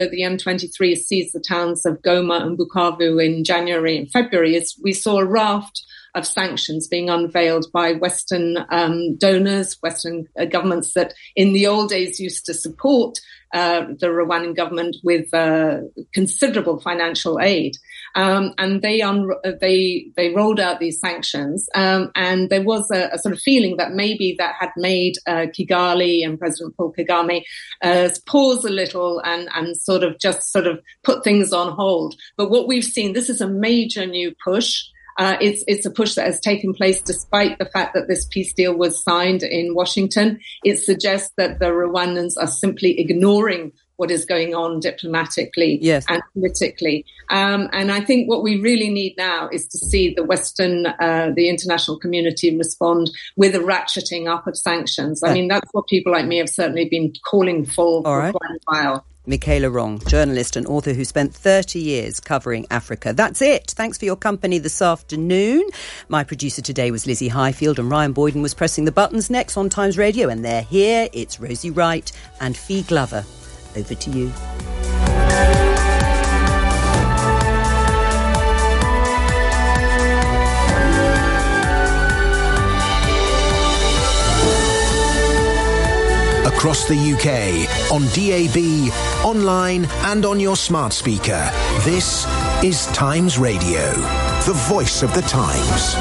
the M23 seized the towns of Goma and Bukavu in January and February, is we saw a raft of sanctions being unveiled by Western donors, Western governments that in the old days used to support the Rwandan government with considerable financial aid. And they rolled out these sanctions. And there was a sort of feeling that maybe that had made Kigali and President Paul Kagame pause a little and sort of put things on hold. But what we've seen, this is a major new push. It's a push that has taken place despite the fact that this peace deal was signed in Washington. It suggests that the Rwandans are simply ignoring what is going on diplomatically and politically. And I think what we really need now is to see the international community respond with a ratcheting up of sanctions. I mean, that's what people like me have certainly been calling for quite a while. Michaela Wrong, journalist and author who spent 30 years covering Africa. That's it. Thanks for your company this afternoon. My producer today was Lizzie Highfield and Ryan Boyden was pressing the buttons. Next on Times Radio, and they're here. It's Rosie Wright and Fee Glover. Over to you. Across the UK, on DAB, online and on your smart speaker. This is Times Radio, the voice of the Times.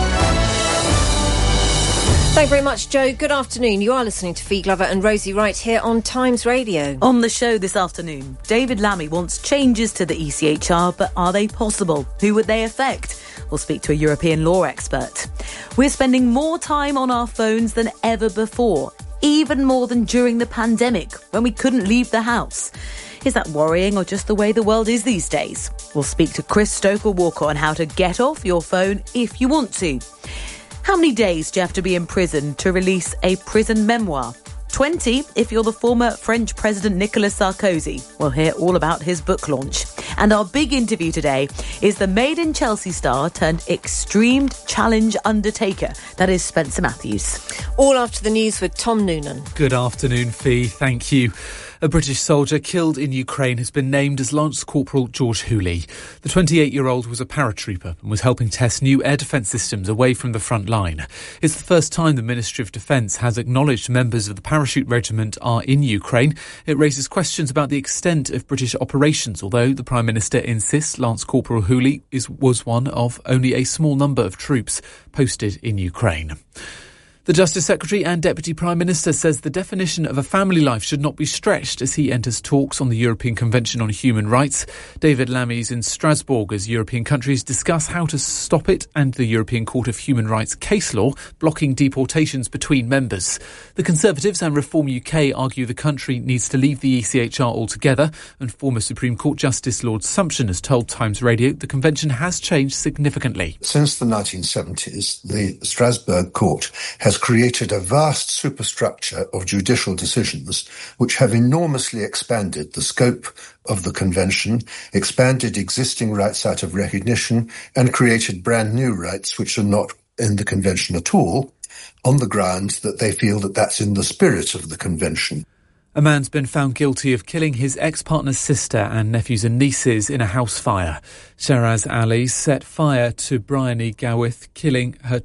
Thank you very much, Joe. Good afternoon. You are listening to Fee Glover and Rosie Wright here on Times Radio. On the show this afternoon, David Lammy wants changes to the ECHR, but are they possible? Who would they affect? We'll speak to a European law expert. We're spending more time on our phones than ever before, even more than during the pandemic when we couldn't leave the house. Is that worrying or just the way the world is these days? We'll speak to Chris Stoker-Walker on how to get off your phone if you want to. How many days do you have to be in prison to release a prison memoir? 20 if you're the former French President Nicolas Sarkozy. We'll hear all about his book launch. And our big interview today is the Made in Chelsea star turned extreme challenge undertaker. That is Spencer Matthews. All after the news with Tom Noonan. Good afternoon, Fee. Thank you. A British soldier killed in Ukraine has been named as Lance Corporal George Hooley. The 28-year-old was a paratrooper and was helping test new air defence systems away from the front line. It's the first time the Ministry of Defence has acknowledged members of the parachute regiment are in Ukraine. It raises questions about the extent of British operations, although the Prime Minister insists Lance Corporal Hooley was one of only a small number of troops posted in Ukraine. The Justice Secretary and Deputy Prime Minister says the definition of a family life should not be stretched as he enters talks on the European Convention on Human Rights. David Lammy's in Strasbourg as European countries discuss how to stop it and the European Court of Human Rights case law blocking deportations between members. The Conservatives and Reform UK argue the country needs to leave the ECHR altogether, and former Supreme Court Justice Lord Sumption has told Times Radio the convention has changed significantly. Since the 1970s, the Strasbourg Court has created a vast superstructure of judicial decisions which have enormously expanded the scope of the convention, expanded existing rights out of recognition, and created brand new rights which are not in the convention at all, on the grounds that they feel that that's in the spirit of the convention. A man's been found guilty of killing his ex-partner's sister and nephews and nieces in a house fire. Sheraz Ali set fire to Bryony Gawith, killing her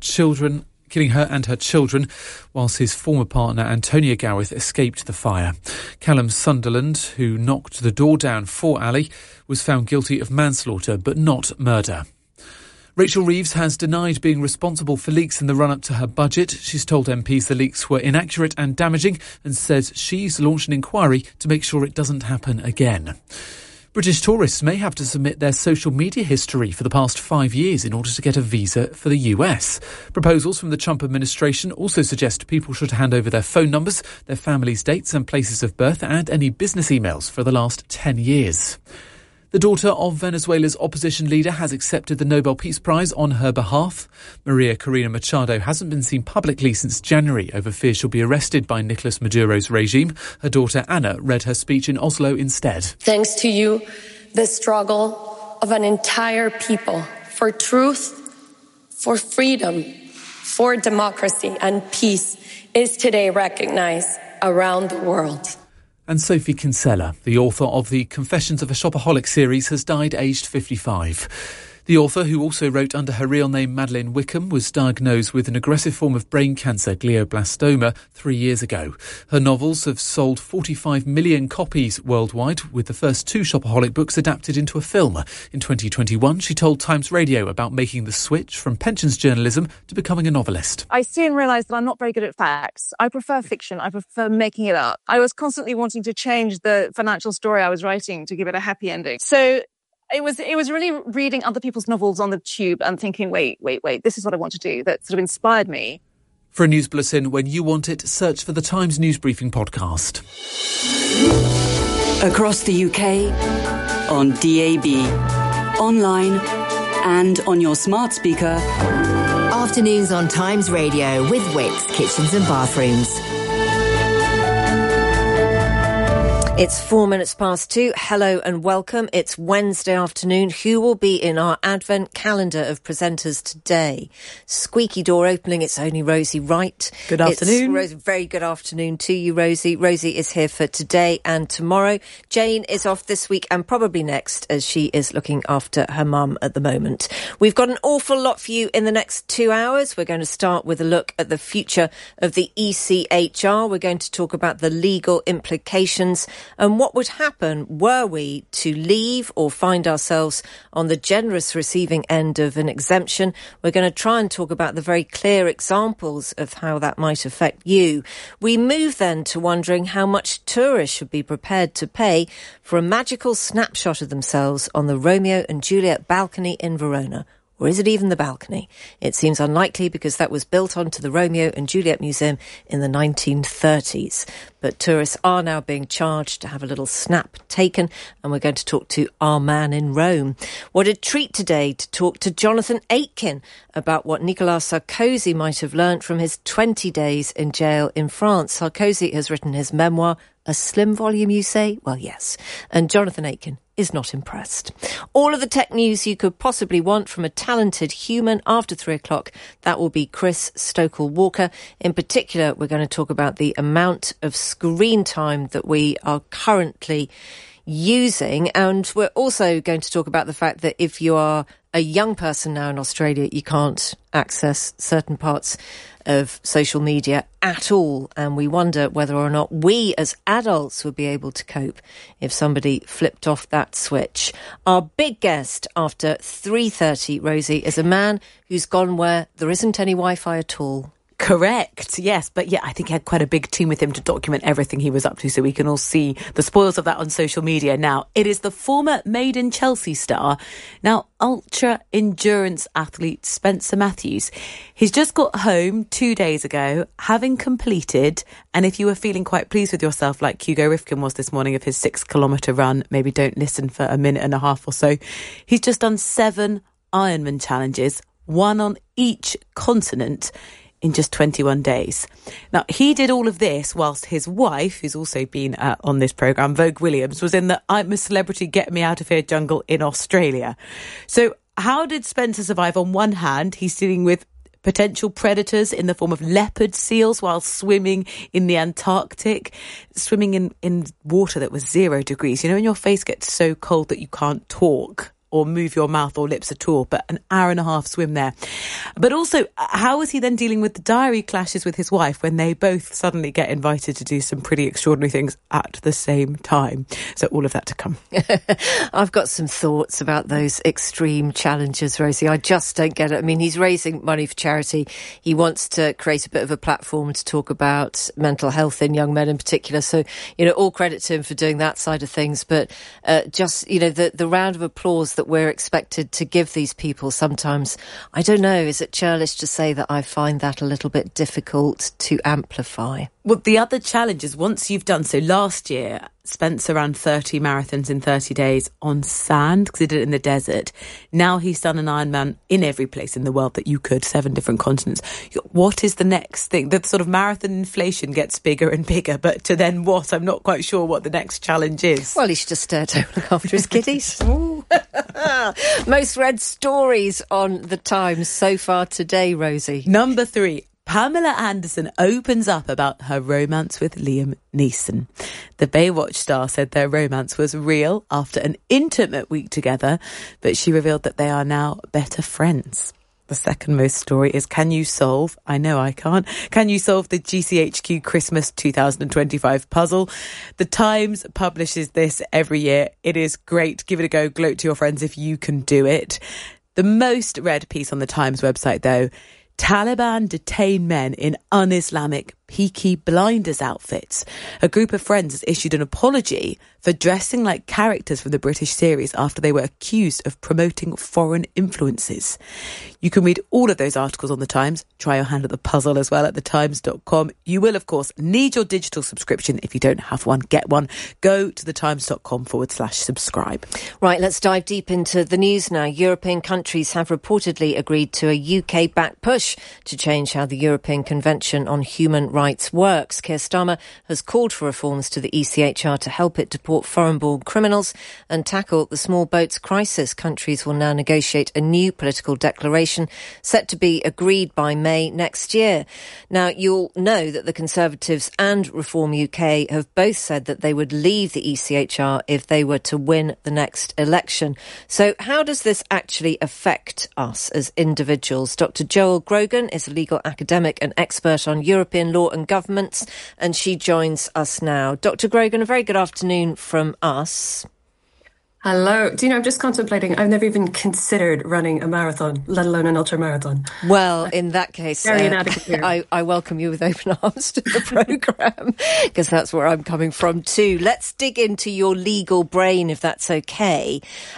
and her children, whilst his former partner, Antonia Gawith, escaped the fire. Callum Sunderland, who knocked the door down for Ali, was found guilty of manslaughter but not murder. Rachel Reeves has denied being responsible for leaks in the run-up to her budget. She's told MPs the leaks were inaccurate and damaging and says she's launched an inquiry to make sure it doesn't happen again. British tourists may have to submit their social media history for the past 5 years in order to get a visa for the US. Proposals from the Trump administration also suggest people should hand over their phone numbers, their family's dates and places of birth, and any business emails for the last 10 years. The daughter of Venezuela's opposition leader has accepted the Nobel Peace Prize on her behalf. Maria Corina Machado hasn't been seen publicly since January over fears she'll be arrested by Nicolas Maduro's regime. Her daughter Anna read her speech in Oslo instead. Thanks to you, the struggle of an entire people for truth, for freedom, for democracy and peace is today recognized around the world. And Sophie Kinsella, the author of the Confessions of a Shopaholic series, has died aged 55. The author, who also wrote under her real name Madeleine Wickham, was diagnosed with an aggressive form of brain cancer, glioblastoma, 3 years ago. Her novels have sold 45 million copies worldwide, with the first 2 Shopaholic books adapted into a film. In 2021, she told Times Radio about making the switch from pensions journalism to becoming a novelist. I soon realised that I'm not very good at facts. I prefer fiction. I prefer making it up. I was constantly wanting to change the financial story I was writing to give it a happy ending. So it was really reading other people's novels on the tube and thinking, wait, this is what I want to do, that sort of inspired me. For a news bulletin, when you want it, search for the Times News Briefing podcast. Across the UK, on DAB, online and on your smart speaker. Afternoons on Times Radio with Wickes Kitchens and Bathrooms. It's 4 minutes past 2. Hello and welcome. It's Wednesday afternoon. Who will be in our advent calendar of presenters today? Squeaky door opening. It's only Rosie Wright. Good afternoon. Very good afternoon to you, Rosie. Rosie is here for today and tomorrow. Jane is off this week and probably next, as she is looking after her mum at the moment. We've got an awful lot for you in the next 2 hours. We're going to start with a look at the future of the ECHR. We're going to talk about the legal implications and what would happen were we to leave or find ourselves on the generous receiving end of an exemption. We're going to try and talk about the very clear examples of how that might affect you. We move then to wondering how much tourists should be prepared to pay for a magical snapshot of themselves on the Romeo and Juliet balcony in Verona. Or is it even the balcony? It seems unlikely because that was built onto the Romeo and Juliet Museum in the 1930s. But tourists are now being charged to have a little snap taken, and we're going to talk to our man in Rome. What a treat today to talk to Jonathan Aitken about what Nicolas Sarkozy might have learnt from his 20 days in jail in France. Sarkozy has written his memoir, a slim volume, you say? Well, yes. And Jonathan Aitken is not impressed. All of the tech news you could possibly want from a talented human after 3 o'clock. That will be Chris Stokell-Walker. In particular, we're going to talk about the amount of screen time that we are currently using. And we're also going to talk about the fact that if you are a young person now in Australia, you can't access certain parts of social media at all, and we wonder whether or not we as adults would be able to cope if somebody flipped off that switch. Our big guest after 3:30, Rosie, is a man who's gone where there isn't any Wi-Fi at all. Correct, yes. But yeah, I think he had quite a big team with him to document everything he was up to, so we can all see the spoils of that on social media now. It is the former Made in Chelsea star, now ultra-endurance athlete Spencer Matthews. He's just got home 2 days ago, having completed, and if you were feeling quite pleased with yourself like Hugo Rifkin was this morning of his 6-kilometre run, maybe don't listen for a minute and a half or so, he's just done 7 Ironman challenges, 1 on each continent, in just 21 days. Now, he did all of this whilst his wife, who's also been on this programme, Vogue Williams, was in the I'm a Celebrity, Get Me Out of Here jungle in Australia. So how did Spencer survive? On one hand, he's dealing with potential predators in the form of leopard seals while swimming in the Antarctic, swimming in water that was 0 degrees. You know, when your face gets so cold that you can't talk or move your mouth or lips at all, but an hour and a half swim there. But also, how is he then dealing with the diary clashes with his wife when they both suddenly get invited to do some pretty extraordinary things at the same time? So all of that to come. I've got some thoughts about those extreme challenges, Rosie. I just don't get it. I mean, he's raising money for charity. He wants to create a bit of a platform to talk about mental health in young men in particular. So, you know, all credit to him for doing that side of things. But just, you know, the round of applause that we're expected to give these people sometimes, I don't know, is it churlish to say that I find that a little bit difficult to amplify? Well, the other challenge is once you've done, so last year, Spencer ran 30 marathons in 30 days on sand because he did it in the desert. Now he's done an Ironman in every place in the world that you could, 7 different continents. What is the next thing? The sort of marathon inflation gets bigger and bigger, but to then what? I'm not quite sure what the next challenge is. Well, he should just stay at home and look after his kiddies. Most read stories on The Times so far today, Rosie. Number 3. Pamela Anderson opens up about her romance with Liam Neeson. The Baywatch star said their romance was real after an intimate week together, but she revealed that they are now better friends. The second most story is can you solve the GCHQ Christmas 2025 puzzle? The Times publishes this every year. It is great. Give it a go. Gloat to your friends if you can do it. The most read piece on the Times website, though, Taliban detain men in un-Islamic Peaky Blinders outfits. A group of friends has issued an apology for dressing like characters from the British series after they were accused of promoting foreign influences. You can read all of those articles on The Times. Try your hand at the puzzle as well at thetimes.com. You will, of course, need your digital subscription. If you don't have one, get one. Go to thetimes.com/subscribe. Right, let's dive deep into the news now. European countries have reportedly agreed to a UK-backed push to change how the European Convention on Human Rights works. Keir Starmer has called for reforms to the ECHR to help it deport foreign-born criminals and tackle the small boats crisis. Countries will now negotiate a new political declaration set to be agreed by May next year. Now, you'll know that the Conservatives and Reform UK have both said that they would leave the ECHR if they were to win the next election. So how does this actually affect us as individuals? Dr. Joel Grogan is a legal academic and expert on European law and governments, and she joins us now. Dr. Grogan, a very good afternoon from us. Hello. Do you know, I'm just contemplating, I've never even considered running a marathon, let alone an ultra-marathon. Well, in that case, very inadequate here. I welcome you with open arms to the programme, because that's where I'm coming from too. Let's dig into your legal brain, if that's okay.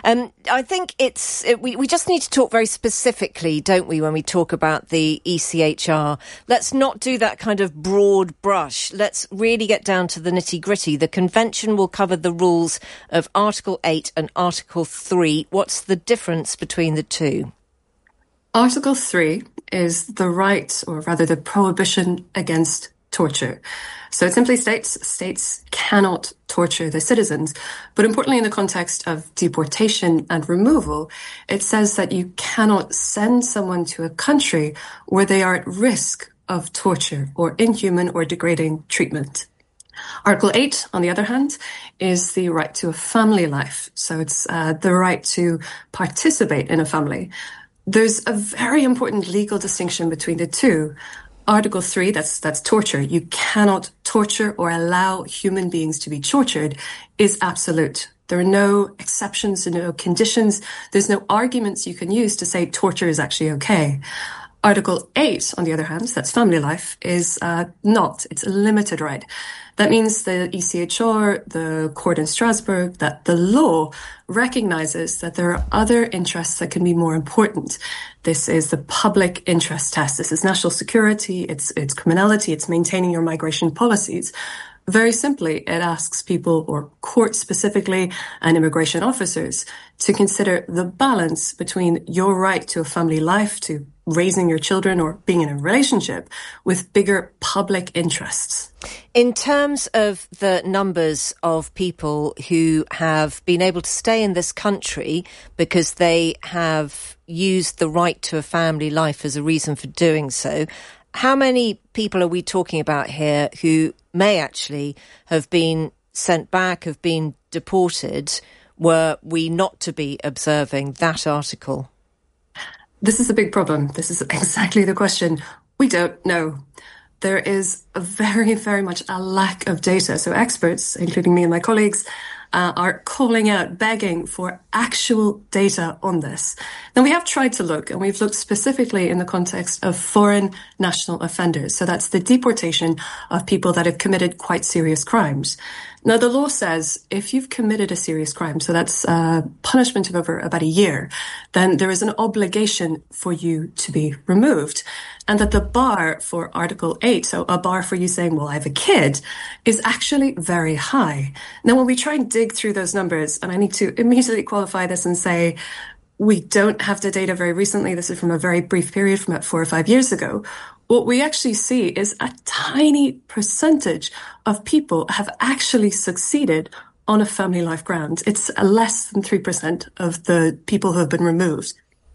I think we just need to talk very specifically, don't we, when we talk about the ECHR. Let's not do that kind of broad brush. Let's really get down to the nitty-gritty. The convention will cover the rules of Article 8 and Article 3. What's the difference between the two? Article 3 is the right, or rather the prohibition against torture. So it simply states cannot torture their citizens. But importantly, in the context of deportation and removal, it says that you cannot send someone to a country where they are at risk of torture or inhuman or degrading treatment. Article 8, on the other hand, is the right to a family life. So it's the right to participate in a family. There's a very important legal distinction between the two. Article 3, that's torture. You cannot torture or allow human beings to be tortured, is absolute. There are no exceptions and no conditions. There's no arguments you can use to say torture is actually okay. Article 8, on the other hand, that's family life, is not. It's a limited right. That means the ECHR, the court in Strasbourg, that the law recognizes that there are other interests that can be more important. This is the public interest test. This is national security, it's criminality, it's maintaining your migration policies. Very simply, it asks people, or courts specifically, and immigration officers, to consider the balance between your right to a family life, to raising your children or being in a relationship, with bigger public interests. In terms of the numbers of people who have been able to stay in this country because they have used the right to a family life as a reason for doing so, how many people are we talking about here who may actually have been sent back, have been deported, were we not to be observing that article? This is a big problem. This is exactly the question. We don't know. There is a very, very much a lack of data. So experts, including me and my colleagues, are calling out, begging for actual data on this. Now, we have tried to look, and we've looked specifically in the context of foreign national offenders. So that's the deportation of people that have committed quite serious crimes. Now, the law says if you've committed a serious crime, so that's punishment of over about a year, then there is an obligation for you to be removed. And that the bar for Article 8, so a bar for you saying, well, I have a kid, is actually very high. Now, when we try and dig through those numbers, and I need to immediately qualify this and say, we don't have the data very recently. This is from a very brief period from about 4 or 5 years ago. What we actually see is a tiny percentage of people have actually succeeded on a family life ground. It's less than 3% of the people who have been removed.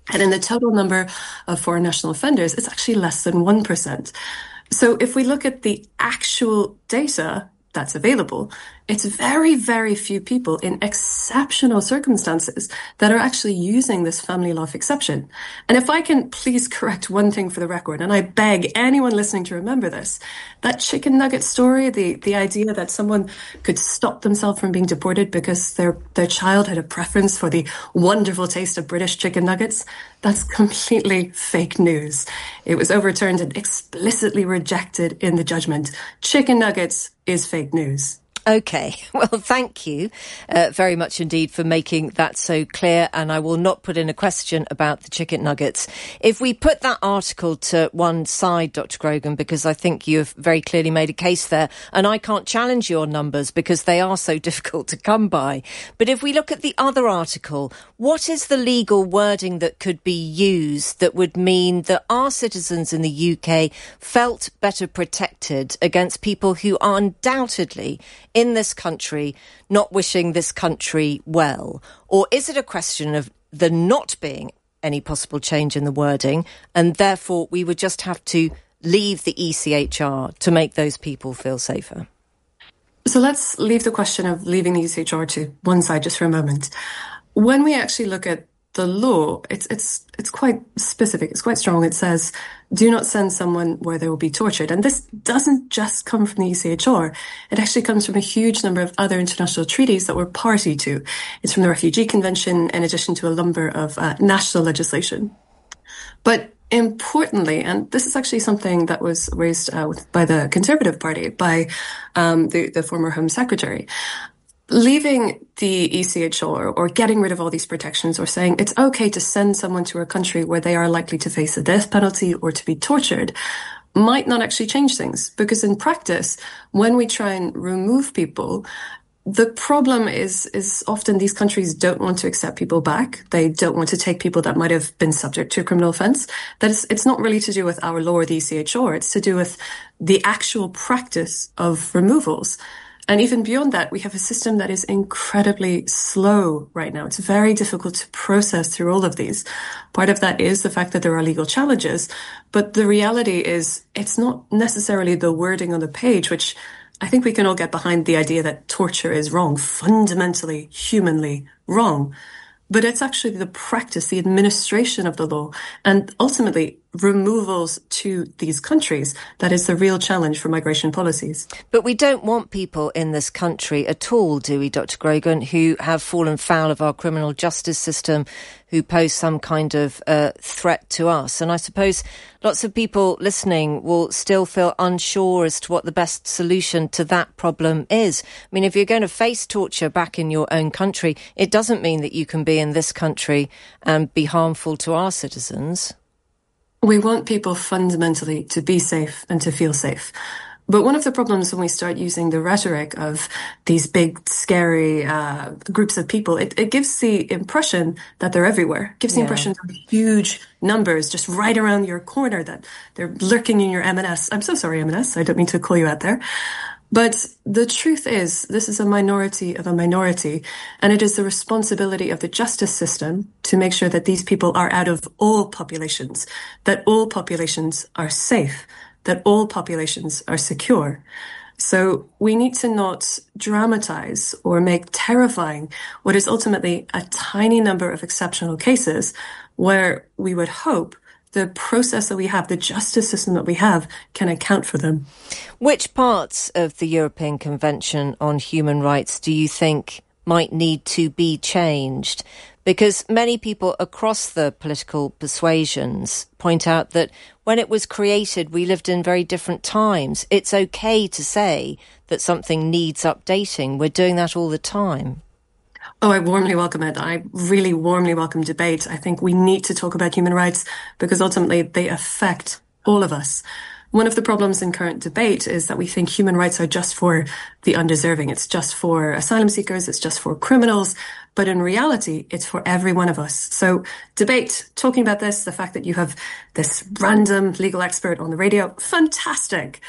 And in the total number of foreign national offenders, it's actually less than 1%. So if we look at the actual data that's available, it's very, very few people in exceptional circumstances that are actually using this family life exception. And if I can please correct one thing for the record, and I beg anyone listening to remember this, that chicken nugget story, the idea that someone could stop themselves from being deported because their child had a preference for the wonderful taste of British chicken nuggets, that's completely fake news. It was overturned and explicitly rejected in the judgment. Chicken nuggets is fake news. OK, well, thank you very much indeed for making that so clear. And I will not put in a question about the chicken nuggets. If we put that article to one side, Dr. Grogan, because I think you have very clearly made a case there, and I can't challenge your numbers because they are so difficult to come by. But if we look at the other article, what is the legal wording that could be used that would mean that our citizens in the UK felt better protected against people who are undoubtedly in this country not wishing this country well? Or is it a question of there not being any possible change in the wording, and therefore we would just have to leave the ECHR to make those people feel safer? So let's leave the question of leaving the ECHR to one side just for a moment. When we actually look at the law, it's quite specific, it's quite strong. It says, do not send someone where they will be tortured. And this doesn't just come from the ECHR. It actually comes from a huge number of other international treaties that we're party to. It's from the Refugee Convention, in addition to a number of national legislation. But importantly, and this is actually something that was raised by the Conservative Party, by the former Home Secretary, leaving the ECHR or getting rid of all these protections or saying it's okay to send someone to a country where they are likely to face a death penalty or to be tortured might not actually change things. Because in practice, when we try and remove people, the problem is often these countries don't want to accept people back. They don't want to take people that might have been subject to a criminal offence. It's not really to do with our law or the ECHR. It's to do with the actual practice of removals. And even beyond that, we have a system that is incredibly slow right now. It's very difficult to process through all of these. Part of that is the fact that there are legal challenges. But the reality is it's not necessarily the wording on the page, which I think we can all get behind the idea that torture is wrong, fundamentally, humanly wrong. But it's actually the practice, the administration of the law, and ultimately removals to these countries that is the real challenge for migration policies. But we don't want people in this country at all, do we, Dr. Grogan, who have fallen foul of our criminal justice system, who pose some kind of threat to us? And I suppose lots of people listening will still feel unsure as to what the best solution to that problem is. I mean, if you're going to face torture back in your own country, it doesn't mean that you can be in this country and be harmful to our citizens. We want people fundamentally to be safe and to feel safe. But one of the problems when we start using the rhetoric of these big, scary groups of people, it gives the impression that they're everywhere. It gives the impression of huge numbers just right around your corner, that they're lurking in your M&S. I'm so sorry, M&S. I don't mean to call you out there. But the truth is, this is a minority of a minority, and it is the responsibility of the justice system to make sure that these people are out of all populations, that all populations are safe, that all populations are secure. So we need to not dramatize or make terrifying what is ultimately a tiny number of exceptional cases where we would hope the process that we have, the justice system that we have, can account for them. Which parts of the European Convention on Human Rights do you think might need to be changed? Because many people across the political persuasions point out that when it was created, we lived in very different times. It's okay to say that something needs updating. We're doing that all the time. Oh, I warmly welcome it. I really warmly welcome debate. I think we need to talk about human rights because ultimately they affect all of us. One of the problems in current debate is that we think human rights are just for the undeserving. It's just for asylum seekers. It's just for criminals. But in reality, it's for every one of us. So debate, talking about this, the fact that you have this random legal expert on the radio, fantastic.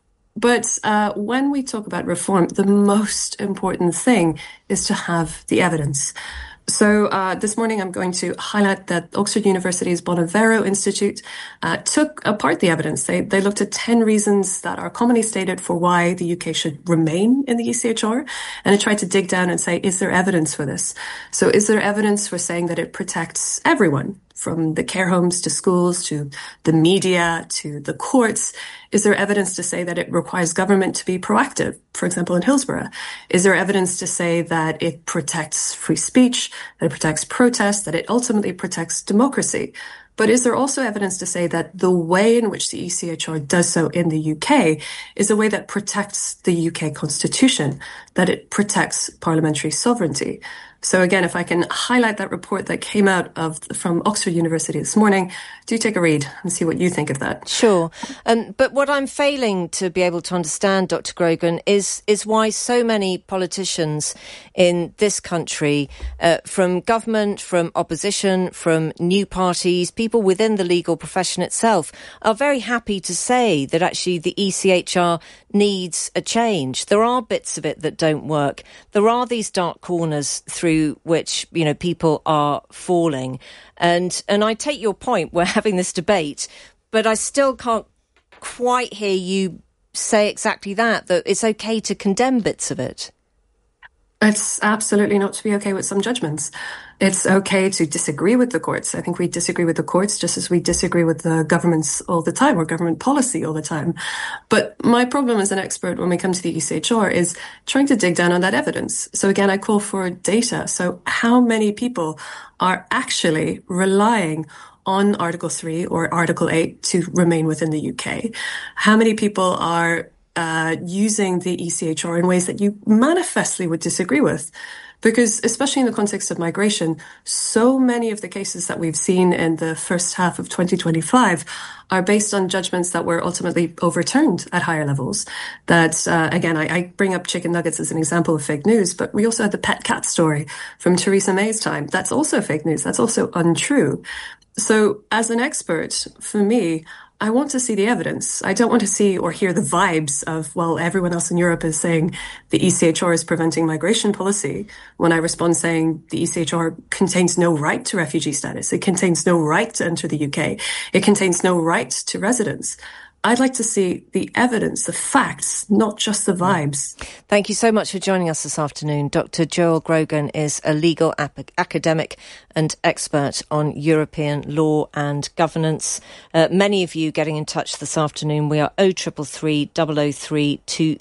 But when we talk about reform, the most important thing is to have the evidence. So this morning I'm going to highlight that Oxford University's Bonavero Institute took apart the evidence. They looked at 10 reasons that are commonly stated for why the UK should remain in the ECHR, and it tried to dig down and say, is there evidence for this? So is there evidence for saying that it protects everyone, from the care homes to schools to the media to the courts? Is there evidence to say that it requires government to be proactive, for example, in Hillsborough? Is there evidence to say that it protects free speech, that it protects protest, that it ultimately protects democracy? But is there also evidence to say that the way in which the ECHR does so in the UK is a way that protects the UK constitution, that it protects parliamentary sovereignty? So again, if I can highlight that report that came out from Oxford University this morning, do take a read and see what you think of that. Sure. But what I'm failing to be able to understand, Dr. Grogan, is why so many politicians in this country, from government, from opposition, from new parties, people within the legal profession itself, are very happy to say that actually the ECHR needs a change. There are bits of it that don't work. There are these dark corners through which, you know, people are falling. And I take your point, we're having this debate, but I still can't quite hear you say exactly that it's okay to condemn bits of it. It's absolutely not to be okay with some judgments. It's okay to disagree with the courts. I think we disagree with the courts just as we disagree with the governments all the time, or government policy all the time. But my problem as an expert when we come to the ECHR is trying to dig down on that evidence. So again, I call for data. So how many people are actually relying on Article 3 or Article 8 to remain within the UK? How many people are using the ECHR in ways that you manifestly would disagree with? Because especially in the context of migration, so many of the cases that we've seen in the first half of 2025 are based on judgments that were ultimately overturned at higher levels. That, again, I bring up chicken nuggets as an example of fake news, but we also had the pet cat story from Theresa May's time. That's also fake news. That's also untrue. So as an expert, for me, I want to see the evidence. I don't want to see or hear the vibes of, well, everyone else in Europe is saying the ECHR is preventing migration policy, when I respond saying the ECHR contains no right to refugee status. It contains no right to enter the UK. It contains no right to residence. I'd like to see the evidence, the facts, not just the vibes. Thank you so much for joining us this afternoon. Dr. Joel Grogan is a legal academic and expert on European law and governance. Many of you getting in touch this afternoon. We are 0333 003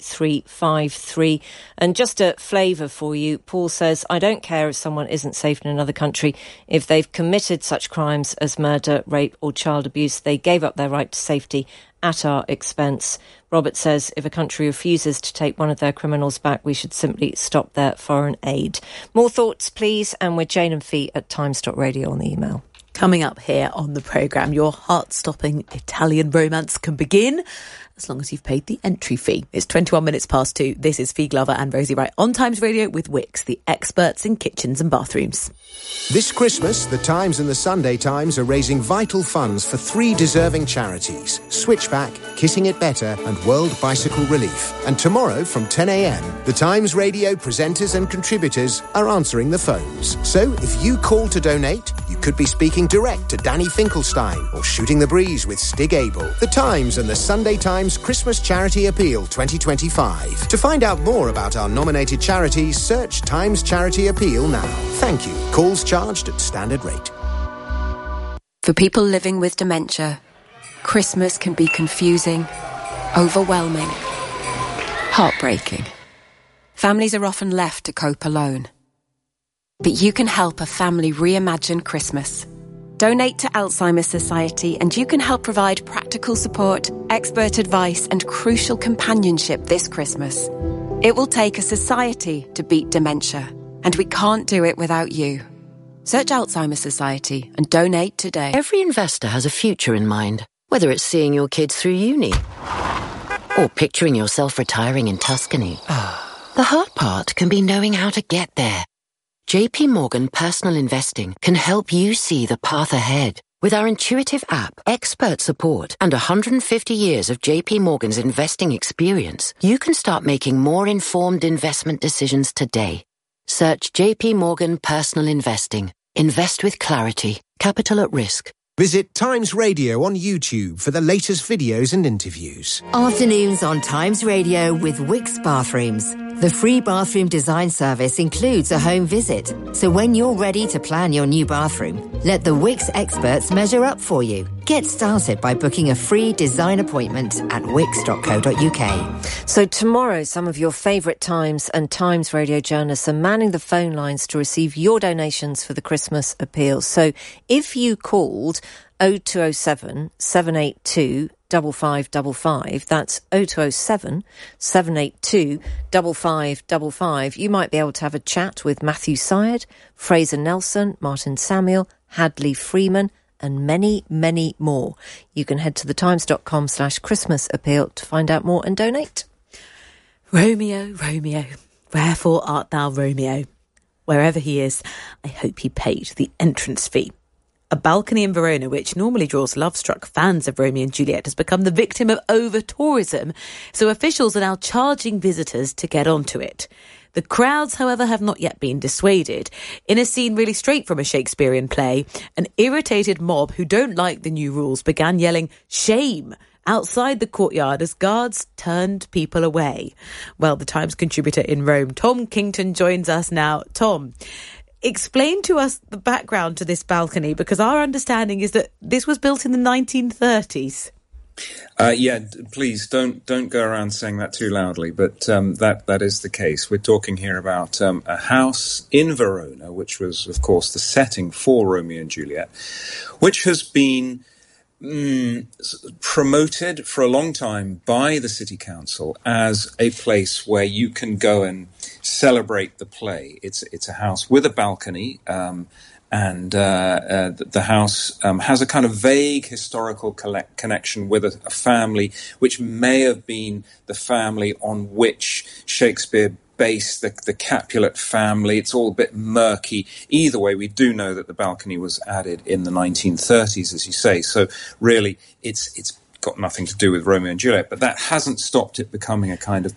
2353. And just a flavour for you, Paul says, I don't care if someone isn't safe in another country. If they've committed such crimes as murder, rape or child abuse, they gave up their right to safety at our expense. Robert says if a country refuses to take one of their criminals back, we should simply stop their foreign aid. More thoughts, please, and with Jane and Fee at times.radio on the email. Coming up here on the programme, your heart-stopping Italian romance can begin as long as you've paid the entry fee. It's 21 minutes past 2. This is Fee Glover and Rosie Wright on Times Radio with Wix, the experts in kitchens and bathrooms. This Christmas, the Times and the Sunday Times are raising vital funds for 3 deserving charities: Switchback, Kissing It Better and World Bicycle Relief. And tomorrow from 10 a.m, the Times Radio presenters and contributors are answering the phones. So if you call to donate, you could be speaking direct to Danny Finkelstein or shooting the breeze with Stig Abel. The Times and the Sunday Times Christmas Charity Appeal 2025. To find out more about our nominated charities, search Times Charity Appeal now. Thank you. Calls charged at standard rate. For people living with dementia, Christmas can be confusing, overwhelming, heartbreaking. Families are often left to cope alone. But you can help a family reimagine Christmas. Donate to Alzheimer's Society and you can help provide practical support, expert advice and crucial companionship this Christmas. It will take a society to beat dementia, and we can't do it without you. Search Alzheimer's Society and donate today. Every investor has a future in mind, whether it's seeing your kids through uni or picturing yourself retiring in Tuscany. The hard part can be knowing how to get there. JP Morgan Personal Investing can help you see the path ahead. With our intuitive app, expert support, and 150 years of JP Morgan's investing experience, you can start making more informed investment decisions today. Search JP Morgan Personal Investing. Invest with clarity. Capital at risk. Visit Times Radio on YouTube for the latest videos and interviews. Afternoons on Times Radio with Wix Bathrooms. The free bathroom design service includes a home visit. So when you're ready to plan your new bathroom, let the Wix experts measure up for you. Get started by booking a free design appointment at wix.co.uk. So tomorrow, some of your favourite Times and Times Radio journalists are manning the phone lines to receive your donations for the Christmas appeal. So if you called 0207 782 5555, that's 0207 782 5555, you might be able to have a chat with Matthew Syed, Fraser Nelson, Martin Samuel, Hadley Freeman, and many, many more. You can head to thetimes.com/Christmas appeal to find out more and donate. Romeo, Romeo, wherefore art thou Romeo? Wherever he is, I hope he paid the entrance fee. A balcony in Verona, which normally draws love-struck fans of Romeo and Juliet, has become the victim of over-tourism, so officials are now charging visitors to get onto it. The crowds, however, have not yet been dissuaded. In a scene really straight from a Shakespearean play, an irritated mob who don't like the new rules began yelling, "Shame!" outside the courtyard as guards turned people away. Well, the Times contributor in Rome, Tom Kington, joins us now. Tom, explain to us the background to this balcony, because our understanding is that this was built in the 1930s. Please don't go around saying that too loudly, but that is the case. We're talking here about a house in Verona, which was, of course, the setting for Romeo and Juliet, which has been promoted for a long time by the city council as a place where you can go and celebrate the play. It's a house with a balcony, and the house has a kind of vague historical connection with a family which may have been the family on which Shakespeare based the Capulet family. It's all a bit murky. Either way, we do know that the balcony was added in the 1930s, as you say. So really, it's got nothing to do with Romeo and Juliet, but that hasn't stopped it becoming a kind of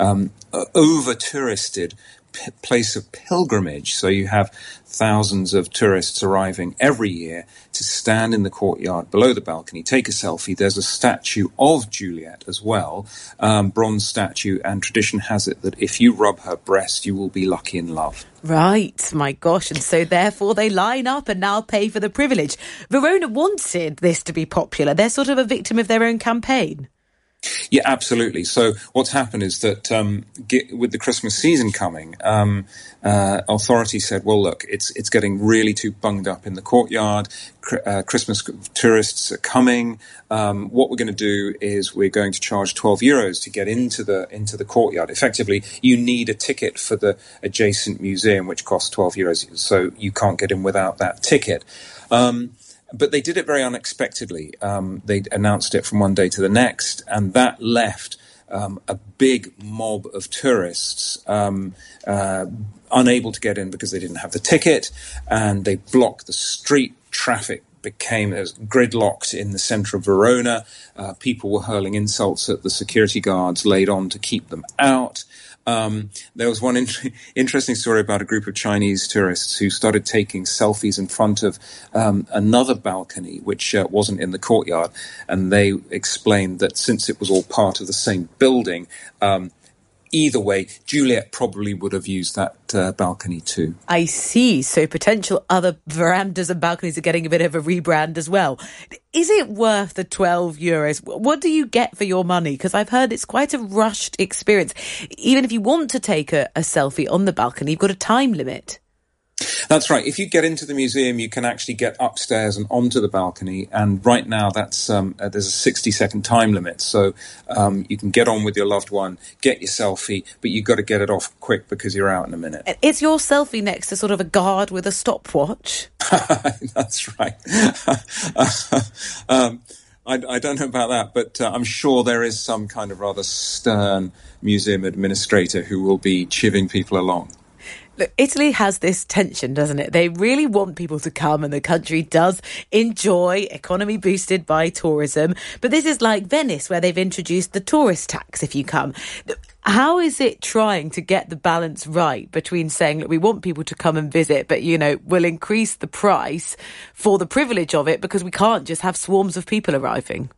over-touristed place of pilgrimage. So you have thousands of tourists arriving every year to stand in the courtyard below the balcony, take a selfie. There's a statue of Juliet as well, bronze statue, and tradition has it that if you rub her breast, you will be lucky in love. Right, my gosh, and so therefore they line up and now pay for the privilege. Verona wanted this to be popular. They're sort of a victim of their own campaign. Yeah, absolutely. So what's happened is that with the Christmas season coming, authorities said, well, look, it's getting really too bunged up in the courtyard. Christmas tourists are coming. What we're going to do is we're going to charge €12 to get into the courtyard. Effectively, you need a ticket for the adjacent museum, which costs €12. So you can't get in without that ticket. But they did it very unexpectedly. They announced it from one day to the next, and that left a big mob of tourists unable to get in because they didn't have the ticket, and they blocked the street. Traffic became gridlocked in the centre of Verona. People were hurling insults at the security guards laid on to keep them out. There was one interesting story about a group of Chinese tourists who started taking selfies in front of another balcony, which wasn't in the courtyard. And they explained that since it was all part of the same building, either way, Juliet probably would have used that balcony too. I see. So potential other verandas and balconies are getting a bit of a rebrand as well. Is it worth the €12? What do you get for your money? Because I've heard it's quite a rushed experience. Even if you want to take a selfie on the balcony, you've got a time limit. That's right. If you get into the museum, you can actually get upstairs and onto the balcony. And right now, that's there's a 60-second time limit. So you can get on with your loved one, get your selfie, but you've got to get it off quick because you're out in a minute. Is your selfie next to sort of a guard with a stopwatch? That's right. I don't know about that, but I'm sure there is some kind of rather stern museum administrator who will be chivvying people along. Look, Italy has this tension, doesn't it? They really want people to come, and the country does enjoy economy boosted by tourism. But this is like Venice, where they've introduced the tourist tax if you come. How is it trying to get the balance right between saying, look, we want people to come and visit, but, we'll increase the price for the privilege of it because we can't just have swarms of people arriving?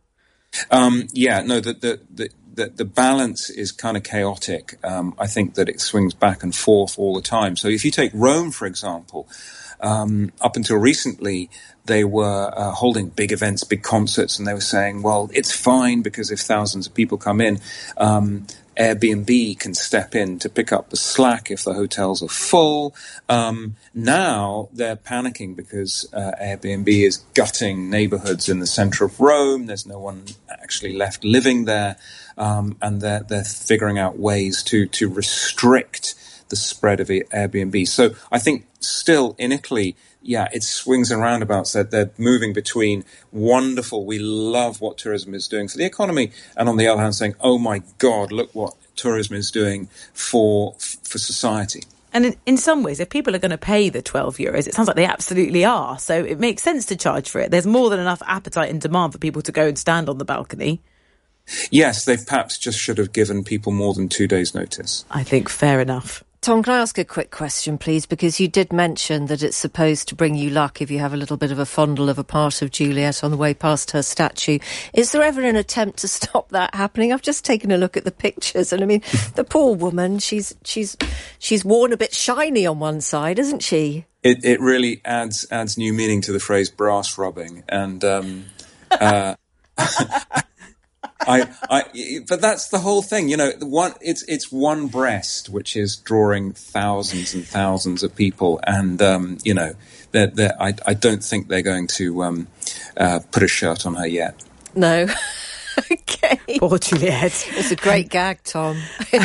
The balance is kind of chaotic. I think that it swings back and forth all the time. So if you take Rome, for example, up until recently, they were holding big events, big concerts, and they were saying, well, it's fine because if thousands of people come in, Airbnb can step in to pick up the slack if the hotels are full. Now they're panicking because Airbnb is gutting neighborhoods in the center of Rome. There's no one actually left living there. And they're figuring out ways to restrict the spread of Airbnb. So I think still in Italy, it swings and roundabouts. They're moving between wonderful, we love what tourism is doing for the economy, and on the other hand saying, oh my God, look what tourism is doing for society. And in some ways, if people are going to pay the €12, it sounds like they absolutely are. So it makes sense to charge for it. There's more than enough appetite and demand for people to go and stand on the balcony. Yes, they perhaps just should have given people more than 2 days' notice. I think fair enough. Tom, can I ask a quick question, please? Because you did mention that it's supposed to bring you luck if you have a little bit of a fondle of a part of Juliet on the way past her statue. Is there ever an attempt to stop that happening? I've just taken a look at the pictures, and I mean, the poor woman, she's worn a bit shiny on one side, isn't she? It really adds new meaning to the phrase brass rubbing, and but that's the whole thing, it's one breast which is drawing thousands and thousands of people, and I don't think they're going to put a shirt on her yet. No. Okay. Poor Juliet. It's a great gag, Tom.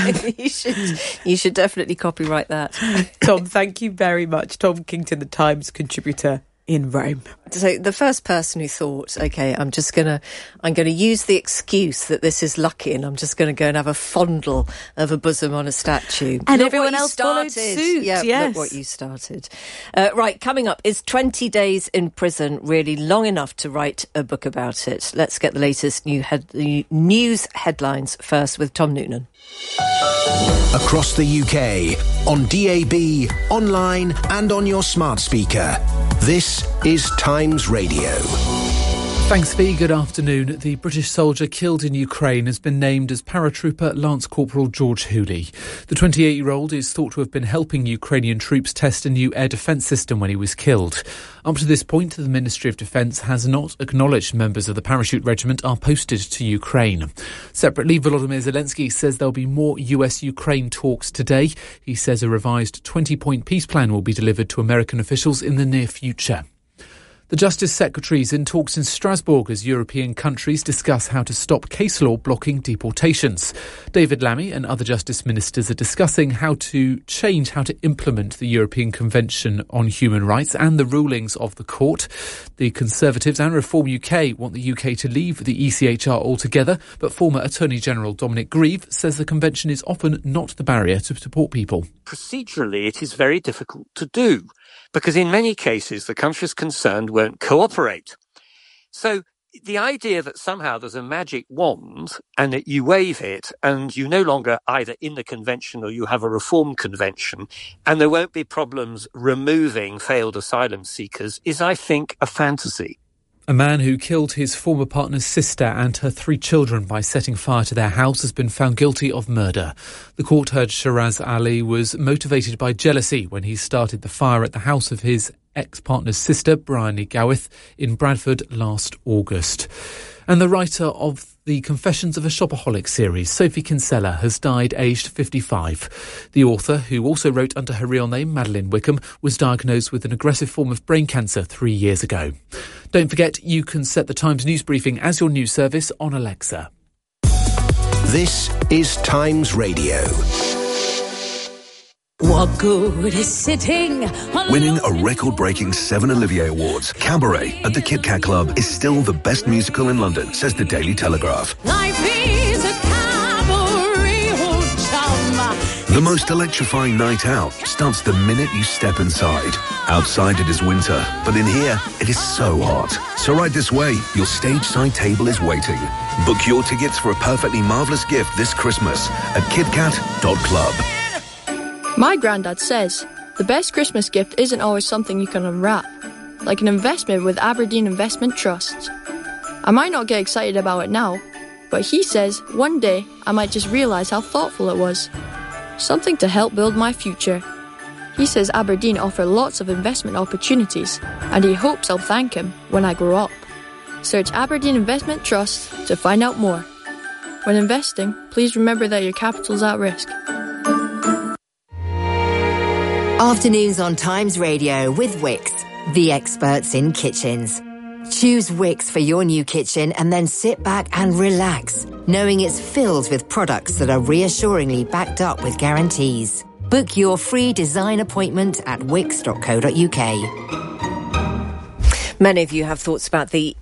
You should definitely copyright that. Tom, thank you very much. Tom Kington, the Times contributor in Rome. So the first person who thought, okay, I'm going to use the excuse that this is lucky, and I'm just going to go and have a fondle of a bosom on a statue. And everyone else followed suit. Yeah, yes. Look what you started. Right, coming up, is 20 days in prison really long enough to write a book about it? Let's get the latest news headlines first with Tom Noonan. Across the UK, on DAB, online and on your smart speaker. This is Times Radio. Thanks, V. Good afternoon. The British soldier killed in Ukraine has been named as paratrooper Lance Corporal George Hooley. The 28-year-old is thought to have been helping Ukrainian troops test a new air defence system when he was killed. Up to this point, the Ministry of Defence has not acknowledged members of the parachute regiment are posted to Ukraine. Separately, Volodymyr Zelensky says there'll be more US-Ukraine talks today. He says a revised 20-point peace plan will be delivered to American officials in the near future. The Justice Secretary is in talks in Strasbourg as European countries discuss how to stop case law blocking deportations. David Lammy and other justice ministers are discussing how to implement the European Convention on Human Rights and the rulings of the court. The Conservatives and Reform UK want the UK to leave the ECHR altogether, but former Attorney General Dominic Grieve says the convention is often not the barrier to deport people. Procedurally, it is very difficult to do, because in many cases the countries concerned won't cooperate. So the idea that somehow there's a magic wand and that you wave it and you no longer either in the convention or you have a reform convention and there won't be problems removing failed asylum seekers is, I think, a fantasy. A man who killed his former partner's sister and her 3 children by setting fire to their house has been found guilty of murder. The court heard Shiraz Ali was motivated by jealousy when he started the fire at the house of his ex-partner's sister, Bryony Gawith, in Bradford last August. And the writer of the Confessions of a Shopaholic series, Sophie Kinsella, has died aged 55. The author, who also wrote under her real name, Madeline Wickham, was diagnosed with an aggressive form of brain cancer 3 years ago. Don't forget, you can set the Times news briefing as your news service on Alexa. This is Times Radio. What good is sitting? Winning a record-breaking 7 Olivier Awards, Cabaret at the Kit Kat Club is still the best musical in London, says the Daily Telegraph. Life is a cabaret, oh chum. The most electrifying night out starts the minute you step inside. Outside it is winter, but in here it is so hot. So right this way, your stage side table is waiting. Book your tickets for a perfectly marvellous gift this Christmas at kitkat.club. My granddad says the best Christmas gift isn't always something you can unwrap, like an investment with Aberdeen Investment Trusts. I might not get excited about it now, but he says one day I might just realise how thoughtful it was. Something to help build my future. He says Aberdeen offer lots of investment opportunities, and he hopes I'll thank him when I grow up. Search Aberdeen Investment Trust to find out more. When investing, please remember that your capital's at risk. Afternoons on Times Radio with Wix, the experts in kitchens. Choose Wix for your new kitchen and then sit back and relax, knowing it's filled with products that are reassuringly backed up with guarantees. Book your free design appointment at wix.co.uk. Many of you have thoughts about the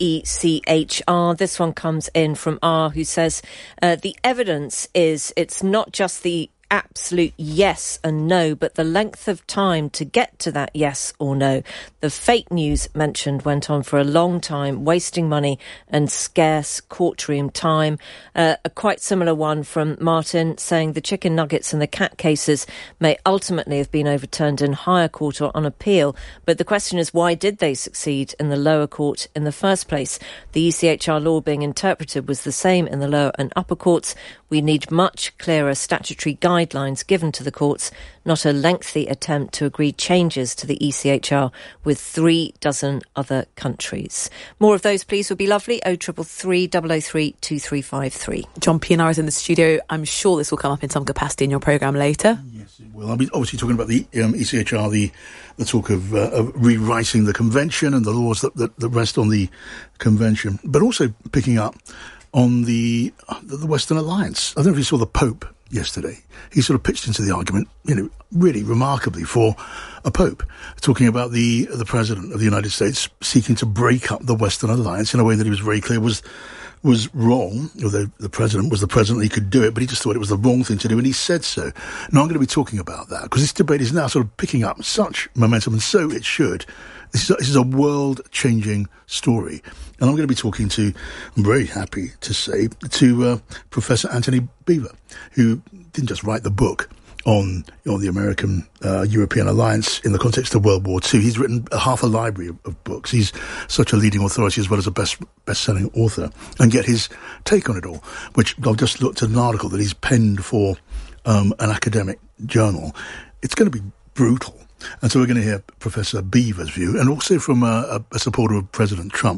ECHR. This one comes in from R, who says the evidence is it's not just the absolute yes and no, but the length of time to get to that yes or no. The fake news mentioned went on for a long time, wasting money and scarce courtroom time. A quite similar one from Martin, saying the chicken nuggets and the cat cases may ultimately have been overturned in higher court or on appeal, but the question is, why did they succeed in the lower court in the first place? The ECHR law being interpreted was the same in the lower and upper courts. We need much clearer statutory guidelines given to the courts, not a lengthy attempt to agree changes to the ECHR with 36 other countries. More of those, please, would be lovely. 0333 003 2353. John Pienaar is in the studio. I'm sure this will come up in some capacity in your programme later. Yes, it will. I'll be obviously talking about the ECHR, the talk of rewriting the convention and the laws that rest on the convention, but also picking up on the Western Alliance. I don't know if you saw the Pope yesterday. He sort of pitched into the argument, really remarkably for a Pope, talking about the President of the United States seeking to break up the Western Alliance in a way that he was very clear was wrong. Although the President was the President, he could do it, but he just thought it was the wrong thing to do, and he said so. Now, I'm going to be talking about that, because this debate is now sort of picking up such momentum, and so it should. This is a world-changing story. And I'm going to be talking to, I'm very happy to say, to Professor Anthony Beevor, who didn't just write the book on the American-European alliance in the context of World War II. He's written half a library of books. He's such a leading authority as well as a best-selling author. And get his take on it all, which I've just looked at an article that he's penned for an academic journal. It's going to be brutal. And so we're going to hear Professor Beevor's view, and also from a supporter of President Trump,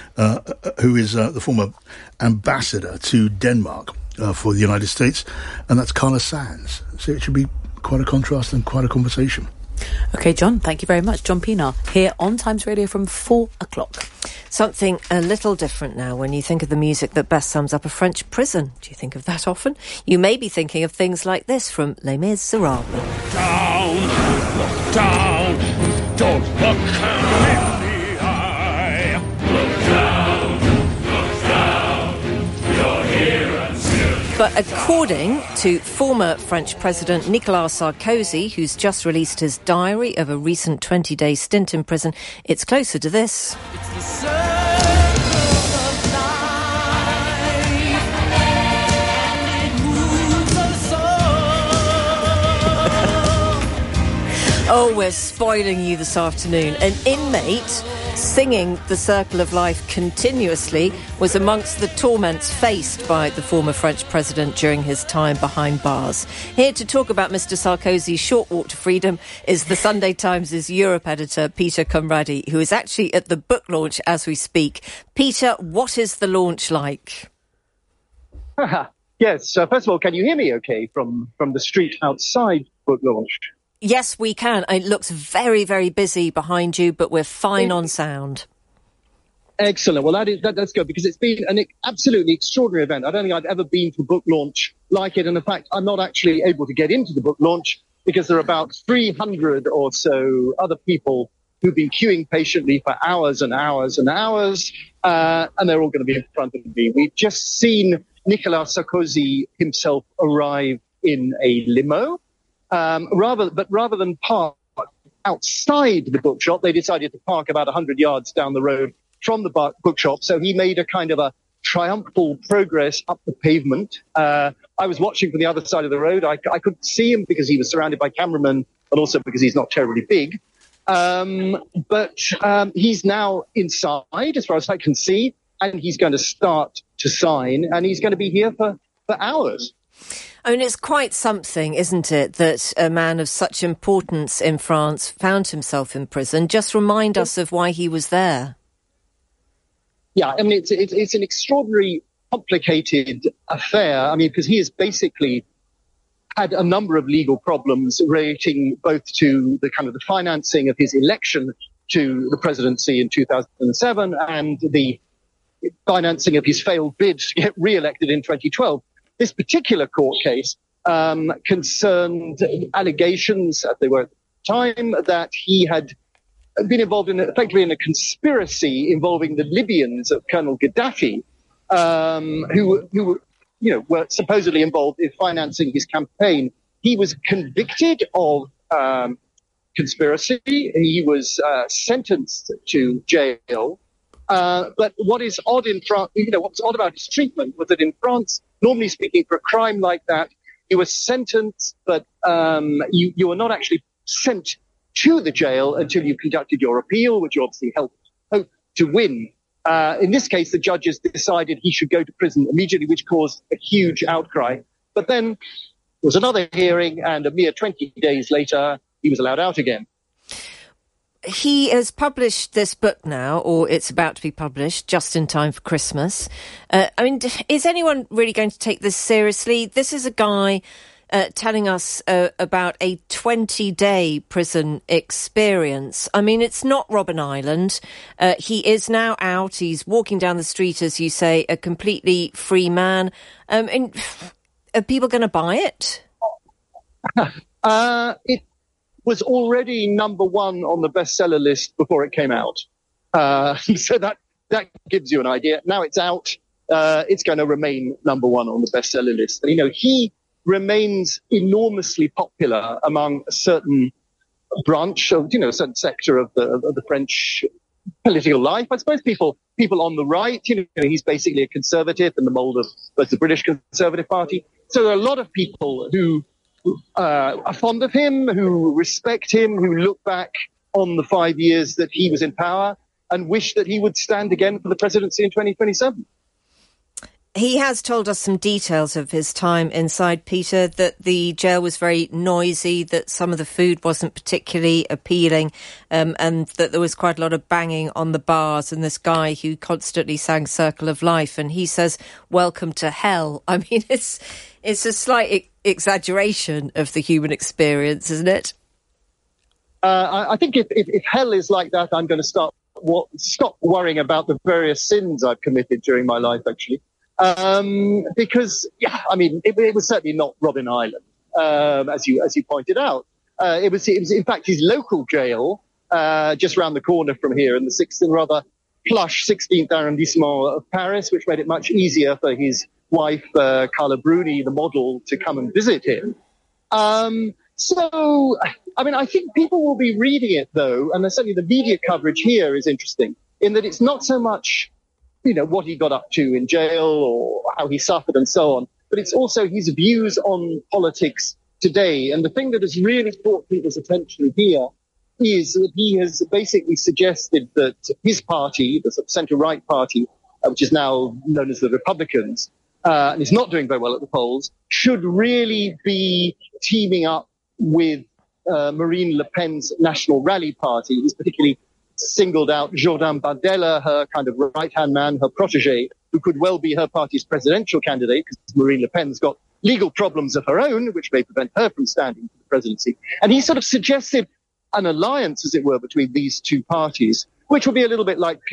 who is the former ambassador to Denmark for the United States, and that's Carla Sands. So it should be quite a contrast and quite a conversation. OK, John, thank you very much. John Pienaar here on Times Radio from 4 o'clock. Something a little different now when you think of the music that best sums up a French prison. Do you think of that often? You may be thinking of things like this from Les Miserables. Down, look down, don't look in the eye. Look down, you're here until... But according to former French President Nicolas Sarkozy, who's just released his diary of a recent 20-day stint in prison, it's closer to this. It's the circle of life, and it moves us all. Oh, we're spoiling you this afternoon. An inmate singing The Circle of Life continuously was amongst the torments faced by the former French president during his time behind bars. Here to talk about Mr. Sarkozy's short walk to freedom is the Sunday Times' Europe editor, Peter Conradi, who is actually at the book launch as we speak. Peter, what is the launch like? Yes, first of all, can you hear me okay from the street outside book launch? Yes, we can. It looks very, very busy behind you, but we're fine on sound. Excellent. Well, that's good, because it's been an absolutely extraordinary event. I don't think I've ever been to a book launch like it. And in fact, I'm not actually able to get into the book launch because there are about 300 or so other people who've been queuing patiently for hours and hours and hours. And they're all going to be in front of me. We've just seen Nicolas Sarkozy himself arrive in a limo. Rather than park outside the bookshop, they decided to park about 100 yards down the road from the bookshop. So he made a kind of a triumphal progress up the pavement. I was watching from the other side of the road. I couldn't see him because he was surrounded by cameramen, but also because he's not terribly big. But he's now inside, as far as I can see, and he's going to start to sign, and he's going to be here for hours. I mean, it's quite something, isn't it, that a man of such importance in France found himself in prison. Just remind us of why he was there. Yeah, I mean, it's an extraordinary, complicated affair. I mean, because he has basically had a number of legal problems relating both to the kind of the financing of his election to the presidency in 2007 and the financing of his failed bid to get re-elected in 2012. This particular court case concerned allegations, as they were at the time, that he had been involved effectively in a conspiracy involving the Libyans of Colonel Gaddafi, who were supposedly involved in financing his campaign. He was convicted of conspiracy. He was sentenced to jail. But what is odd in France, what's odd about his treatment was that in France, normally speaking, for a crime like that, you were sentenced, but you were not actually sent to the jail until you conducted your appeal, which you obviously hoped to win. In this case, the judges decided he should go to prison immediately, which caused a huge outcry. But then there was another hearing, and a mere 20 days later, he was allowed out again. He has published this book now, or it's about to be published, just in time for Christmas. I mean, is anyone really going to take this seriously? This is a guy telling us about a 20-day prison experience. I mean, it's not Robben Island. He is now out. He's walking down the street, as you say, a completely free man. And are people going to buy it? It was already number one on the bestseller list before it came out. So that gives you an idea. Now it's out. It's going to remain number one on the bestseller list. And, he remains enormously popular among a certain branch of, a certain sector of the French political life. I suppose people on the right, he's basically a conservative in the mold of both the British Conservative Party. So there are a lot of people who are fond of him, who respect him, who look back on the 5 years that he was in power and wish that he would stand again for the presidency in 2027. He has told us some details of his time inside, Peter, that the jail was very noisy, that some of the food wasn't particularly appealing, and that there was quite a lot of banging on the bars, and this guy who constantly sang Circle of Life, and he says, "Welcome to hell." I mean, it's a slight exaggeration of the human experience, isn't it? I think if hell is like that, I'm going to stop worrying about the various sins I've committed during my life, actually. Because, it was certainly not Robben Island, as you pointed out. It was in fact his local jail, just round the corner from here in the 6th and rather plush 16th arrondissement of Paris, which made it much easier for his wife, Carla Bruni, the model, to come and visit him. So, I think people will be reading it, though, and certainly the media coverage here is interesting, in that it's not so much what he got up to in jail or how he suffered and so on. But it's also his views on politics today. And the thing that has really caught people's attention here is that he has basically suggested that his party, the sort of centre-right party, which is now known as the Republicans, and is not doing very well at the polls, should really be teaming up with Marine Le Pen's National Rally Party. He's particularly singled out Jordan Bardella, her kind of right-hand man, her protege, who could well be her party's presidential candidate, because Marine Le Pen's got legal problems of her own, which may prevent her from standing for the presidency. And he sort of suggested an alliance, as it were, between these two parties, which would be a little bit like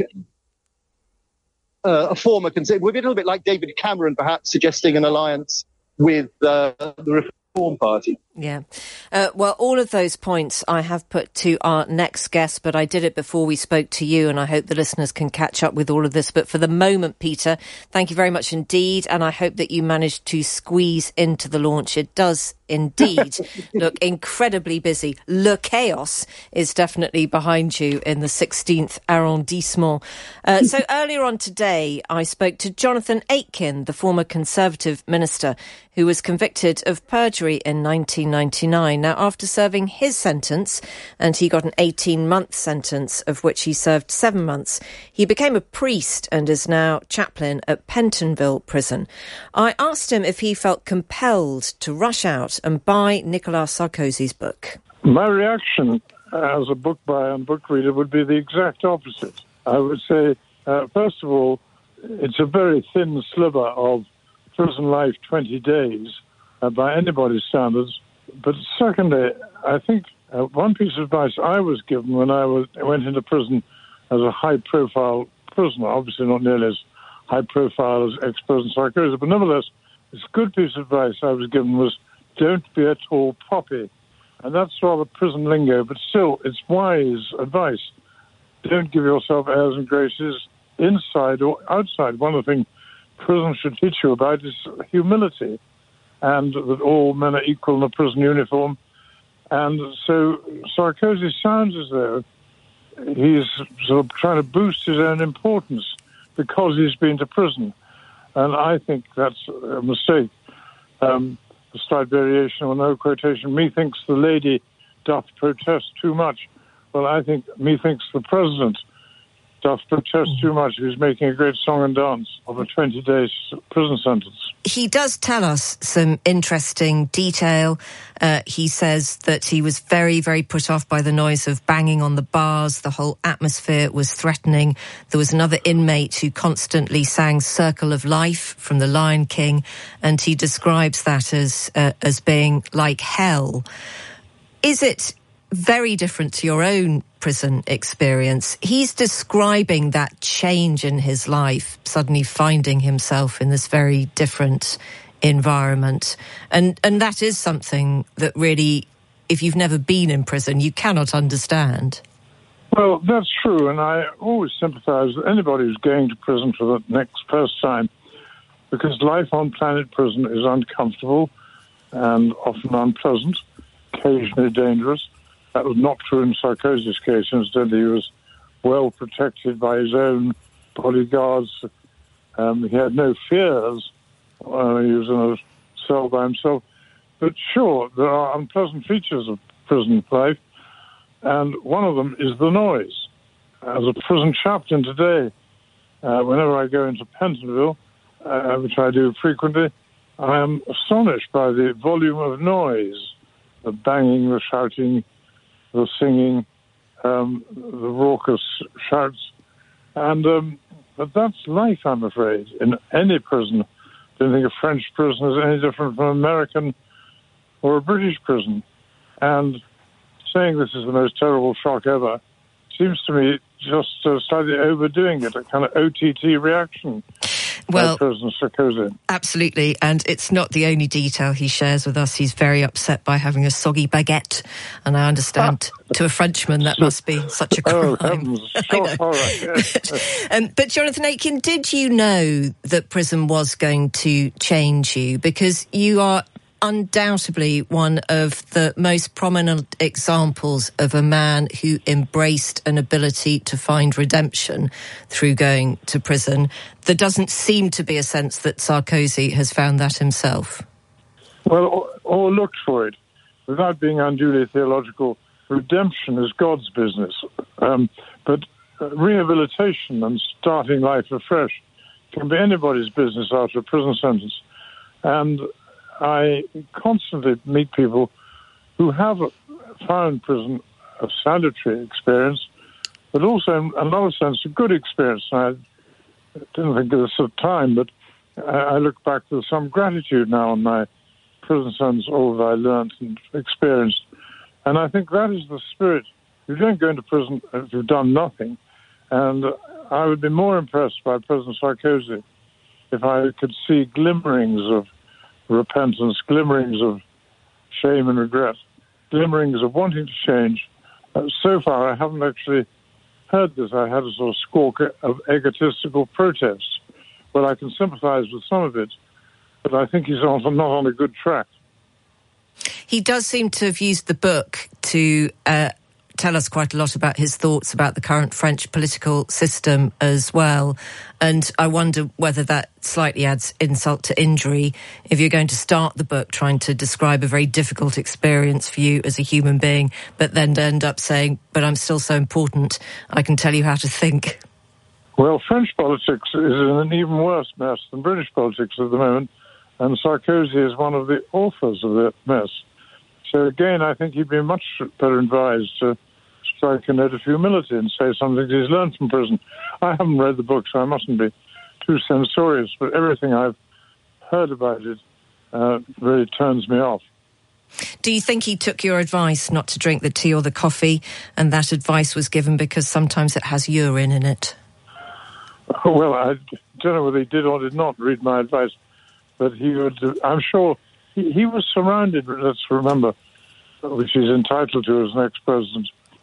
would be a little bit like David Cameron, perhaps, suggesting an alliance with the Reform Party. Yeah. Well, all of those points I have put to our next guest, but I did it before we spoke to you, and I hope the listeners can catch up with all of this. But for the moment, Peter, thank you very much indeed, and I hope that you managed to squeeze into the launch. It does indeed look incredibly busy. Le Chaos is definitely behind you in the 16th arrondissement. So earlier on today, I spoke to Jonathan Aitken, the former Conservative minister, who was convicted of perjury in 1999. Now, after serving his sentence, and he got an 18-month sentence, of which he served 7 months, he became a priest and is now chaplain at Pentonville Prison. I asked him if he felt compelled to rush out and buy Nicolas Sarkozy's book. My reaction as a book buyer and book reader would be the exact opposite. I would say, first of all, it's a very thin sliver of prison life, 20 days, by anybody's standards. But secondly, I think one piece of advice I was given when I went into prison as a high-profile prisoner, obviously not nearly as high-profile as ex-President Sarkozy, but nevertheless, this good piece of advice I was given was, don't be a tall poppy. And that's rather prison lingo, but still, it's wise advice. Don't give yourself airs and graces inside or outside. One of the things prison should teach you about is humility, and that all men are equal in a prison uniform. And so Sarkozy sounds as though he's sort of trying to boost his own importance because he's been to prison. And I think that's a mistake. The slight variation or no quotation, methinks the lady doth protest too much. Well, I think methinks the president doth protest too much. He's making a great song and dance of a 20-day prison sentence. He does tell us some interesting detail. He says that he was very, very put off by the noise of banging on the bars. The whole atmosphere was threatening. There was another inmate who constantly sang Circle of Life from The Lion King, and he describes that as being like hell. Is it very different to your own prison experience? He's describing that change in his life, suddenly finding himself in this very different environment. And that is something that really, if you've never been in prison, you cannot understand. Well, that's true, and I always sympathise with anybody who's going to prison for the first time, because life on planet prison is uncomfortable and often unpleasant, occasionally dangerous. That was not true in Sarkozy's case. Instead, he was well protected by his own bodyguards. He had no fears. He was in a cell by himself. But sure, there are unpleasant features of prison life, and one of them is the noise. As a prison chaplain today, whenever I go into Pentonville, which I do frequently, I am astonished by the volume of noise, the banging, the shouting, the singing, the raucous shouts. And but that's life, I'm afraid, in any prison. I don't think a French prison is any different from an American or a British prison. And saying this is the most terrible shock ever seems to me just slightly overdoing it, a kind of OTT reaction. Well, President Sarkozy. Absolutely, and it's not the only detail he shares with us. He's very upset by having a soggy baguette, and I understand to a Frenchman that must be such a crime. Oh, heavens. Sure. All right, yes. But Jonathan Aitken, did you know that prison was going to change you? Because you are undoubtedly one of the most prominent examples of a man who embraced an ability to find redemption through going to prison. There doesn't seem to be a sense that Sarkozy has found that himself. Well, or looked for it. Without being unduly theological, redemption is God's business. But rehabilitation and starting life afresh can be anybody's business after a prison sentence. And I constantly meet people who have found prison a salutary experience, but also, in another sense, a good experience. I didn't think of this at the time, but I look back with some gratitude now on my prison sentence, all that I learned and experienced. And I think that is the spirit. You don't go into prison if you've done nothing. And I would be more impressed by President Sarkozy if I could see glimmerings of repentance, glimmerings of shame and regret, glimmerings of wanting to change. So far, I haven't actually heard this. I had a sort of squawk of egotistical protest. Well, I can sympathise with some of it, but I think he's not on a good track. He does seem to have used the book to tell us quite a lot about his thoughts about the current French political system as well. And I wonder whether that slightly adds insult to injury if you're going to start the book trying to describe a very difficult experience for you as a human being, but then end up saying, but I'm still so important, I can tell you how to think. Well, French politics is in an even worse mess than British politics at the moment, and Sarkozy is one of the authors of that mess. So again, I think he'd be much better advised to strike a note of humility and say something that he's learned from prison. I haven't read the book, so I mustn't be too censorious, but everything I've heard about it really turns me off. Do you think he took your advice not to drink the tea or the coffee, and that advice was given because sometimes it has urine in it? Well, I don't know whether he did or did not read my advice, but he would. I'm sure he was surrounded, let's remember, which he's entitled to as an ex-president,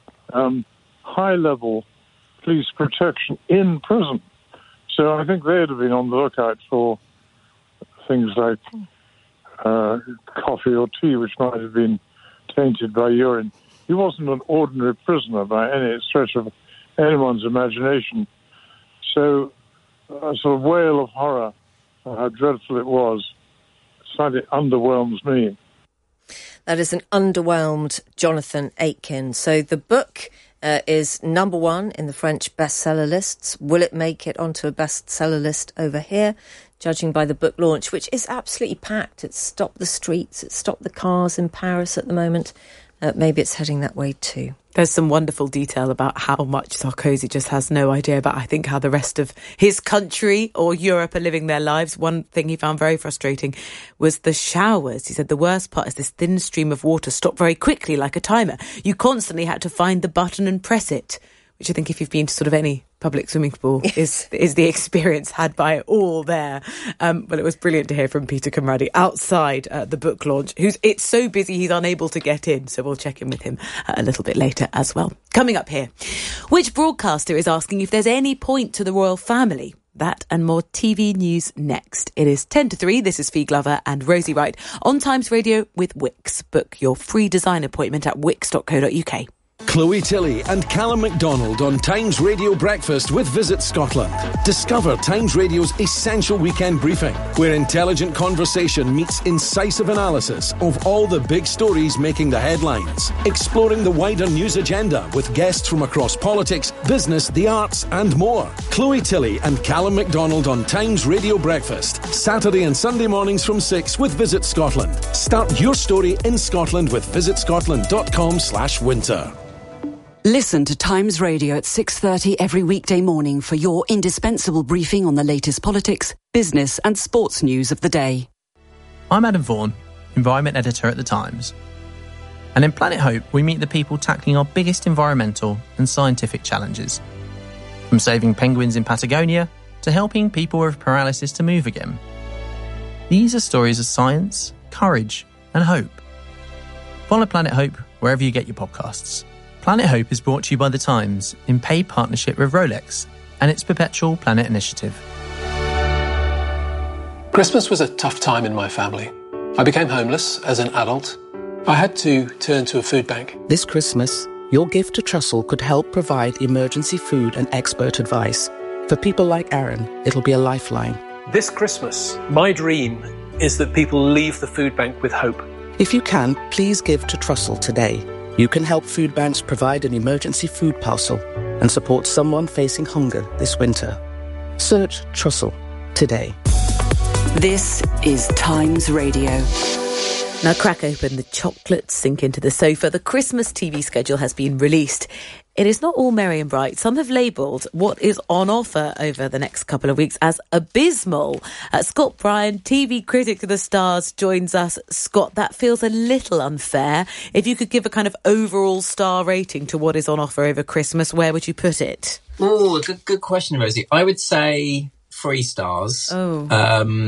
high-level police protection in prison. So I think they'd have been on the lookout for things like coffee or tea, which might have been tainted by urine. He wasn't an ordinary prisoner by any stretch of anyone's imagination. So a sort of wail of horror for how dreadful it was slightly underwhelms me. That is an underwhelmed Jonathan Aitken. So the book is number one in the French bestseller lists. Will it make it onto a bestseller list over here? Judging by the book launch, which is absolutely packed. It's stopped the streets, it's stopped the cars in Paris at the moment. Maybe it's heading that way too. There's some wonderful detail about how much Sarkozy just has no idea about, I think, how the rest of his country or Europe are living their lives. One thing he found very frustrating was the showers. He said the worst part is this thin stream of water stopped very quickly like a timer. You constantly had to find the button and press it, which I think if you've been to sort of any public swimming pool is the experience had by all there. Well, it was brilliant to hear from Peter Conradi outside the book launch, it's so busy he's unable to get in, so we'll check in with him a little bit later as well. Coming up here, which broadcaster is asking if there's any point to the royal family? That and more TV news next. It is 10 to 3. This is Fee Glover and Rosie Wright on Times Radio with Wix. Book your free design appointment at wix.co.uk. Chloe Tilley and Callum MacDonald on Times Radio Breakfast with Visit Scotland. Discover Times Radio's essential weekend briefing, where intelligent conversation meets incisive analysis of all the big stories making the headlines. Exploring the wider news agenda with guests from across politics, business, the arts and more. Chloe Tilley and Callum MacDonald on Times Radio Breakfast. Saturday and Sunday mornings from 6 with Visit Scotland. Start your story in Scotland with visitscotland.com/winter. Listen to Times Radio at 6:30 every weekday morning for your indispensable briefing on the latest politics, business and sports news of the day. I'm Adam Vaughan, Environment Editor at The Times. And in Planet Hope, we meet the people tackling our biggest environmental and scientific challenges. From saving penguins in Patagonia to helping people with paralysis to move again. These are stories of science, courage and hope. Follow Planet Hope wherever you get your podcasts. Planet Hope is brought to you by The Times in paid partnership with Rolex and its Perpetual Planet Initiative. Christmas was a tough time in my family. I became homeless as an adult. I had to turn to a food bank. This Christmas, your gift to Trussell could help provide emergency food and expert advice. For people like Aaron, it'll be a lifeline. This Christmas, my dream is that people leave the food bank with hope. If you can, please give to Trussell today. You can help food banks provide an emergency food parcel and support someone facing hunger this winter. Search Trussell today. This is Times Radio. Now crack open the chocolates, sink into the sofa. The Christmas TV schedule has been released. It is not all merry and bright. Some have labelled what is on offer over the next couple of weeks as abysmal. Scott Bryan, TV critic to the stars, joins us. Scott, that feels a little unfair. If you could give a kind of overall star rating to what is on offer over Christmas, where would you put it? Oh, good question, Rosie. I would say 3 stars. Oh.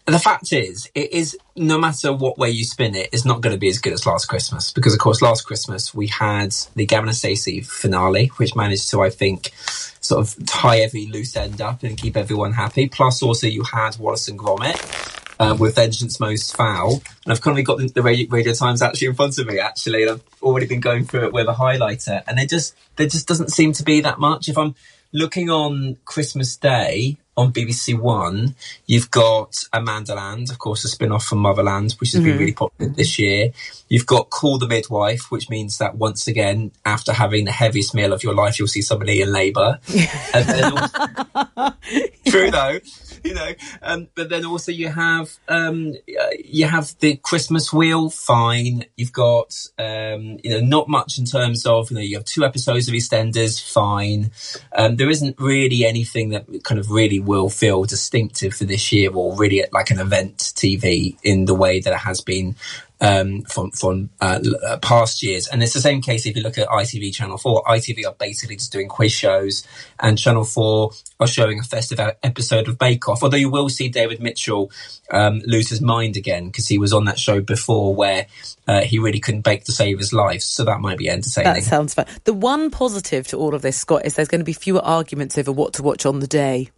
The fact is, it is, no matter what way you spin it, it's not going to be as good as Last Christmas. Because, of course, Last Christmas we had the Gavin and Stacey finale, which managed to, I think, sort of tie every loose end up and keep everyone happy. Plus, also, you had Wallace and Gromit with Vengeance Most Foul. And I've currently got the Radio Times actually in front of me, actually. And I've already been going through it with a highlighter. And there just doesn't seem to be that much. If I'm looking on Christmas Day on BBC One, you've got Amandaland, of course, a spin-off from Motherland, which has been really popular this year. You've got Call the Midwife, which means that once again, after having the heaviest meal of your life, you'll see somebody in labour. And then also, true though, you know. But then also you have the Christmas Wheel, fine. You've got not much in terms of, you have 2 episodes of EastEnders, fine. There isn't really anything that kind of really will feel distinctive for this year, or really like an event TV in the way that it has been from past years. And it's the same case if you look at ITV Channel 4. ITV are basically just doing quiz shows, and Channel 4 are showing a festive episode of Bake Off, although you will see David Mitchell lose his mind again, because he was on that show before where he really couldn't bake to save his life, so that might be entertaining. That sounds fun. The one positive to all of this, Scott, is there's going to be fewer arguments over what to watch on the day.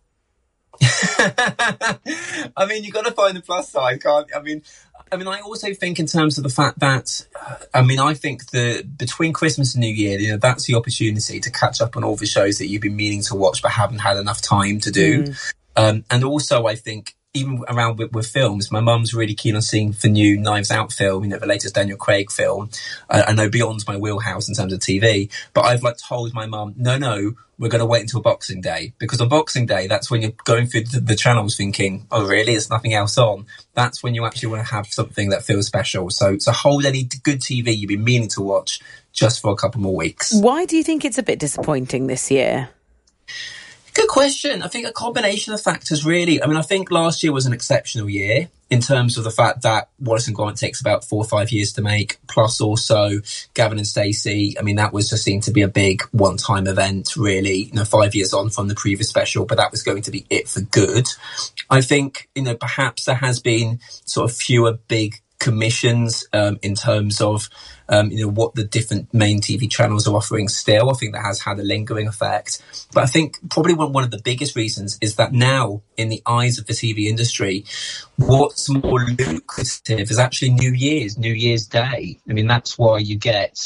I mean, you've got to find the plus side, can't you? I mean, I also think in terms of the fact that, I think between Christmas and New Year, that's the opportunity to catch up on all the shows that you've been meaning to watch but haven't had enough time to do. And also, I think, even around with films, my mum's really keen on seeing the new Knives Out film, the latest Daniel Craig film. I know beyond my wheelhouse in terms of TV, but I've told my mum, no, we're going to wait until Boxing Day, because on Boxing Day, that's when you're going through the channels thinking, oh really, there's nothing else on. That's when you actually want to have something that feels special. So hold any good TV you've been meaning to watch just for a couple more weeks. Why do you think it's a bit disappointing this year? Good question. I think a combination of factors, really. I think last year was an exceptional year in terms of the fact that Wallace and Gromit takes about 4 or 5 years to make, plus also Gavin and Stacey. That was just seen to be a big one-time event, really, 5 years on from the previous special, but that was going to be it for good. I think, perhaps there has been sort of fewer big commissions in terms of what the different main TV channels are offering still. I think that has had a lingering effect. But I think probably one of the biggest reasons is that now, in the eyes of the TV industry, what's more lucrative is actually New Year's Day. That's why you get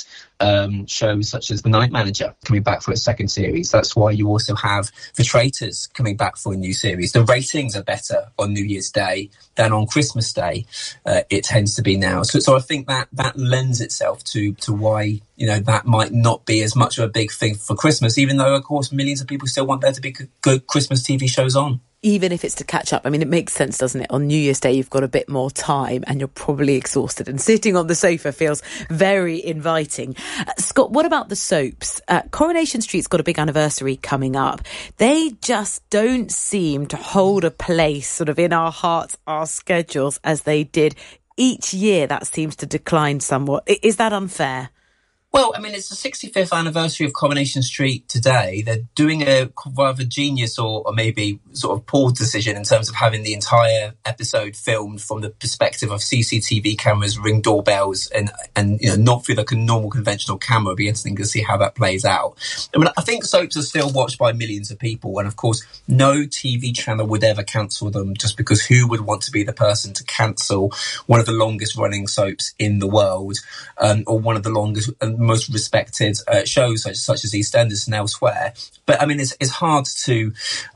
shows such as The Night Manager coming back for a second series. That's why you also have The Traitors coming back for a new series. The ratings are better on New Year's Day than on Christmas Day. It tends to be now. So I think that lends itself to why that might not be as much of a big thing for Christmas, even though, of course, millions of people still want there to be good Christmas TV shows on. Even if it's to catch up. It makes sense, doesn't it? On New Year's Day, you've got a bit more time and you're probably exhausted, and sitting on the sofa feels very inviting. Scott, what about the soaps? Coronation Street's got a big anniversary coming up. They just don't seem to hold a place sort of in our hearts, our schedules, as they did. Each year that seems to decline somewhat. Is that unfair? Well, it's the 65th anniversary of Coronation Street today. They're doing a rather genius or maybe sort of poor decision in terms of having the entire episode filmed from the perspective of CCTV cameras, Ring doorbells, and not through the normal conventional camera. It'll be interesting to see how that plays out. I think soaps are still watched by millions of people, and of course, no TV channel would ever cancel them, just because who would want to be the person to cancel one of the longest running soaps in the world, or one of the longest most respected shows such as EastEnders and elsewhere. But it's hard to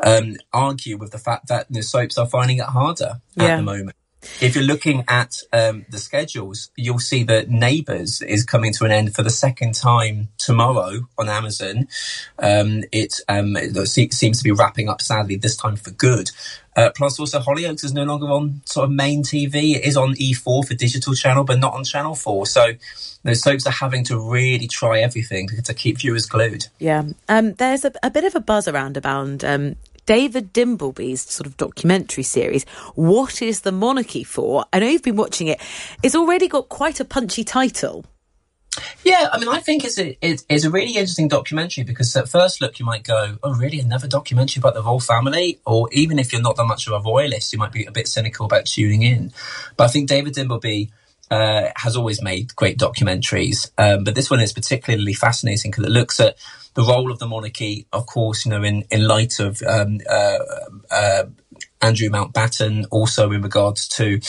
argue with the fact that soaps are finding it harder at the moment. If you're looking at the schedules, you'll see that Neighbours is coming to an end for the second time tomorrow on Amazon. It seems to be wrapping up, sadly, this time for good. Plus also Hollyoaks is no longer on sort of main TV. It is on E4 for digital channel, but not on Channel 4. So those soaps are having to really try everything to keep viewers glued. Yeah. There's a bit of a buzz around David Dimbleby's sort of documentary series, What is the Monarchy For? I know you've been watching it. It's already got quite a punchy title. Yeah, I mean, I think it's a really interesting documentary because at first look, you might go, oh, really, another documentary about the royal family? Or even if you're not that much of a royalist, you might be a bit cynical about tuning in. But I think David Dimbleby has always made great documentaries. But this one is particularly fascinating because it looks at the role of the monarchy, of course, you know, in light of Andrew Mountbatten, also in regards to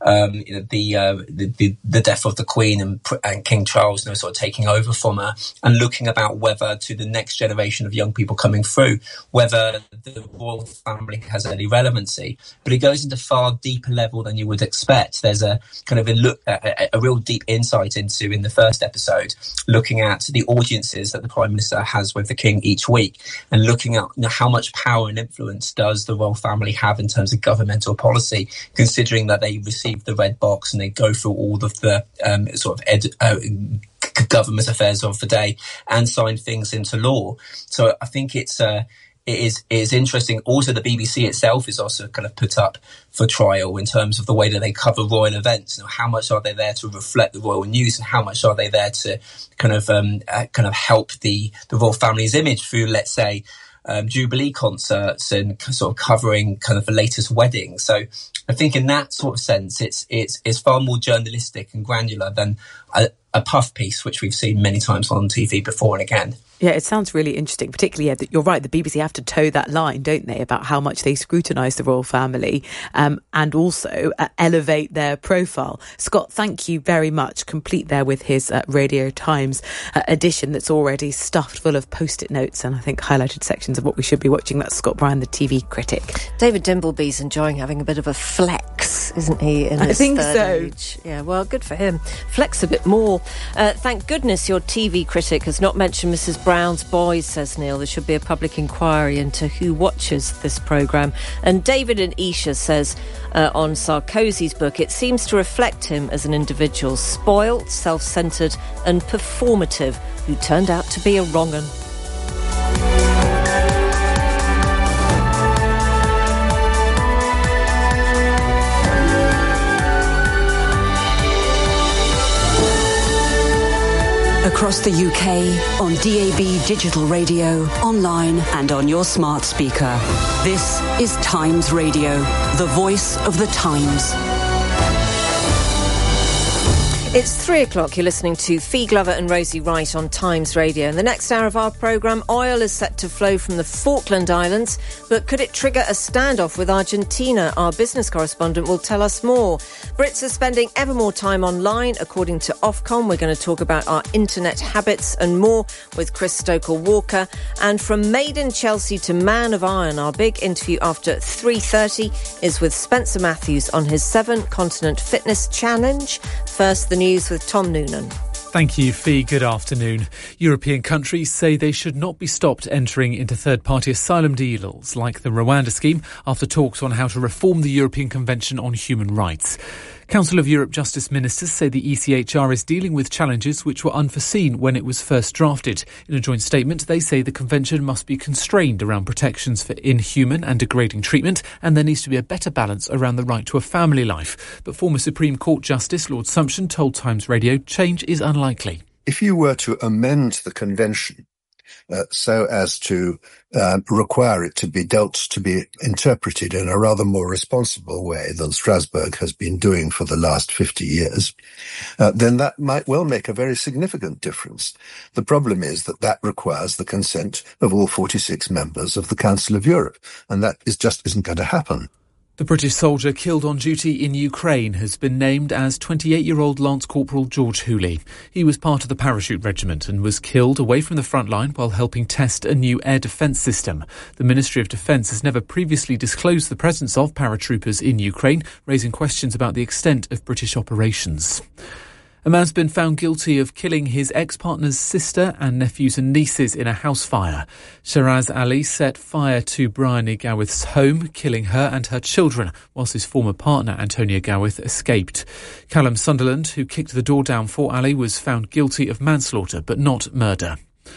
the death of the Queen and King Charles, you know, sort of taking over from her, and looking about whether to the next generation of young people coming through, whether the royal family has any relevancy. But it goes into far deeper level than you would expect. There's a kind of a real deep insight into, in the first episode, looking at the audiences that the Prime Minister has with the King each week, and looking at, you know, how much power and influence does the royal family have in terms of governmental policy, considering that they receive the red box and they go through all of the government affairs of the day and sign things into law. So I think it is interesting. Also, the BBC itself is also kind of put up for trial in terms of the way that they cover royal events. You know, how much are they there to reflect the royal news, and how much are they there to kind of help the royal family's image through, let's say, Jubilee concerts and sort of covering kind of the latest wedding. So I think in that sort of sense, it's far more journalistic and granular than a puff piece, which we've seen many times on TV before and again. Yeah, it sounds really interesting, particularly, you're right, the BBC have to toe that line, don't they, about how much they scrutinise the royal family and also elevate their profile. Scott, thank you very much. Complete there with his Radio Times edition that's already stuffed full of Post-it notes and I think highlighted sections of what we should be watching. That's Scott Bryan, the TV critic. David Dimbleby's enjoying having a bit of a flex, isn't he, in his third age? Yeah, well, good for him. Flex a bit more. Thank goodness your TV critic has not mentioned Mrs. Brown's Boys, says Neil. There should be a public inquiry into who watches this programme. And David and Isha says on Sarkozy's book, it seems to reflect him as an individual, spoilt, self-centred and performative, who turned out to be a wrong 'un. Across the UK, on DAB digital radio, online and on your smart speaker. This is Times Radio, the voice of the Times. It's 3 o'clock. You're listening to Fee Glover and Rosie Wright on Times Radio. In the next hour of our programme, oil is set to flow from the Falkland Islands, but could it trigger a standoff with Argentina? Our business correspondent will tell us more. Brits are spending ever more time online, according to Ofcom. We're going to talk about our internet habits and more with Chris Stoker-Walker. And from Made in Chelsea to Man of Iron, our big interview after 3:30 is with Spencer Matthews on his 7-continent fitness challenge. First, the news with Tom Noonan. Thank you, Fee. Good afternoon. European countries say they should not be stopped entering into third-party asylum deals like the Rwanda scheme after talks on how to reform the European Convention on Human Rights. Council of Europe Justice Ministers say the ECHR is dealing with challenges which were unforeseen when it was first drafted. In a joint statement, they say the convention must be constrained around protections for inhuman and degrading treatment, and there needs to be a better balance around the right to a family life. But former Supreme Court Justice Lord Sumption told Times Radio change is unlikely. If you were to amend the convention so as to require it to be interpreted in a rather more responsible way than Strasbourg has been doing for the last 50 years, then that might well make a very significant difference. The problem is that requires the consent of all 46 members of the Council of Europe, and that just isn't going to happen. The British soldier killed on duty in Ukraine has been named as 28-year-old Lance Corporal George Hooley. He was part of the parachute regiment and was killed away from the front line while helping test a new air defence system. The Ministry of Defence has never previously disclosed the presence of paratroopers in Ukraine, raising questions about the extent of British operations. A man's been found guilty of killing his ex-partner's sister and nephews and nieces in a house fire. Sheraz Ali set fire to Bryony Gawith's home, killing her and her children, whilst his former partner, Antonia Gawith, escaped. Callum Sunderland, who kicked the door down for Ali, was found guilty of manslaughter but not murder.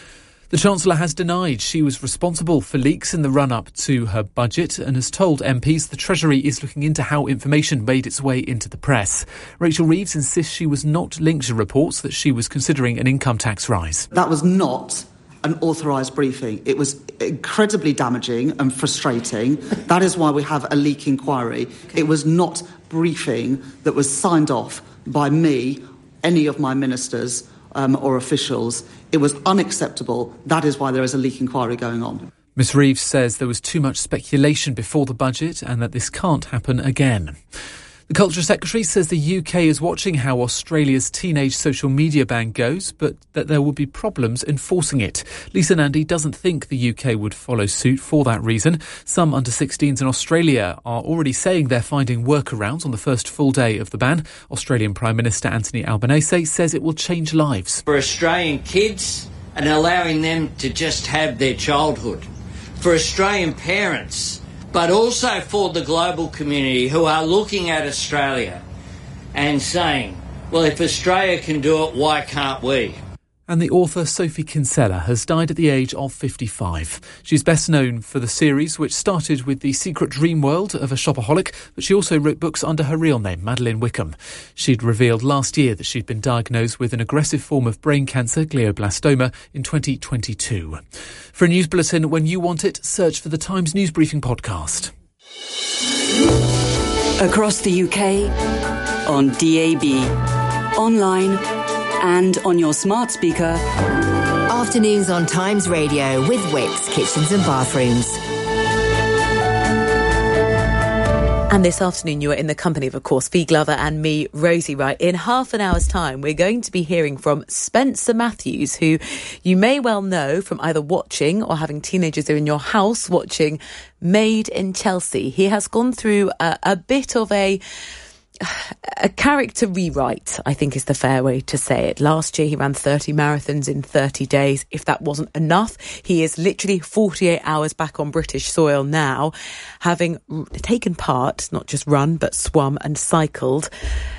The Chancellor has denied she was responsible for leaks in the run-up to her budget and has told MPs the Treasury is looking into how information made its way into the press. Rachel Reeves insists she was not linked to reports that she was considering an income tax rise. That was not an authorised briefing. It was incredibly damaging and frustrating. That is why we have a leak inquiry. It was not briefing that was signed off by me, any of my ministers or officials. It was unacceptable. That is why there is a leak inquiry going on. Ms Reeves says there was too much speculation before the budget and that this can't happen again. The Culture Secretary says the UK is watching how Australia's teenage social media ban goes, but that there will be problems enforcing it. Lisa Nandy doesn't think the UK would follow suit for that reason. Some under-16s in Australia are already saying they're finding workarounds on the first full day of the ban. Australian Prime Minister Anthony Albanese says it will change lives. For Australian kids and allowing them to just have their childhood. For Australian parents, but also for the global community who are looking at Australia and saying, well, if Australia can do it, why can't we? And the author Sophie Kinsella has died at the age of 55. She's best known for the series, which started with the secret dream world of a shopaholic, but she also wrote books under her real name, Madeleine Wickham. She'd revealed last year that she'd been diagnosed with an aggressive form of brain cancer, glioblastoma, in 2022. For a news bulletin when you want it, search for the Times News Briefing podcast. Across the UK, on DAB, online and on your smart speaker. Afternoons on Times Radio with Wickes Kitchens and Bathrooms. And this afternoon you are in the company of course, Fee Glover and me, Rosie Wright. In half an hour's time, we're going to be hearing from Spencer Matthews, who you may well know from either watching or having teenagers in your house watching Made in Chelsea. He has gone through a bit of a character rewrite, I think is the fair way to say it. Last year he ran 30 marathons in 30 days. If that wasn't enough, he is literally 48 hours back on British soil now, having taken part, not just run, but swum and cycled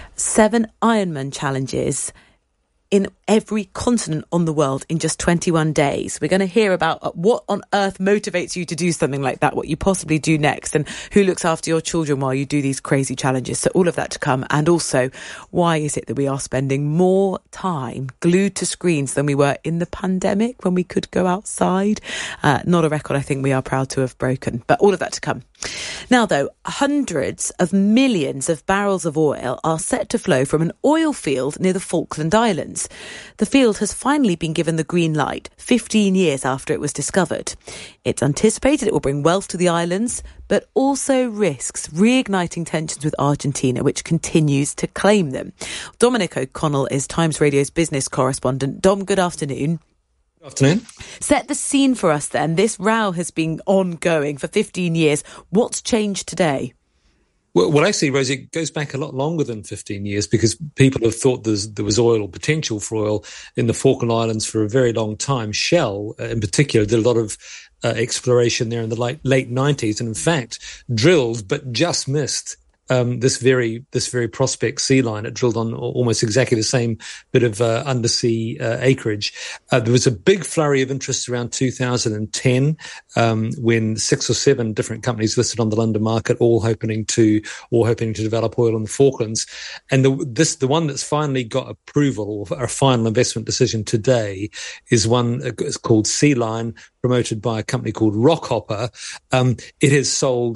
7 Ironman challenges in every continent on the world in just 21 days. We're going to hear about what on earth motivates you to do something like that, what you possibly do next, and who looks after your children while you do these crazy challenges. So all of that to come. And also, why is it that we are spending more time glued to screens than we were in the pandemic when we could go outside? Not a record I think we are proud to have broken, but all of that to come. Now, though, hundreds of millions of barrels of oil are set to flow from an oil field near the Falkland Islands. The field has finally been given the green light 15 years after it was discovered. It's anticipated it will bring wealth to the islands, but also risks reigniting tensions with Argentina, which continues to claim them. Dominic O'Connell is Times Radio's business correspondent. Dom, good afternoon. Good afternoon. Set the scene for us then. This row has been ongoing for 15 years. What's changed today? Well, actually, Rosie, it goes back a lot longer than 15 years because people have thought there was oil or potential for oil in the Falkland Islands for a very long time. Shell, in particular, did a lot of exploration there in the late 90s and, in fact, drilled but just missed this very prospect Sea Lion. It drilled on almost exactly the same bit of undersea acreage. There was a big flurry of interest around 2010 when 6 or 7 different companies listed on the London market, all hoping to develop oil in the Falklands. And the one that's finally got approval or a final investment decision today is one it's called Sea Lion, promoted by a company called Rockhopper. It has sold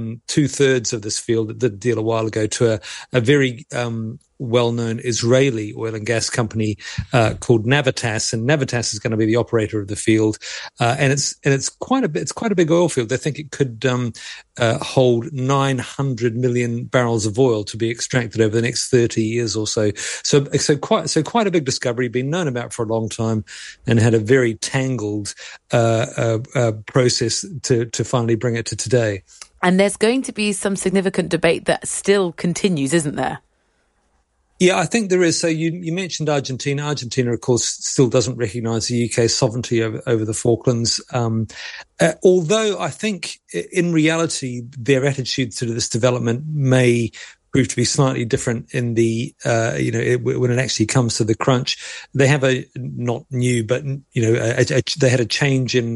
2/3 of this field. It did a deal a while ago to a very well-known Israeli oil and gas company called Navitas, and Navitas is going to be the operator of the field. And it's quite a big oil field. They think it could hold 900 million barrels of oil to be extracted over the next 30 years or so. So quite a big discovery, been known about for a long time, and had a very tangled process to finally bring it to today. And there's going to be some significant debate that still continues, isn't there? Yeah, I think there is. So you mentioned Argentina. Argentina, of course, still doesn't recognise the UK's sovereignty over the Falklands. Although I think in reality their attitude to this development may prove to be slightly different in the, when it actually comes to the crunch. They have they had a change in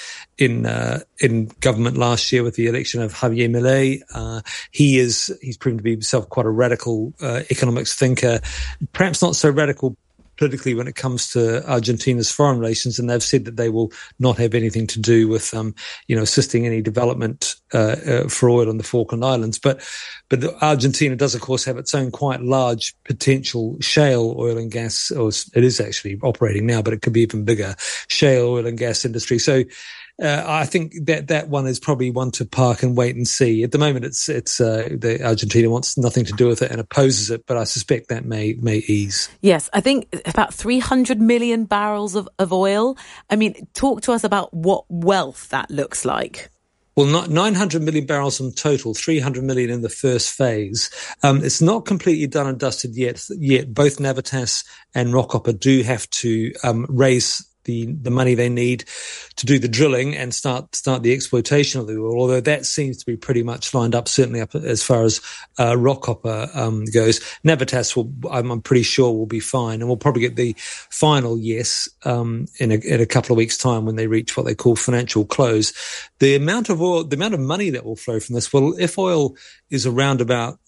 government last year with the election of Javier Milei. He's proven to be himself quite a radical economics thinker, perhaps not so radical politically when it comes to Argentina's foreign relations, and they've said that they will not have anything to do with, assisting any development for oil on the Falkland Islands. But Argentina does, of course, have its own quite large potential shale oil and gas, or it is actually operating now, but it could be even bigger, shale oil and gas industry. So I think that one is probably one to park and wait and see. At the moment, the Argentina wants nothing to do with it and opposes it, but I suspect that may ease. Yes, I think about 300 million barrels of oil. I mean, talk to us about what wealth that looks like. Well, 900 million barrels in total, 300 million in the first phase. It's not completely done and dusted yet. Both Navitas and Rockhopper do have to raise the money they need to do the drilling and start the exploitation of the oil, although that seems to be pretty much lined up, certainly up as far as Rockhopper goes. Navitas I'm pretty sure will be fine, and we'll probably get the final yes in a couple of weeks' time when they reach what they call financial close. The amount of money that will flow from this, well, if oil is around about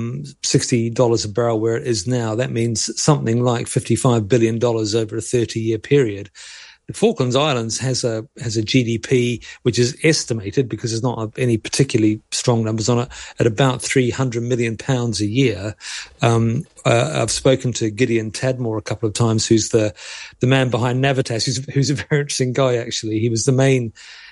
$60 a barrel where it is now, that means something like $55 billion over a 30-year period. The Falklands Islands has a GDP which is estimated, because there's not any particularly strong numbers on it, at about £300 million a year. I've spoken to Gideon Tadmore a couple of times, who's the man behind Navitas, who's a very interesting guy, actually. He was the main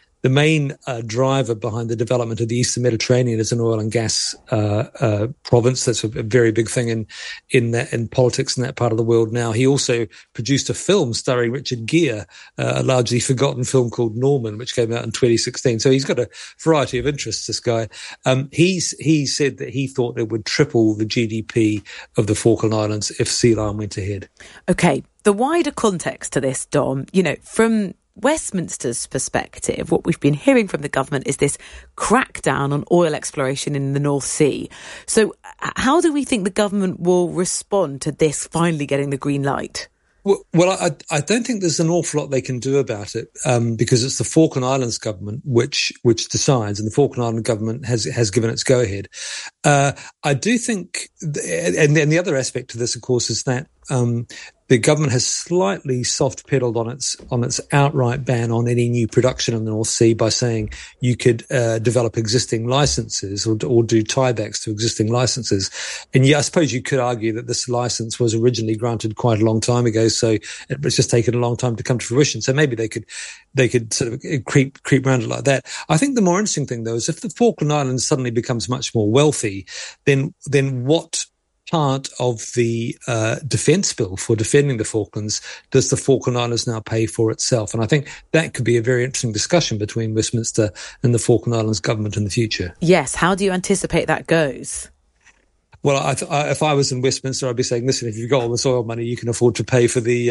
driver behind the development of the Eastern Mediterranean as an oil and gas province. That's a very big thing in politics in that part of the world now. He also produced a film starring Richard Gere, a largely forgotten film called Norman, which came out in 2016. So he's got a variety of interests, this guy. He said that he thought it would triple the GDP of the Falkland Islands if Sea Lion went ahead. Okay, the wider context to this, Dom, from Westminster's perspective, what we've been hearing from the government is this crackdown on oil exploration in the North Sea. So how do we think the government will respond to this finally getting the green light? Well, I don't think there's an awful lot they can do about it, because it's the Falkland Islands government which decides, and the Falkland Island government has given its go-ahead. I do think, and the other aspect to this, of course, is that the government has slightly soft-pedaled on its outright ban on any new production in the North Sea by saying you could develop existing licenses or do tiebacks to existing licenses. And yeah, I suppose you could argue that this license was originally granted quite a long time ago, so it was just taken a long time to come to fruition. So maybe they could sort of creep around it like that. I think the more interesting thing, though, is if the Falkland Islands suddenly becomes much more wealthy, then what part of the defence bill for defending the Falklands does the Falkland Islands now pay for itself? And I think that could be a very interesting discussion between Westminster and the Falkland Islands government in the future. Yes, how do you anticipate that goes? Well, if I was in Westminster, I'd be saying, listen, if you've got all this oil money, you can afford to pay for the,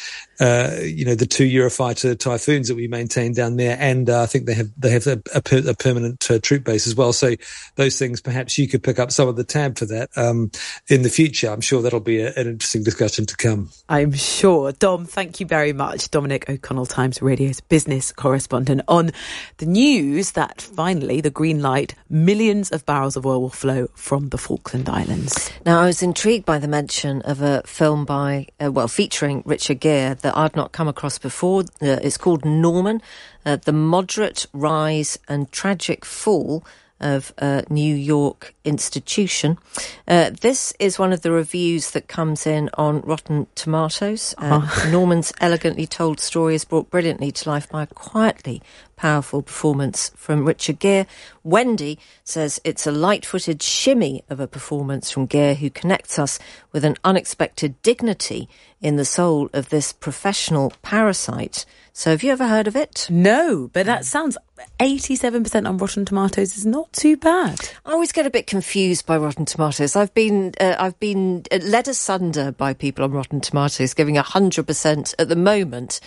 the 2 Eurofighter Typhoons that we maintain down there. And I think they have a permanent troop base as well. So those things, perhaps you could pick up some of the tab for that in the future. I'm sure that'll be an interesting discussion to come. I'm sure. Dom, thank you very much. Dominic O'Connell, Times Radio's business correspondent, on the news that finally the green light, millions of barrels of oil will flow from the Falkland Islands. Now, I was intrigued by the mention of a film featuring Richard Gere that I'd not come across before. It's called Norman, The Moderate Rise and Tragic Fall of a New York Institution. This is one of the reviews that comes in on Rotten Tomatoes. Norman's elegantly told story is brought brilliantly to life by a quietly powerful performance from Richard Gere. Wendy says it's a light-footed shimmy of a performance from Gere, who connects us with an unexpected dignity in the soul of this professional parasite. So have you ever heard of it? No, but that sounds 87% on Rotten Tomatoes is not too bad. I always get a bit confused by Rotten Tomatoes. I've been led asunder by people on Rotten Tomatoes giving 100% at the moment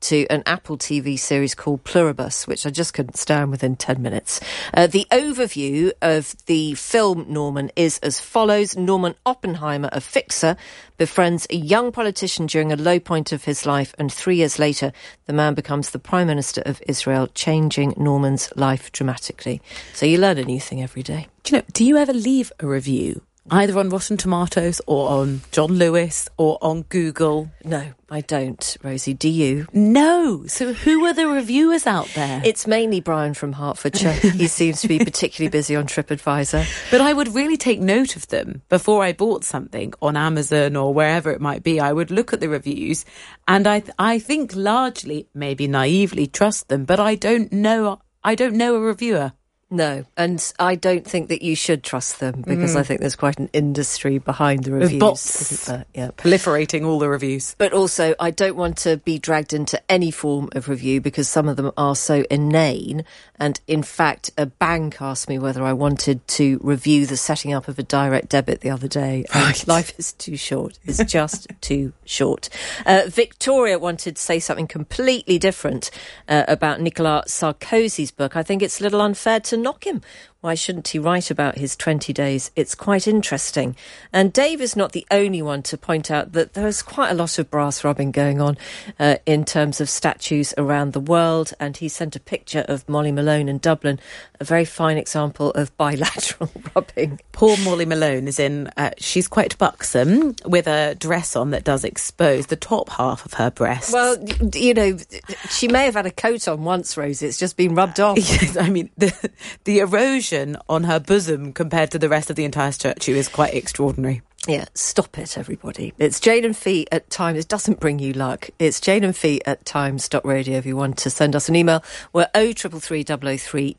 to an Apple TV series called Pluribus, which I just couldn't stand within 10 minutes. The overview of the film Norman is as follows. Norman Oppenheimer, a fixer, befriends a young politician during a low point of his life, and 3 years later, the man becomes the Prime Minister of Israel, changing Norman's life dramatically. So you learn a new thing every day. Do you ever leave a review, either on Rotten Tomatoes or on John Lewis or on Google? No, I don't, Rosie. Do you? No. So who are the reviewers out there? It's mainly Brian from Hertfordshire. He seems to be particularly busy on TripAdvisor. But I would really take note of them before I bought something on Amazon or wherever it might be. I would look at the reviews and I think largely, maybe naively, trust them, but I don't know a reviewer. No, and I don't think that you should trust them because I think there's quite an industry behind the reviews. With bots isn't there? Yeah. Proliferating all the reviews. But also, I don't want to be dragged into any form of review because some of them are so inane. And in fact, a bank asked me whether I wanted to review the setting up of a direct debit the other day. And life is too short. It's just too short. Victoria wanted to say something completely different about Nicolas Sarkozy's book. I think it's a little unfair to knock him. Why shouldn't he write about his 20 days? It's quite interesting. And Dave is not the only one to point out that there's quite a lot of brass rubbing going on in terms of statues around the world. And he sent a picture of Molly Malone in Dublin, a very fine example of bilateral rubbing. Poor Molly Malone is in, she's quite buxom with a dress on that does expose the top half of her breasts. Well, you know, she may have had a coat on once, Rosie. It's just been rubbed off. I mean, the erosion on her bosom compared to the rest of the entire statue is quite extraordinary. Yeah, stop it, everybody. It's Jane and Fee at Times. It doesn't bring you luck. It's Jane and Fee at times.radio if you want to send us an email. We're 0333 003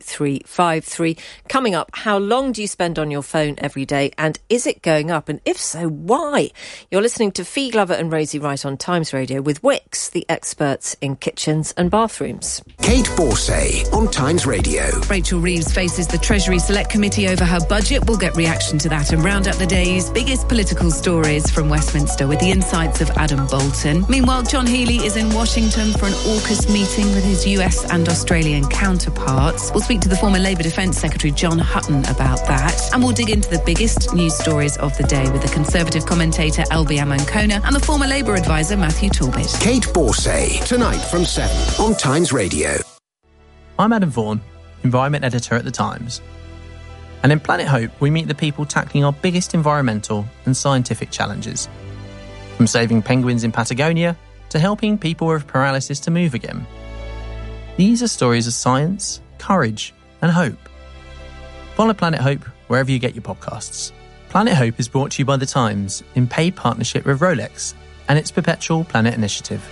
2353. Coming up, how long do you spend on your phone every day? And is it going up? And if so, why? You're listening to Fee Glover and Rosie Wright on Times Radio with Wix, the experts in kitchens and bathrooms. Kate Borsay on Times Radio. Rachel Reeves faces the Treasury Select Committee over her budget. We'll get reaction to that and round up the day's biggest political stories from Westminster with the insights of Adam Bolton. Meanwhile, John Healey is in Washington for an AUKUS meeting with his US and Australian counterparts. We'll speak to the former Labour Defence Secretary John Hutton about that. And we'll dig into the biggest news stories of the day with the Conservative commentator Elby Amankona and the former Labour advisor Matthew Talbot. Kate Borsay, tonight from 7 on Times Radio. I'm Adam Vaughan, Environment Editor at The Times. And in Planet Hope, we meet the people tackling our biggest environmental and scientific challenges. From saving penguins in Patagonia to helping people with paralysis to move again. These are stories of science, courage and hope. Follow Planet Hope wherever you get your podcasts. Planet Hope is brought to you by The Times in paid partnership with Rolex and its Perpetual Planet Initiative.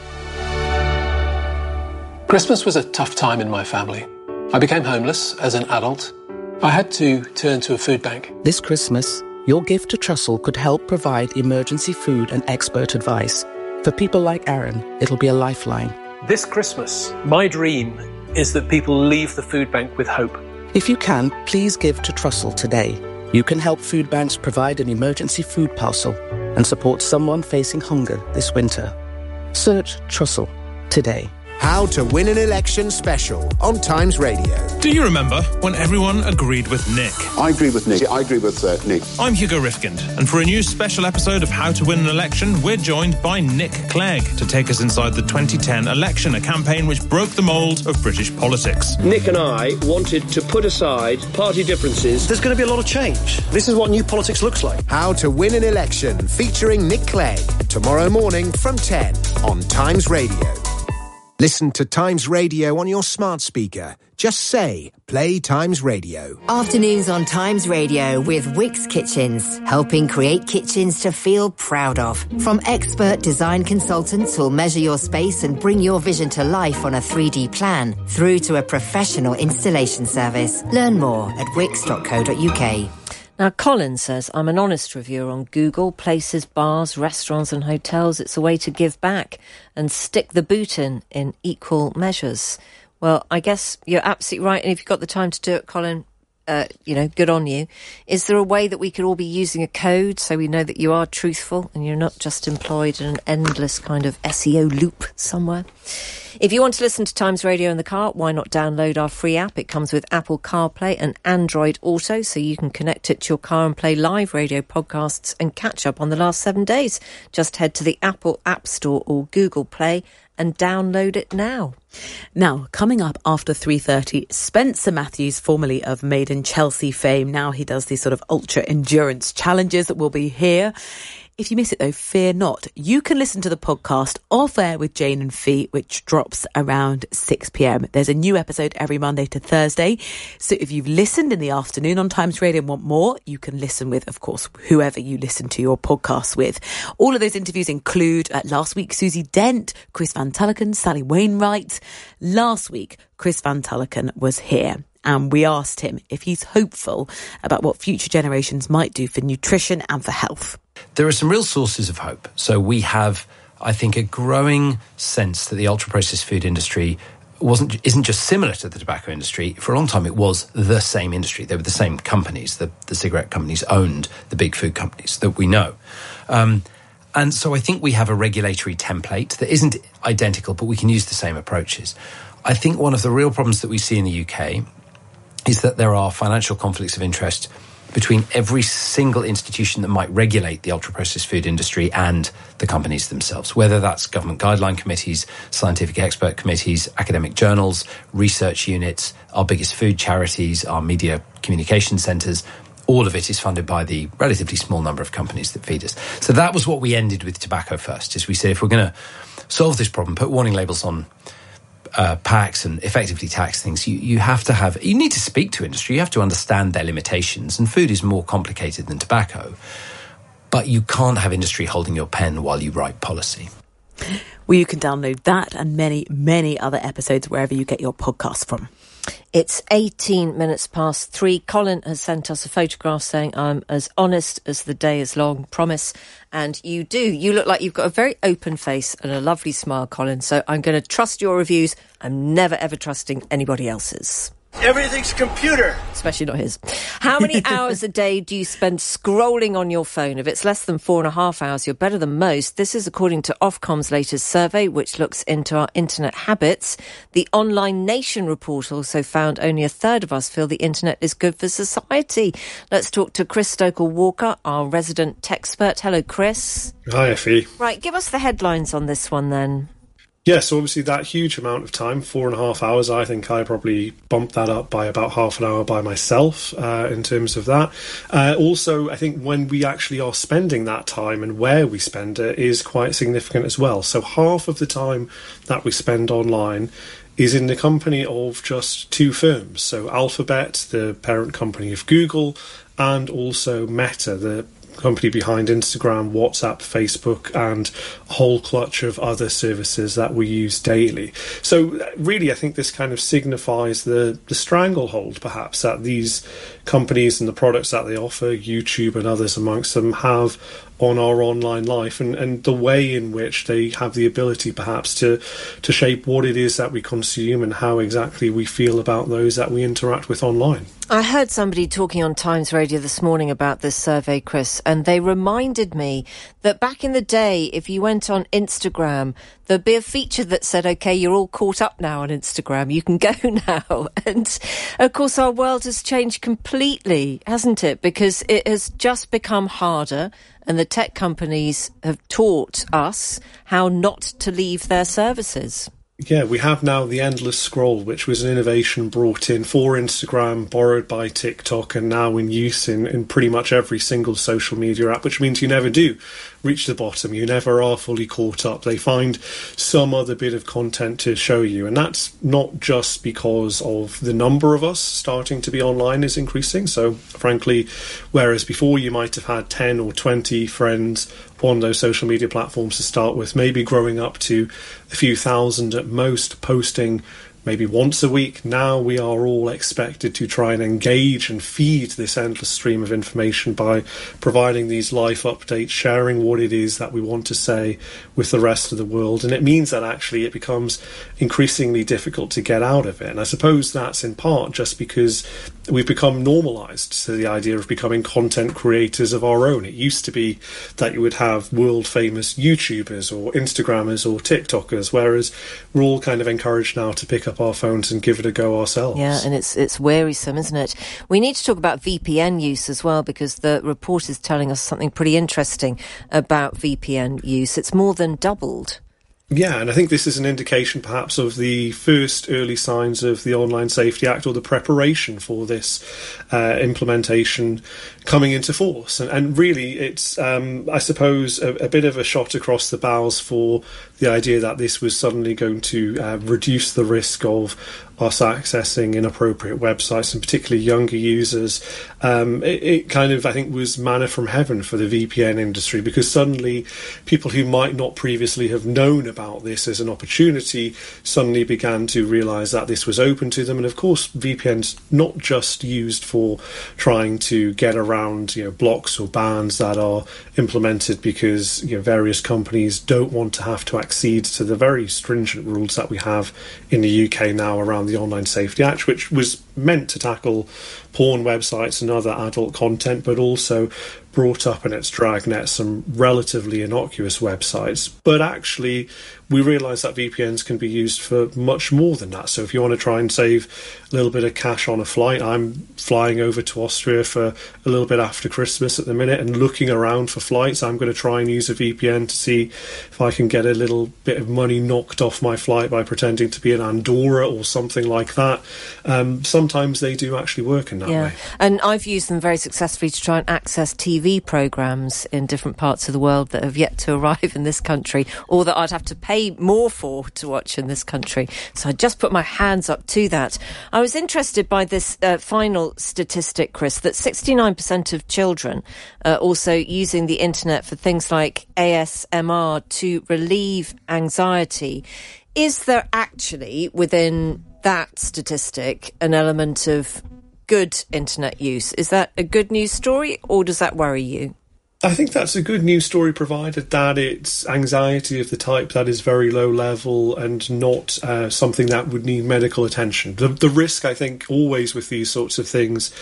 Christmas was a tough time in my family. I became homeless as an adult. I had to turn to a food bank. This Christmas, your gift to Trussell could help provide emergency food and expert advice. For people like Aaron, it'll be a lifeline. This Christmas, my dream is that people leave the food bank with hope. If you can, please give to Trussell today. You can help food banks provide an emergency food parcel and support someone facing hunger this winter. Search Trussell today. How to Win an Election special on Times Radio. Do you remember when everyone agreed with Nick? I agree with Nick. I agree with Nick. I'm Hugo Rifkind, and for a new special episode of How to Win an Election, we're joined by Nick Clegg to take us inside the 2010 election, a campaign which broke the mould of British politics. Nick and I wanted to put aside party differences. There's going to be a lot of change. This is what new politics looks like. How to Win an Election, featuring Nick Clegg, tomorrow morning from 10 on Times Radio. Listen to Times Radio on your smart speaker. Just say, play Times Radio. Afternoons on Times Radio with Wix Kitchens, helping create kitchens to feel proud of. From expert design consultants who'll measure your space and bring your vision to life on a 3D plan, through to a professional installation service. Learn more at wix.co.uk. Now, Colin says, I'm an honest reviewer on Google, places, bars, restaurants and hotels. It's a way to give back and stick the boot in equal measures. Well, I guess you're absolutely right. And if you've got the time to do it, Colin, good on you. Is there a way that we could all be using a code so we know that you are truthful and you're not just employed in an endless kind of SEO loop somewhere? If you want to listen to Times Radio in the car, why not download our free app? It comes with Apple CarPlay and Android Auto, so you can connect it to your car and play live radio podcasts and catch up on the last 7 days. Just head to the Apple App Store or Google Play and download it now. Now, coming up after 3:30, Spencer Matthews, formerly of Made in Chelsea fame. Now he does these sort of ultra endurance challenges that will be here. If you miss it, though, fear not. You can listen to the podcast Off Air with Jane and Fee, which drops around 6 p.m. There's a new episode every Monday to Thursday. So if you've listened in the afternoon on Times Radio and want more, you can listen with, of course, whoever you listen to your podcast with. All of those interviews include last week, Susie Dent, Chris Van Tulleken, Sally Wainwright. Last week, Chris Van Tulleken was here. And we asked him if he's hopeful about what future generations might do for nutrition and for health. There are some real sources of hope. So we have, I think, a growing sense that the ultra-processed food industry isn't just similar to the tobacco industry. For a long time, it was the same industry. They were the same companies. The cigarette companies owned the big food companies that we know. And so I think we have a regulatory template that isn't identical, but we can use the same approaches. I think one of the real problems that we see in the UK is that there are financial conflicts of interest between every single institution that might regulate the ultra-processed food industry and the companies themselves, whether that's government guideline committees, scientific expert committees, academic journals, research units, our biggest food charities, our media communication centres. All of it is funded by the relatively small number of companies that feed us. So that was what we ended with tobacco first, is we said if we're going to solve this problem, put warning labels on packs and effectively tax things, you need to speak to industry. You have to understand their limitations, and food is more complicated than tobacco, but you can't have industry holding your pen while you write policy. Well, you can download that and many, many other episodes wherever you get your podcasts from. It's 18 minutes past 3. Colin has sent us a photograph saying, I'm as honest as the day is long, promise. And you do. You look like you've got a very open face and a lovely smile, Colin. So I'm going to trust your reviews. I'm never, ever trusting anybody else's. Everything's computer. Especially not his. How many hours a day do you spend scrolling on your phone? If it's less than 4.5 hours, you're better than most. This is according to Ofcom's latest survey, which looks into our internet habits. The Online Nation report also found only a third of us feel the internet is good for society. Let's talk to Chris Stoker-Walker, our resident techspert. Hello, Chris. Hi, Effie. Right, give us the headlines on this one then. Yeah, so obviously that huge amount of time, 4.5 hours, I think I probably bumped that up by about half an hour by myself in terms of that. Also, I think when we actually are spending that time and where we spend it is quite significant as well. So half of the time that we spend online is in the company of just two firms. So Alphabet, the parent company of Google, and also Meta, the company behind Instagram, WhatsApp, Facebook, and a whole clutch of other services that we use daily. So really, I think this kind of signifies the stranglehold, perhaps, that these companies and the products that they offer, YouTube and others amongst them, have on our online life, and the way in which they have the ability perhaps to shape what it is that we consume and how exactly we feel about those that we interact with online. I heard somebody talking on Times Radio this morning about this survey, Chris, and they reminded me that back in the day, if you went on Instagram, there'd be a feature that said, OK, you're all caught up now on Instagram, you can go now. And, of course, our world has changed completely, hasn't it? Because it has just become harder, and the tech companies have taught us how not to leave their services. Yeah, we have now the endless scroll, which was an innovation brought in for Instagram, borrowed by TikTok, and now in use in pretty much every single social media app, which means you never do reach the bottom. You never are fully caught up. They find some other bit of content to show you. And that's not just because of the number of us starting to be online is increasing. So frankly, whereas before you might have had 10 or 20 friends on those social media platforms to start with, maybe growing up to a few thousand at most, posting maybe once a week. Now we are all expected to try and engage and feed this endless stream of information by providing these life updates, sharing what it is that we want to say with the rest of the world. And it means that actually it becomes increasingly difficult to get out of it. And I suppose that's in part just because we've become normalised to the idea of becoming content creators of our own. It used to be that you would have world famous YouTubers or Instagrammers or TikTokers, whereas we're all kind of encouraged now to pick up our phones and give it a go ourselves. Yeah, and it's wearisome, isn't it? We need to talk about VPN use as well, because the report is telling us something pretty interesting about VPN use. It's more than doubled. Yeah, and I think this is an indication perhaps of the first early signs of the Online Safety Act, or the preparation for this implementation coming into force. And really it's, I suppose, a bit of a shot across the bows for the idea that this was suddenly going to reduce the risk of us accessing inappropriate websites, and particularly younger users. It kind of, I think, was manna from heaven for the VPN industry, because suddenly people who might not previously have known about this as an opportunity suddenly began to realise that this was open to them. And of course, VPN's not just used for trying to get around, blocks or bans that are implemented because various companies don't want to have to accede to the very stringent rules that we have in the UK now around the Online Safety Act, which was meant to tackle porn websites and other adult content, but also brought up in its dragnet some relatively innocuous websites. But actually, we realise that VPNs can be used for much more than that. So if you want to try and save a little bit of cash on a flight, I'm flying over to Austria for a little bit after Christmas at the minute and looking around for flights. I'm going to try and use a VPN to see if I can get a little bit of money knocked off my flight by pretending to be in Andorra or something like that. Sometimes they do actually work in that way. And I've used them very successfully to try and access TV programmes in different parts of the world that have yet to arrive in this country, or that I'd have to pay more for to watch in this country. So I just put my hands up to that. I was interested by this final statistic, Chris, that 69% of children are also using the internet for things like ASMR to relieve anxiety. Is there actually, within that statistic, an element of good internet use? Is that a good news story, or does that worry you? I think that's a good news story, provided that it's anxiety of the type that is very low level and not something that would need medical attention. The risk, I think, always with these sorts of things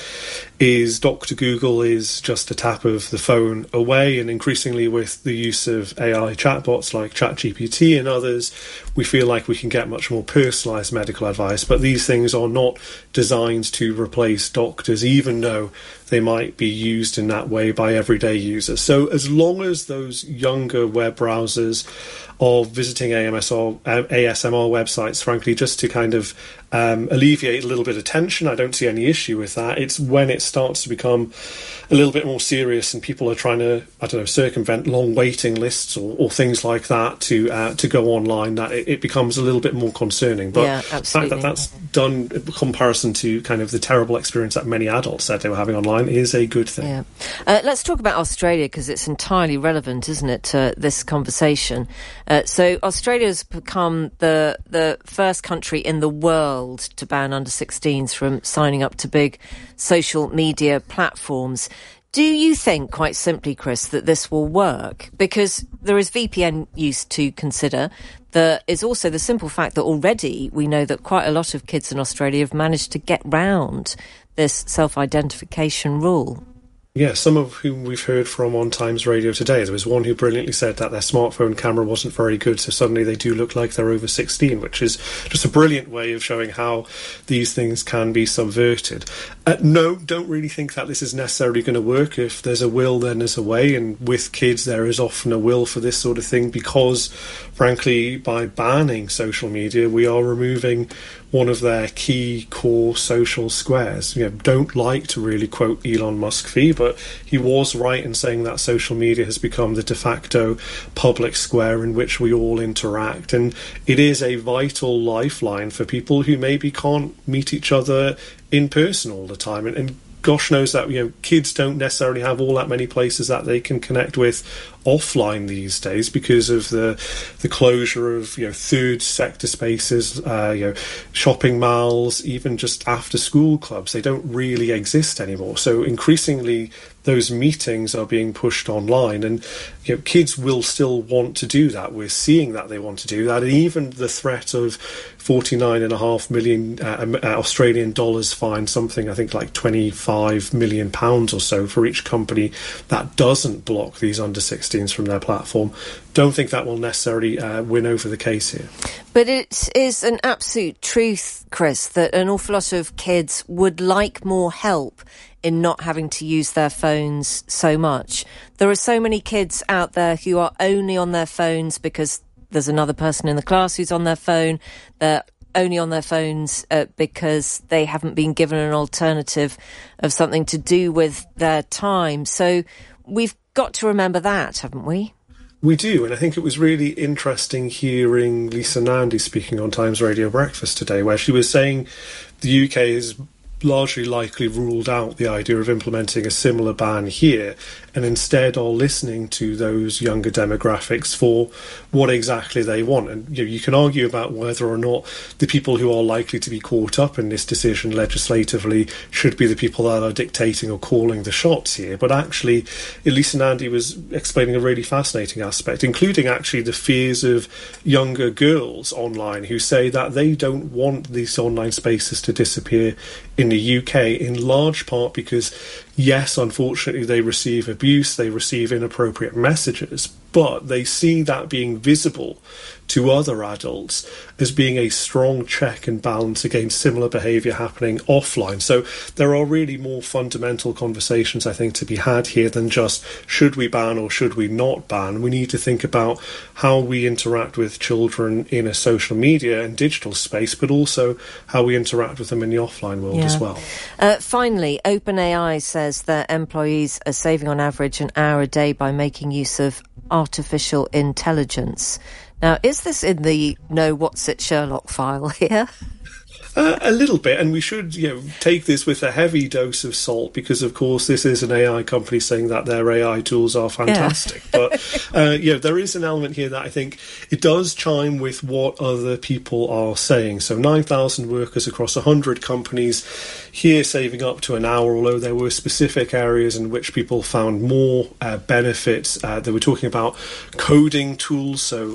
is Dr. Google is just a tap of the phone away, and increasingly with the use of AI chatbots like ChatGPT and others, we feel like we can get much more personalised medical advice. But these things are not designed to replace doctors, even though they might be used in that way by everyday users. So as long as those younger web browsers are visiting ASMR websites, frankly, just to kind of alleviate a little bit of tension, I don't see any issue with that. It's when it starts to become a little bit more serious and people are trying to, circumvent long waiting lists or things like that to go online, that it becomes a little bit more concerning. But the fact that that's done in comparison to kind of the terrible experience that many adults said they were having online is a good thing. Yeah. Let's talk about Australia, because it's entirely relevant, isn't it, to this conversation. So Australia's become the first country in the world to ban under-16s from signing up to big social media platforms. Do you think, quite simply, Chris, that this will work? Because there is VPN use to consider. There is also the simple fact that already we know that quite a lot of kids in Australia have managed to get round this self-identification rule. Yeah, some of whom we've heard from on Times Radio today. There was one who brilliantly said that their smartphone camera wasn't very good, so suddenly they do look like they're over 16, which is just a brilliant way of showing how these things can be subverted. No, don't really think that this is necessarily going to work. If there's a will, then there's a way, and with kids there is often a will for this sort of thing, because, frankly, by banning social media, we are removing one of their key core social squares. Don't like to really quote Elon Musk fee, but he was right in saying that social media has become the de facto public square in which we all interact, and it is a vital lifeline for people who maybe can't meet each other in person all the time. And gosh knows that kids don't necessarily have all that many places that they can connect with offline these days because of the closure of third sector spaces, shopping malls, even just after school clubs. They don't really exist anymore. So increasingly those meetings are being pushed online, and kids will still want to do that. We're seeing that they want to do that, and even the threat of $49.5 million Australian dollars fine, something I think like £25 million or so for each company that doesn't block these under 16s from their platform. Don't think that will necessarily win over the case here. But it is an absolute truth, Chris, that an awful lot of kids would like more help in not having to use their phones so much. There are so many kids out there who are only on their phones because there's another person in the class who's on their phone. They're only on their phones because they haven't been given an alternative of something to do with their time. So we've got to remember that, haven't we? We do, and I think it was really interesting hearing Lisa Nandy speaking on Times Radio Breakfast today, where she was saying the UK is largely likely ruled out the idea of implementing a similar ban here, and instead are listening to those younger demographics for what exactly they want. And you can argue about whether or not the people who are likely to be caught up in this decision legislatively should be the people that are dictating or calling the shots here. But actually, Lisa Nandy was explaining a really fascinating aspect, including actually the fears of younger girls online who say that they don't want these online spaces to disappear in the UK, in large part because, yes, unfortunately, they receive abuse, they receive inappropriate messages, but they see that being visible to other adults as being a strong check and balance against similar behaviour happening offline. So there are really more fundamental conversations, I think, to be had here than just should we ban or should we not ban. We need to think about how we interact with children in a social media and digital space, but also how we interact with them in the offline world as well. Finally, OpenAI says that employees are saving on average an hour a day by making use of artificial intelligence. Now, is this in the No What's It Sherlock file here? A little bit, and we should take this with a heavy dose of salt because, of course, this is an AI company saying that their AI tools are fantastic. Yeah. But, there is an element here that I think it does chime with what other people are saying. So 9,000 workers across 100 companies here saving up to an hour, although there were specific areas in which people found more benefits. They were talking about coding tools, so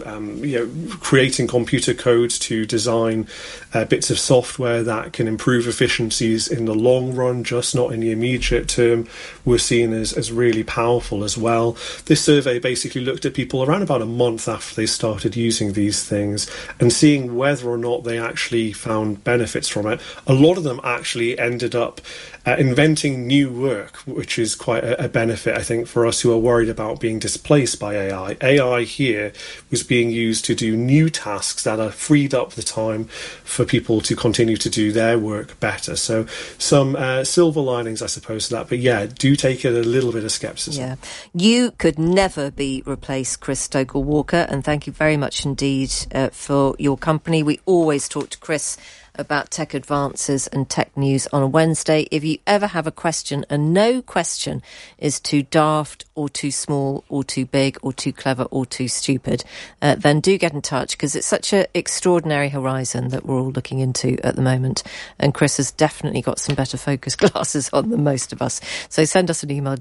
creating computer codes to design bits of software that can improve efficiencies in the long run, just not in the immediate term, were seen as really powerful as well. This survey basically looked at people around about a month after they started using these things and seeing whether or not they actually found benefits from it. A lot of them actually ended up inventing new work, which is quite a benefit, I think, for us who are worried about being displaced by AI. AI here was being used to do new tasks that are freed up the time for people to continue to do their work better. So some silver linings, I suppose, to that. But yeah, do take it a little bit of scepticism. Yeah. You could never be replaced, Chris Stokell-Walker, and thank you very much indeed for your company. We always talk to Chris about tech advances and tech news on a Wednesday. If you ever have a question, and no question is too daft or too small or too big or too clever or too stupid, then do get in touch, because it's such an extraordinary horizon that we're all looking into at the moment. And Chris has definitely got some better focus glasses on than most of us. So send us an email,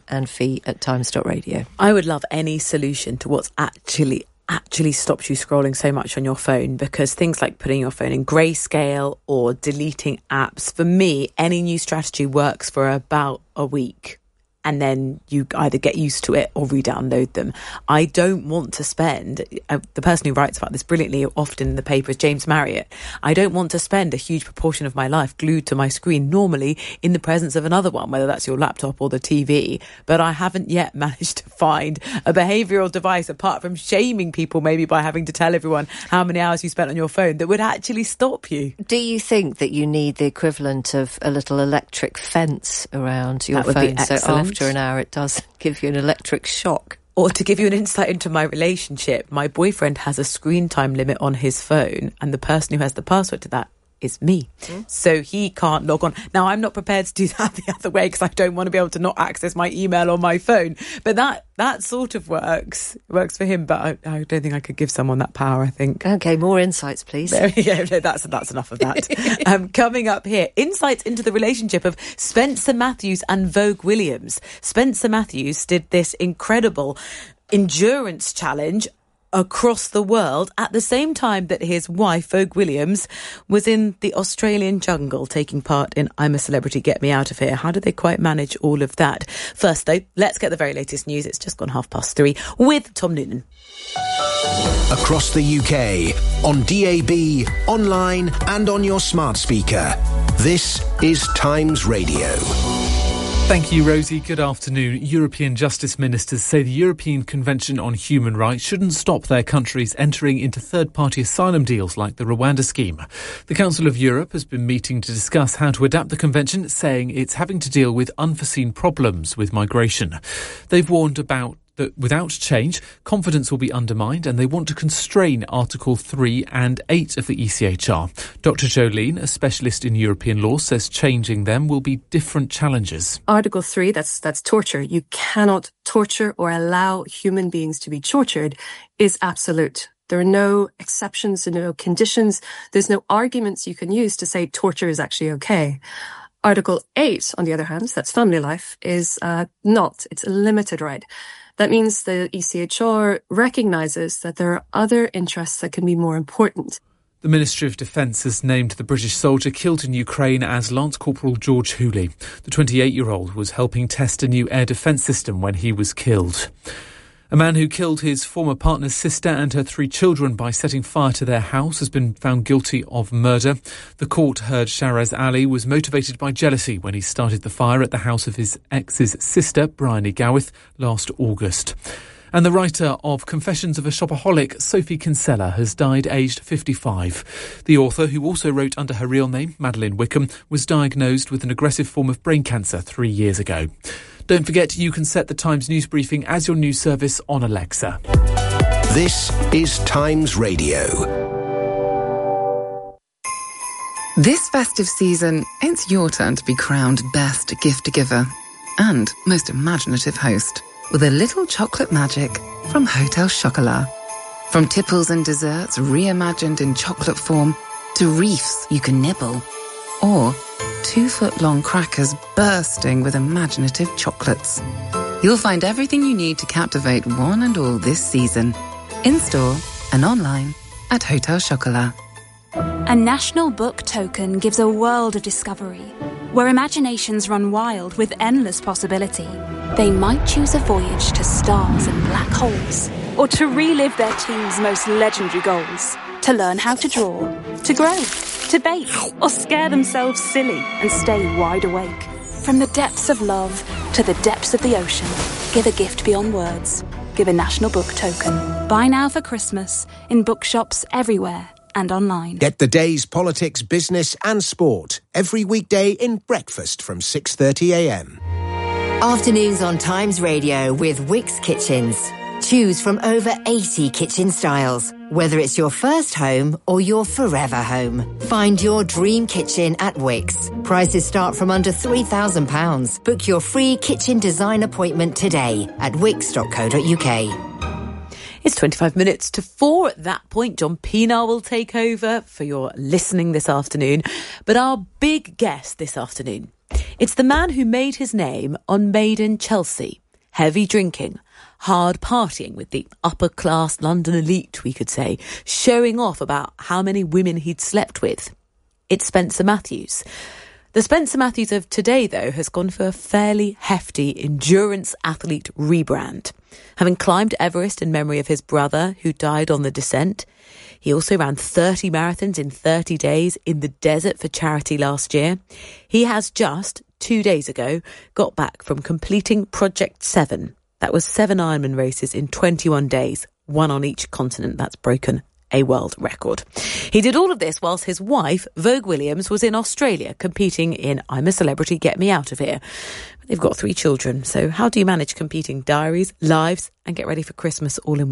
jane@times.radio. I would love any solution to what's actually stops you scrolling so much on your phone, because things like putting your phone in grayscale or deleting apps, for me, any new strategy works for about a week. And then you either get used to it or re-download them. I don't want to spend, the person who writes about this brilliantly often in the paper is James Marriott. I don't want to spend a huge proportion of my life glued to my screen, normally in the presence of another one, whether that's your laptop or the TV. But I haven't yet managed to find a behavioural device, apart from shaming people maybe by having to tell everyone how many hours you spent on your phone, that would actually stop you. Do you think that you need the equivalent of a little electric fence around your phone? So after an hour, it does give you an electric shock. Or to give you an insight into my relationship, my boyfriend has a screen time limit on his phone, and the person who has the password to that is me. So he can't log on. Now, I'm not prepared to do that the other way because I don't want to be able to not access my email on my phone. But that sort of works for him. But I don't think I could give someone that power, I think. OK, more insights, please. Yeah, no, that's enough of that. Coming up here, insights into the relationship of Spencer Matthews and Vogue Williams. Spencer Matthews did this incredible endurance challenge across the world at the same time that his wife, Vogue Williams, was in the Australian jungle taking part in I'm a Celebrity, Get Me Out of Here. How did they quite manage all of that? First, though, let's get the very latest news. It's just gone 3:30 with Tom Noonan. Across the UK, on DAB, online and on your smart speaker. This is Times Radio. Thank you, Rosie. Good afternoon. European justice ministers say the European Convention on Human Rights shouldn't stop their countries entering into third-party asylum deals like the Rwanda scheme. The Council of Europe has been meeting to discuss how to adapt the convention, saying it's having to deal with unforeseen problems with migration. They've warned about that without change, confidence will be undermined, and they want to constrain Article 3 and 8 of the ECHR. Dr. Jolene, a specialist in European law, says changing them will be different challenges. Article 3, that's torture. You cannot torture or allow human beings to be tortured, is absolute. There are no exceptions, there are no conditions. There's no arguments you can use to say torture is actually okay. Article 8, on the other hand, that's family life, is not. It's a limited right. That means the ECHR recognises that there are other interests that can be more important. The Ministry of Defence has named the British soldier killed in Ukraine as Lance Corporal George Hooley. The 28-year-old was helping test a new air defence system when he was killed. A man who killed his former partner's sister and her 3 children by setting fire to their house has been found guilty of murder. The court heard Shahraz Ali was motivated by jealousy when he started the fire at the house of his ex's sister, Bryony Gawith, last August. And the writer of Confessions of a Shopaholic, Sophie Kinsella, has died aged 55. The author, who also wrote under her real name, Madeleine Wickham, was diagnosed with an aggressive form of brain cancer 3 years ago. Don't forget, you can set the Times news briefing as your news service on Alexa. This is Times Radio. This festive season, it's your turn to be crowned best gift giver and most imaginative host with a little chocolate magic from Hotel Chocolat. From tipples and desserts reimagined in chocolate form to reefs you can nibble, or 2-foot-long crackers bursting with imaginative chocolates. You'll find everything you need to captivate one and all this season, in-store and online at Hotel Chocolat. A national book token gives a world of discovery, where imaginations run wild with endless possibility. They might choose a voyage to stars and black holes, or to relive their team's most legendary goals, to learn how to draw, to grow, to bake, or scare themselves silly and stay wide awake. From the depths of love to the depths of the ocean, give a gift beyond words. Give a national book token. Buy now for Christmas in bookshops everywhere and online. Get the day's politics, business and sport every weekday in breakfast from 6:30am. Afternoons on Times Radio with Wickes Kitchens. Choose from over 80 kitchen styles. Whether it's your first home or your forever home, find your dream kitchen at Wickes. Prices start from under £3,000. Book your free kitchen design appointment today at wickes.co.uk. It's 25 minutes to 4 at that point. John Pienaar will take over for your listening this afternoon. But our big guest this afternoon, it's the man who made his name on Made in Chelsea. Heavy drinking, hard partying with the upper-class London elite, we could say, showing off about how many women he'd slept with. It's Spencer Matthews. The Spencer Matthews of today, though, has gone for a fairly hefty endurance athlete rebrand. Having climbed Everest in memory of his brother, who died on the descent, he also ran 30 marathons in 30 days in the desert for charity last year. He has just 2 days ago got back from completing Project 7. That was 7 Ironman races in 21 days, one on each continent. That's broken a world record. He did all of this whilst his wife, Vogue Williams, was in Australia competing in I'm a Celebrity, Get Me Out of Here. They've got 3 children, so how do you manage competing diaries, lives and get ready for Christmas all in one?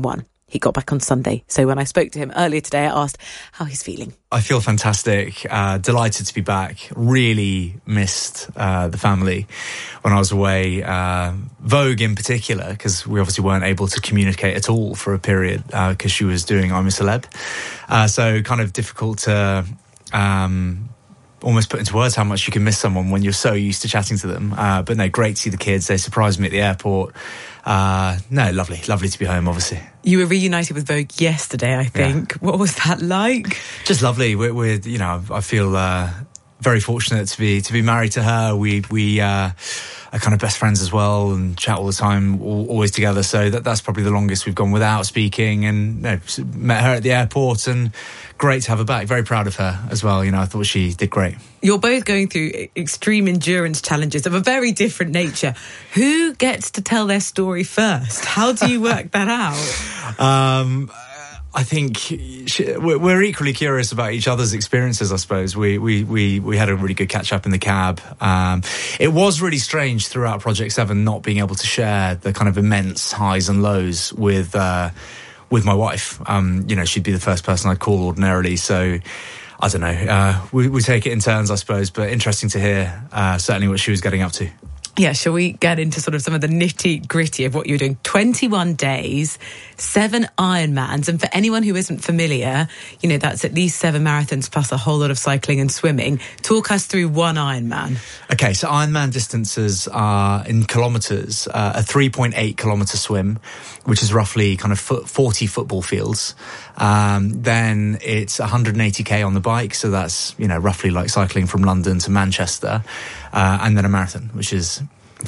He got back on Sunday. So when I spoke to him earlier today, I asked how he's feeling. I feel fantastic, delighted to be back. Really missed the family when I was away. Vogue in particular, because we obviously weren't able to communicate at all for a period because she was doing I'm a Celeb. So kind of difficult to almost put into words how much you can miss someone when you're so used to chatting to them. But no, great to see the kids. They surprised me at the airport. Lovely to be home, obviously. You were reunited with Vogue yesterday, I think. Yeah. What was that like? Just lovely. We're you know, I feel very fortunate to be married to her. We are kind of best friends as well, and chat all the time, always together. So that's probably the longest we've gone without speaking. And met her at the airport, and great to have her back. Very proud of her as well. You know, I thought she did great. You're both going through extreme endurance challenges of a very different nature. Who gets to tell their story first? How do you work that out? I think we're equally curious about each other's experiences, I suppose. We had a really good catch up in the cab. It was really strange throughout Project 7 not being able to share the kind of immense highs and lows with my wife. She'd be the first person I'd call ordinarily. So I don't know. We take it in turns, I suppose, but interesting to hear certainly what she was getting up to. Yeah, shall we get into sort of some of the nitty-gritty of what you're doing? 21 days, 7 Ironmans, and for anyone who isn't familiar, that's at least 7 marathons plus a whole lot of cycling and swimming. Talk us through one Ironman. Okay, so Ironman distances are in kilometres, a 3.8 kilometre swim, which is roughly kind of 40 football fields. Then it's 180k on the bike, so that's roughly like cycling from London to Manchester, and then a marathon, which is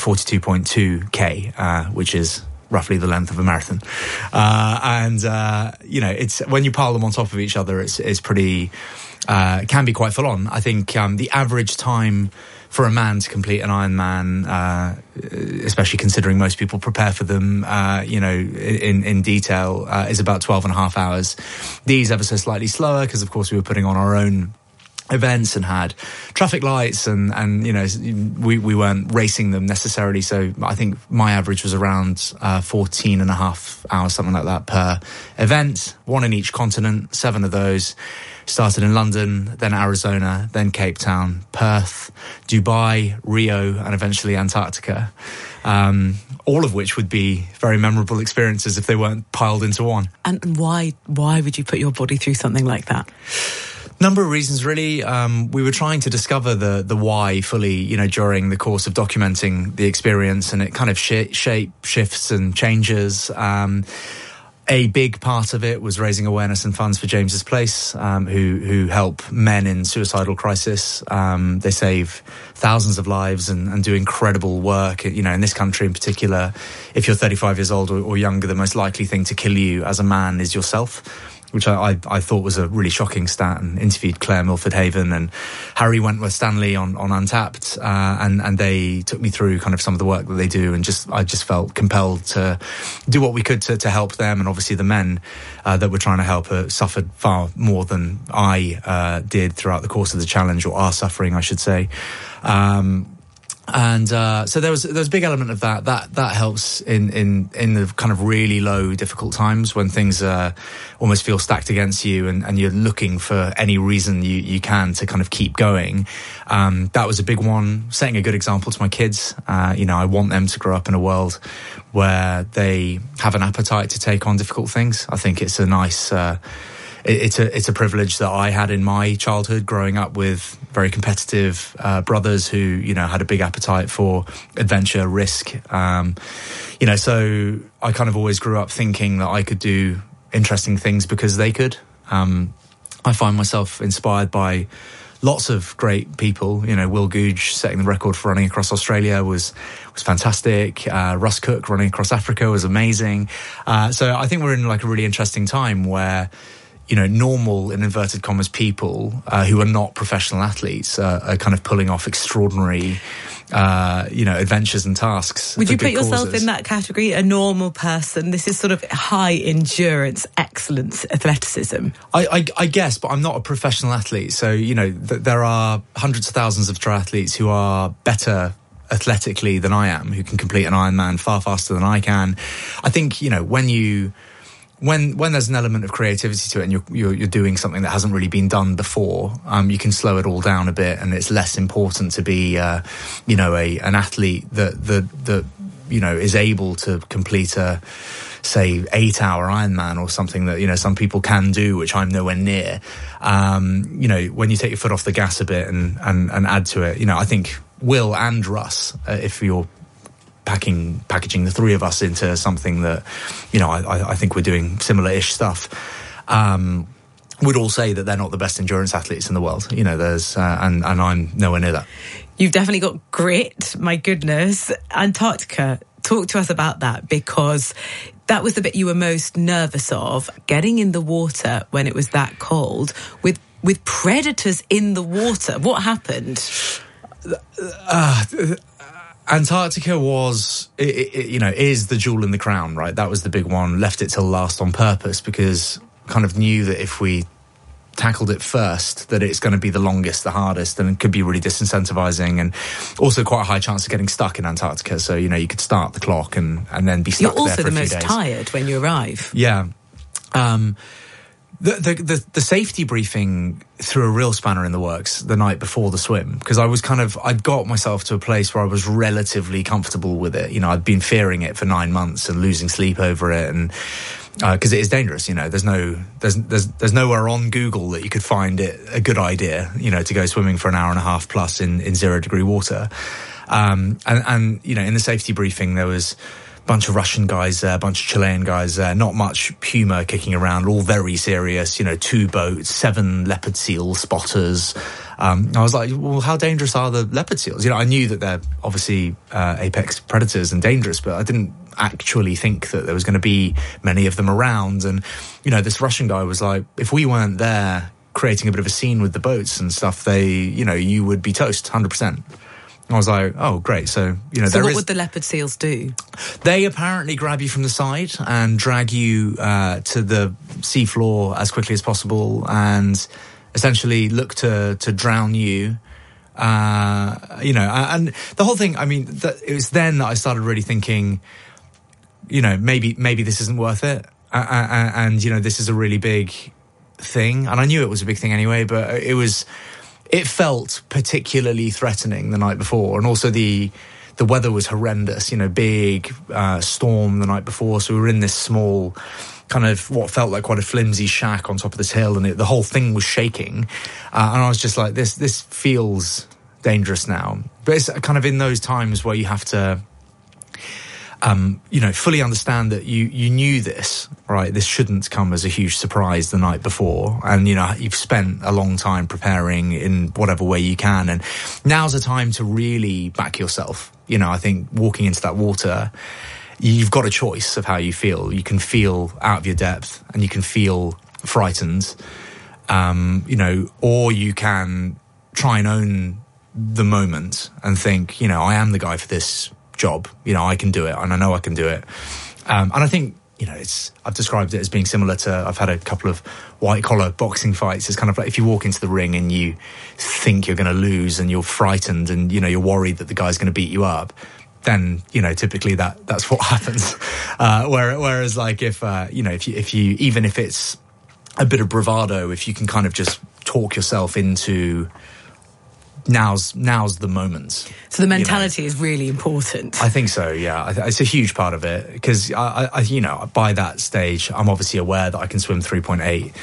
42.2k, which is roughly the length of a marathon. It's when you pile them on top of each other, it's pretty can be quite full on. I think the average time for a man to complete an Ironman, especially considering most people prepare for them, in detail, is about 12 and a half hours. These ever so slightly slower because, of course, we were putting on our own events and had traffic lights and we weren't racing them necessarily. So I think my average was around 14 and a half hours, something like that per event, 1 in each continent, 7 of those. Started in London, then Arizona, then Cape Town, Perth, Dubai, Rio, and eventually Antarctica. All of which would be very memorable experiences if they weren't piled into one. And why would you put your body through something like that? Number of reasons, really. We were trying to discover the why fully, during the course of documenting the experience, and it kind of shifts and changes. A big part of it was raising awareness and funds for James's Place, who help men in suicidal crisis. They save thousands of lives and do incredible work. In this country in particular, if you're 35 years old or younger, the most likely thing to kill you as a man is yourself, which I thought was a really shocking stat, and interviewed Claire Milford Haven and Harry Wentworth Stanley on Untapped, and they took me through kind of some of the work that they do, and I just felt compelled to do what we could to help them. And obviously the men that we're trying to help suffered far more than I did throughout the course of the challenge, or are suffering, I should say. So there was a big element of that helps in the kind of really low, difficult times when things almost feel stacked against you, and you're looking for any reason you can to kind of keep going. That was a big one. Setting a good example to my kids. I want them to grow up in a world where they have an appetite to take on difficult things. I think it's a nice it's a privilege that I had in my childhood, growing up with very competitive brothers who, had a big appetite for adventure, risk. So I kind of always grew up thinking that I could do interesting things because they could. I find myself inspired by lots of great people. Will Googe setting the record for running across Australia was fantastic. Russ Cook running across Africa was amazing. So I think we're in like a really interesting time where normal, in inverted commas, people who are not professional athletes are kind of pulling off extraordinary, adventures and tasks. Would you put yourself causes. In that category, a normal person? This is sort of high endurance, excellence, athleticism. I guess, but I'm not a professional athlete. So, there are hundreds of thousands of triathletes who are better athletically than I am, who can complete an Ironman far faster than I can. I think, when when there's an element of creativity to it, and you're doing something that hasn't really been done before, you can slow it all down a bit, and it's less important to be, an athlete that is able to complete a, say, 8-hour Ironman or something that, some people can do, which I'm nowhere near. When you take your foot off the gas a bit and add to it, I think Will and Russ, if you're packaging the three of us into something that, I think we're doing similar-ish stuff, would all say that they're not the best endurance athletes in the world. There's, and I'm nowhere near that. You've definitely got grit, my goodness. Antarctica, talk to us about that, because that was the bit you were most nervous of, getting in the water when it was that cold, with predators in the water. What happened? Antarctica was, is the jewel in the crown, right? That was the big one. Left it till last on purpose because kind of knew that if we tackled it first, that it's going to be the longest, the hardest, and it could be really disincentivizing, and also quite a high chance of getting stuck in Antarctica. So, you could start the clock and then be stuck there for a few days. You're also the most tired when you arrive. Yeah. The safety briefing threw a real spanner in the works the night before the swim, because I'd got myself to a place where I was relatively comfortable with it. I'd been fearing it for 9 months and losing sleep over it, and because it is dangerous. There's nowhere on Google that you could find it a good idea, to go swimming for an hour and a half plus in 0-degree water. And in the safety briefing there was bunch of Russian guys there, a bunch of Chilean guys there, not much humour kicking around, all very serious, 2 boats, 7 leopard seal spotters. I was like, well, how dangerous are the leopard seals? I knew that they're obviously apex predators and dangerous, but I didn't actually think that there was going to be many of them around. And, this Russian guy was like, if we weren't there creating a bit of a scene with the boats and stuff, you would be toast, 100%. I was like, oh, great. So, So what would the leopard seals do? They apparently grab you from the side and drag you to the seafloor as quickly as possible and essentially look to drown you. And the whole thing, it was then that I started really thinking, maybe this isn't worth it. And this is a really big thing. And I knew it was a big thing anyway, but it felt particularly threatening the night before. And also the weather was horrendous, big storm the night before. So we were in this small kind of what felt like quite a flimsy shack on top of this hill, and the whole thing was shaking. And I was just like, this feels dangerous now. But it's kind of in those times where you have to fully understand that you knew this, right? This shouldn't come as a huge surprise the night before. And, you've spent a long time preparing in whatever way you can. And now's the time to really back yourself. I think walking into that water, you've got a choice of how you feel. You can feel out of your depth and you can feel frightened, or you can try and own the moment and think, I am the guy for this job, I can do it, and I know I can do it. And I think, I've described it as being similar to, I've had a couple of white collar boxing fights. It's kind of like if you walk into the ring and you think you're going to lose and you're frightened and, you're worried that the guy's going to beat you up, then, typically that's what happens. Whereas like if you, even if it's a bit of bravado, if you can kind of just talk yourself into now's the moment. So the mentality is really important. I think so, yeah. It's a huge part of it, because I by that stage, I'm obviously aware that I can swim 3.8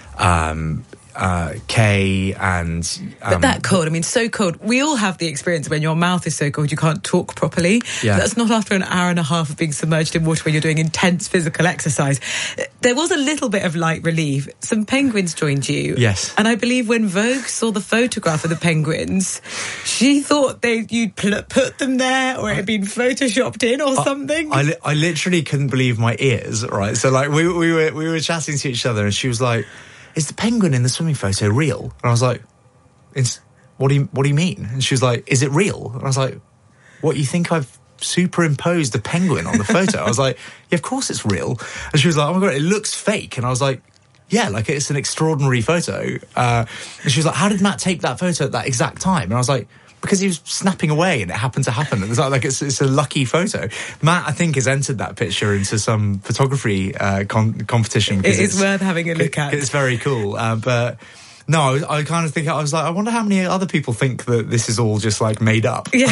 K and but that cold, so cold. We all have the experience when your mouth is so cold you can't talk properly. Yeah. That's not after an hour and a half of being submerged in water when you're doing intense physical exercise. There was a little bit of light relief. Some penguins joined you. Yes. And I believe when Vogue saw the photograph of the penguins, she thought you'd put them there, or it had been photoshopped in or something. I literally couldn't believe my ears, right? So like we were chatting to each other and she was like, is the penguin in the swimming photo real? And I was like, what do you mean? And she was like, is it real? And I was like, what, you think I've superimposed a penguin on the photo? I was like, yeah, of course it's real. And she was like, oh my God, it looks fake. And I was like, yeah, like it's an extraordinary photo. And she was like, how did Matt take that photo at that exact time? And I was like, because he was snapping away and it happened to happen. It's like it's a lucky photo. Matt, I think, has entered that picture into some photography competition. It is worth having a look at. It's very cool. But no, I kind of think, I was like, I wonder how many other people think that this is all just like made up. Yeah.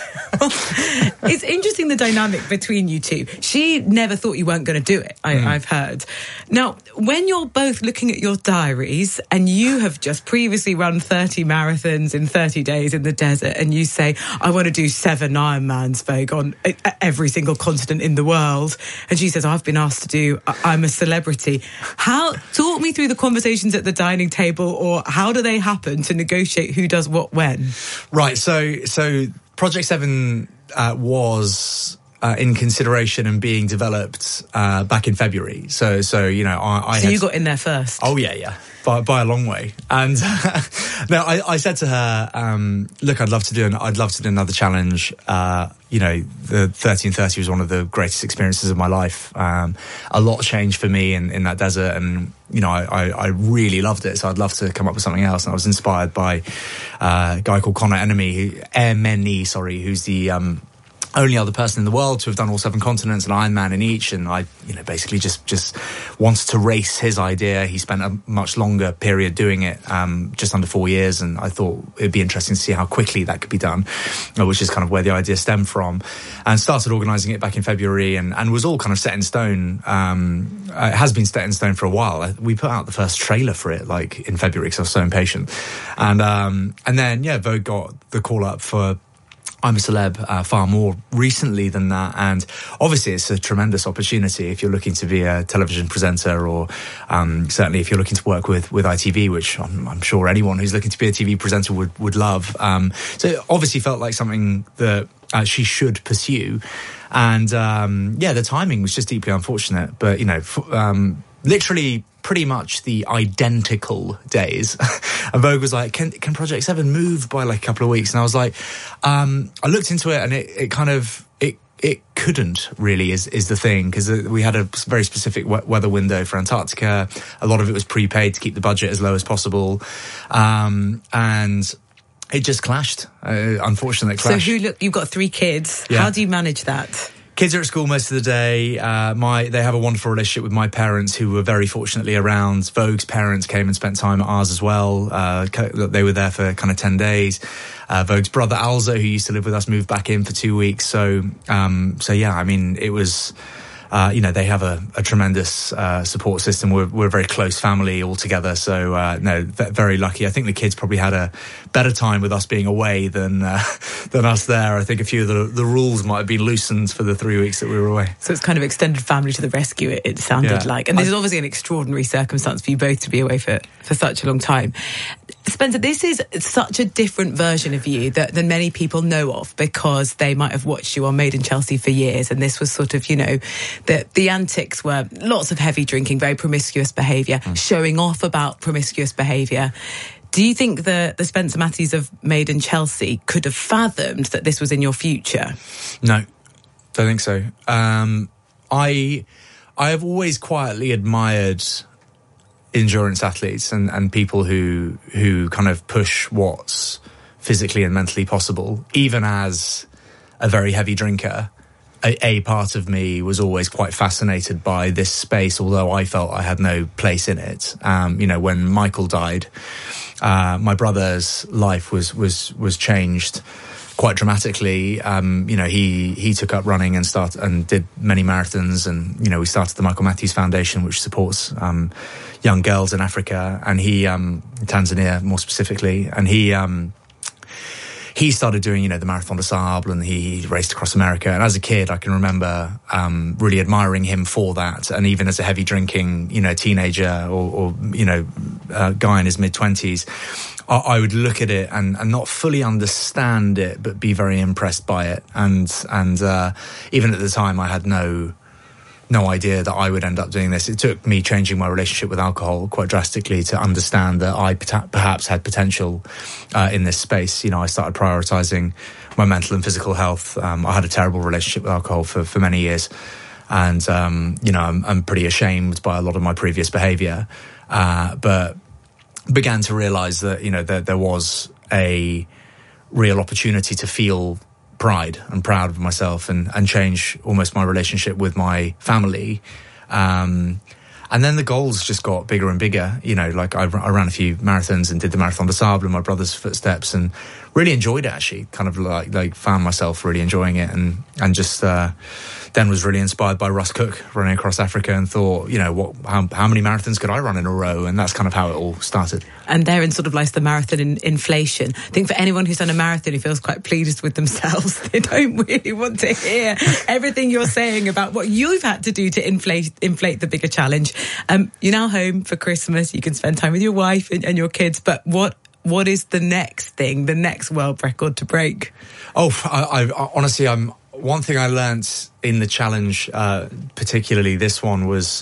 It's interesting, the dynamic between you two. She never thought you weren't going to do it, I've heard. Now, when you're both looking at your diaries and you have just previously run 30 marathons in 30 days in the desert, and you say, I want to do 7 Ironmans, Vogue, on every single continent in the world, and she says, I've been asked to do I'm a Celebrity. Talk me through the conversations at the dining table, or how do they happen to negotiate who does what when? Right, so Project 7 was in consideration and being developed back in February. So you know, So you got in there first? Oh yeah, by a long way. And no, I said to her, look, I'd love to do another challenge. You know, the 1330 was one of the greatest experiences of my life. A lot changed for me in that desert, and you know, I really loved it. So I'd love to come up with something else. And I was inspired by a guy called Connor Emeni, who's the only other person in the world to have done all 7 continents, an Ironman in each. And I, you know, basically just wanted to race his idea. He spent a much longer period doing it, just under 4 years. And I thought it'd be interesting to see how quickly that could be done, which is kind of where the idea stemmed from. And started organising it back in February, and was all kind of set in stone. It has been set in stone for a while. We put out the first trailer for it like in February because I was so impatient. And then, yeah, Vogue got the call up for I'm a Celeb far more recently than that, and obviously it's a tremendous opportunity if you're looking to be a television presenter, or certainly if you're looking to work with ITV, which I'm sure anyone who's looking to be a TV presenter would love. So it obviously felt like something that she should pursue, and yeah, the timing was just deeply unfortunate, but you know, literally pretty much the identical days. And Vogue was like, can Project 7 move by like a couple of weeks? And I was like, I looked into it, and it kind of, it couldn't really is the thing, because we had a very specific weather window for Antarctica. A lot of it was prepaid to keep the budget as low as possible. And it just clashed. Unfortunately, it clashed. So you've got 3 kids. Yeah. How do you manage that? Kids are at school most of the day. They have a wonderful relationship with my parents, who were very fortunately around. Vogue's parents came and spent time at ours as well. They were there for kind of 10 days. Vogue's brother Alza, who used to live with us, moved back in for 2 weeks. So yeah, I mean, it was, you know, they have a tremendous support system. We're a very close family all together. So no, very lucky. I think the kids probably had a better time with us being away than us there. I think a few of the rules might have been loosened for the 3 weeks that we were away. So it's kind of extended family to the rescue, it sounded like. And this is obviously an extraordinary circumstance for you both to be away for such a long time. Spencer, this is such a different version of you than many people know of, because they might have watched you on Made in Chelsea for years, and this was sort of, you know, the antics were lots of heavy drinking, very promiscuous behaviour, showing off about promiscuous behaviour. Do you think the Spencer Matthews of Made in Chelsea could have fathomed that this was in your future? No, don't think so. I have always quietly admired endurance athletes and people who kind of push what's physically and mentally possible. Even as a very heavy drinker, a part of me was always quite fascinated by this space, although I felt I had no place in it. You know, when Michael died, my brother's life was changed quite dramatically. You know, he took up running and did many marathons, and you know, we started the Michael Matthews Foundation, which supports young girls in Africa, and Tanzania more specifically, and he started doing, you know, the Marathon des Sables, and he raced across America. And as a kid, I can remember really admiring him for that. And even as a heavy drinking, you know, teenager or you know, guy in his mid-20s, I would look at it and not fully understand it, but be very impressed by it. And even at the time, I had no idea that I would end up doing this. It took me changing my relationship with alcohol quite drastically to understand that I perhaps had potential in this space. You know, I started prioritising my mental and physical health. I had a terrible relationship with alcohol for many years. And, you know, I'm pretty ashamed by a lot of my previous behaviour. But began to realise that, you know, there was a real opportunity to feel pride and proud of myself and change almost my relationship with my family. And then the goals just got bigger and bigger. You know, like I ran a few marathons and did the Marathon des Sables in my brother's footsteps and really enjoyed it, actually. Kind of like found myself really enjoying it and just then was really inspired by Russ Cook running across Africa and thought, you know, how many marathons could I run in a row? And that's kind of how it all started. And therein sort of lies the marathon inflation. I think for anyone who's done a marathon who feels quite pleased with themselves, they don't really want to hear everything you're saying about what you've had to do to inflate the bigger challenge. You're now home for Christmas. You can spend time with your wife and your kids. But what is the next thing, the next world record to break? Oh, I honestly, one thing I learnt in the challenge, particularly this one, was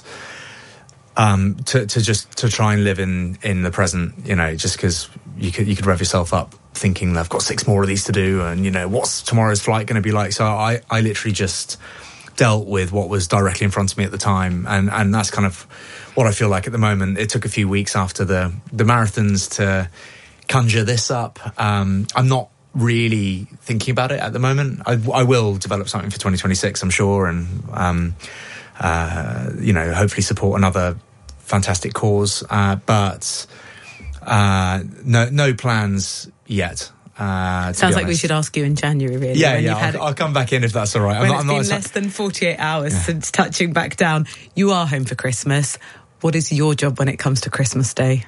to try and live in the present. You know, just because you could rev yourself up thinking I've got 6 more of these to do, and you know, what's tomorrow's flight going to be like? So I literally just dealt with what was directly in front of me at the time, and that's kind of what I feel like at the moment. It took a few weeks after the marathons to conjure this up. I'm not really thinking about it at the moment. I will develop something for 2026, I'm sure, and you know, hopefully support another fantastic cause. But no plans yet. Sounds like we should ask you in January, really. Yeah, I'll come back in if that's all right. When it's been less than 48 hours since touching back down. You are home for Christmas. What is your job when it comes to Christmas Day?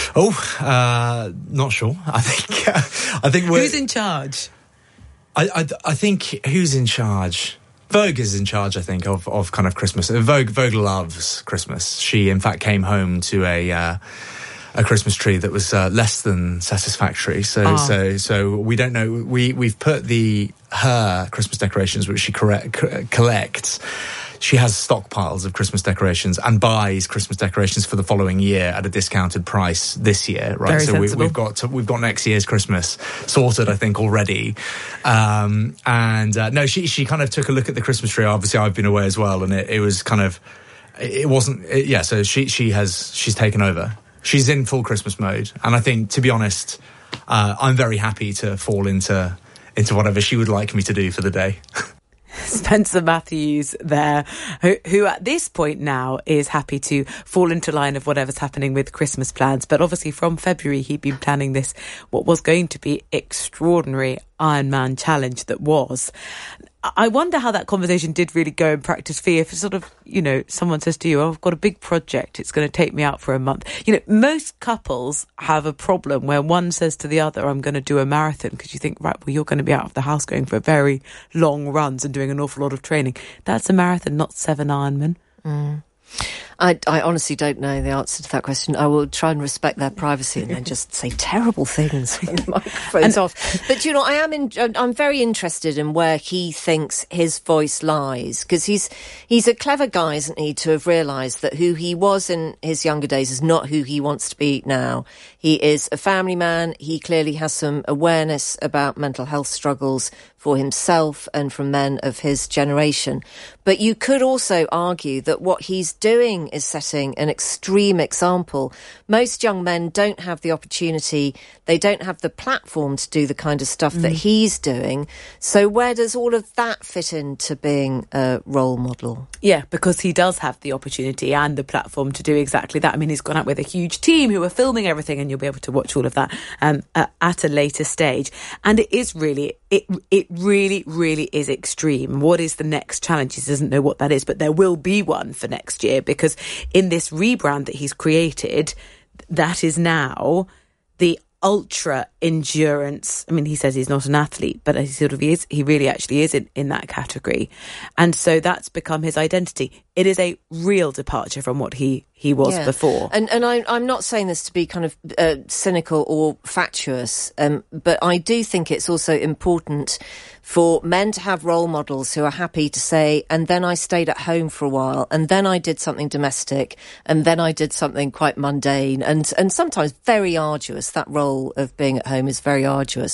Not sure. I think we're... Who's in charge? I think who's in charge? Vogue is in charge, I think, of kind of Christmas. Vogue loves Christmas. She, in fact, came home to a Christmas tree that was less than satisfactory. So we don't know. We've put her Christmas decorations, which she collects. She has stockpiles of Christmas decorations and buys Christmas decorations for the following year at a discounted price this year, right? Very sensible. We've got next year's Christmas sorted, I think, already. No, she kind of took a look at the Christmas tree. Obviously, I've been away as well, and it was kind of, it wasn't. So she's taken over. She's in full Christmas mode, and I think, to be honest, I'm very happy to fall into whatever she would like me to do for the day. Spencer Matthews there, who at this point now is happy to fall into line of whatever's happening with Christmas plans. But obviously from February, he'd been planning this, what was going to be extraordinary Ironman challenge that was. I wonder how that conversation did really go in practice for you. If sort of, you know, someone says to you, I've got a big project, it's going to take me out for a month. You know, most couples have a problem where one says to the other, I'm going to do a marathon, because you think, right, well, you're going to be out of the house going for very long runs and doing an awful lot of training. That's a marathon, not 7 Ironman. I honestly don't know the answer to that question. I will try and respect their privacy and then just say terrible things when the microphone's off. But, you know, I'm very interested in where he thinks his voice lies, because he's a clever guy, isn't he, to have realised that who he was in his younger days is not who he wants to be now. He is a family man. He clearly has some awareness about mental health struggles for himself and from men of his generation. But you could also argue that what he's doing is setting an extreme example. Most young men don't have the opportunity, they don't have the platform to do the kind of stuff that he's doing. So where does all of that fit into being a role model? Yeah, because he does have the opportunity and the platform to do exactly that. I mean, he's gone out with a huge team who are filming everything, and you'll be able to watch all of that at a later stage. And it is really, it really, really is extreme. What is the next challenge? He doesn't know what that is, but there will be one for next year, because in this rebrand that he's created, that is now the ultra endurance. I mean, he says he's not an athlete, but he sort of is. He really actually is in that category. And so that's become his identity. It is a real departure from what he was before. And I'm not saying this to be kind of cynical or fatuous, but I do think it's also important for men to have role models who are happy to say, and then I stayed at home for a while, and then I did something domestic, and then I did something quite mundane and sometimes very arduous. That role of being at home is very arduous.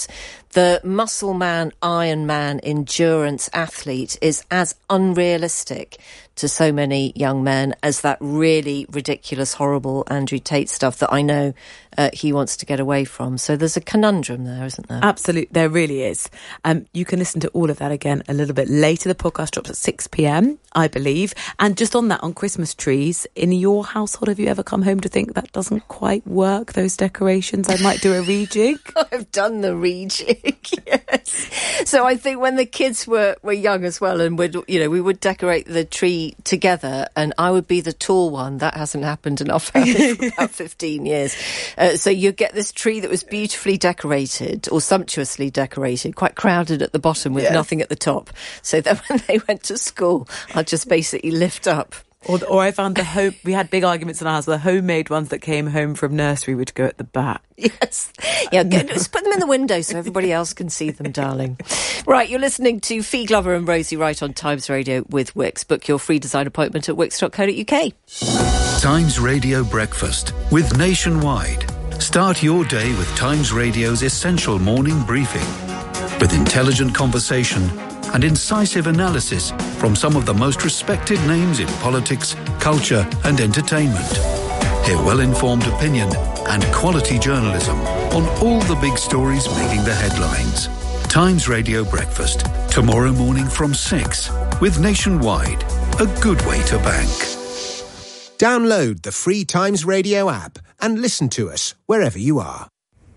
The muscle man, Iron Man endurance athlete is as unrealistic to so many young men as that really ridiculous, horrible Andrew Tate stuff that I know he wants to get away from. So there's a conundrum there, isn't there? Absolutely, there really is. You can listen to all of that again a little bit later. The podcast drops at 6 p.m, I believe. And just on that, on Christmas trees, in your household, have you ever come home to think that doesn't quite work, those decorations? I might do a rejig. I've done the rejig, yes. So I think when the kids were young as well, and we would decorate the tree together, and I would be the tall one. That hasn't happened in our family for about 15 years. So you get this tree that was beautifully decorated, or sumptuously decorated, quite crowded at the bottom with nothing at the top. So then when they went to school, I'd just basically lift up. Or I found we had big arguments in our house. The homemade ones that came home from nursery would go at the back. Yes. Yeah, just put them in the window so everybody else can see them, darling. Right, you're listening to Fee Glover and Rosie Wright on Times Radio with Wix. Book your free design appointment at wix.co.uk. Times Radio Breakfast with Nationwide. Start your day with Times Radio's essential morning briefing. With intelligent conversation and incisive analysis from some of the most respected names in politics, culture and entertainment. Hear well-informed opinion and quality journalism on all the big stories making the headlines. Times Radio Breakfast, tomorrow morning from 6 with Nationwide, a good way to bank. Download the free Times Radio app and listen to us wherever you are.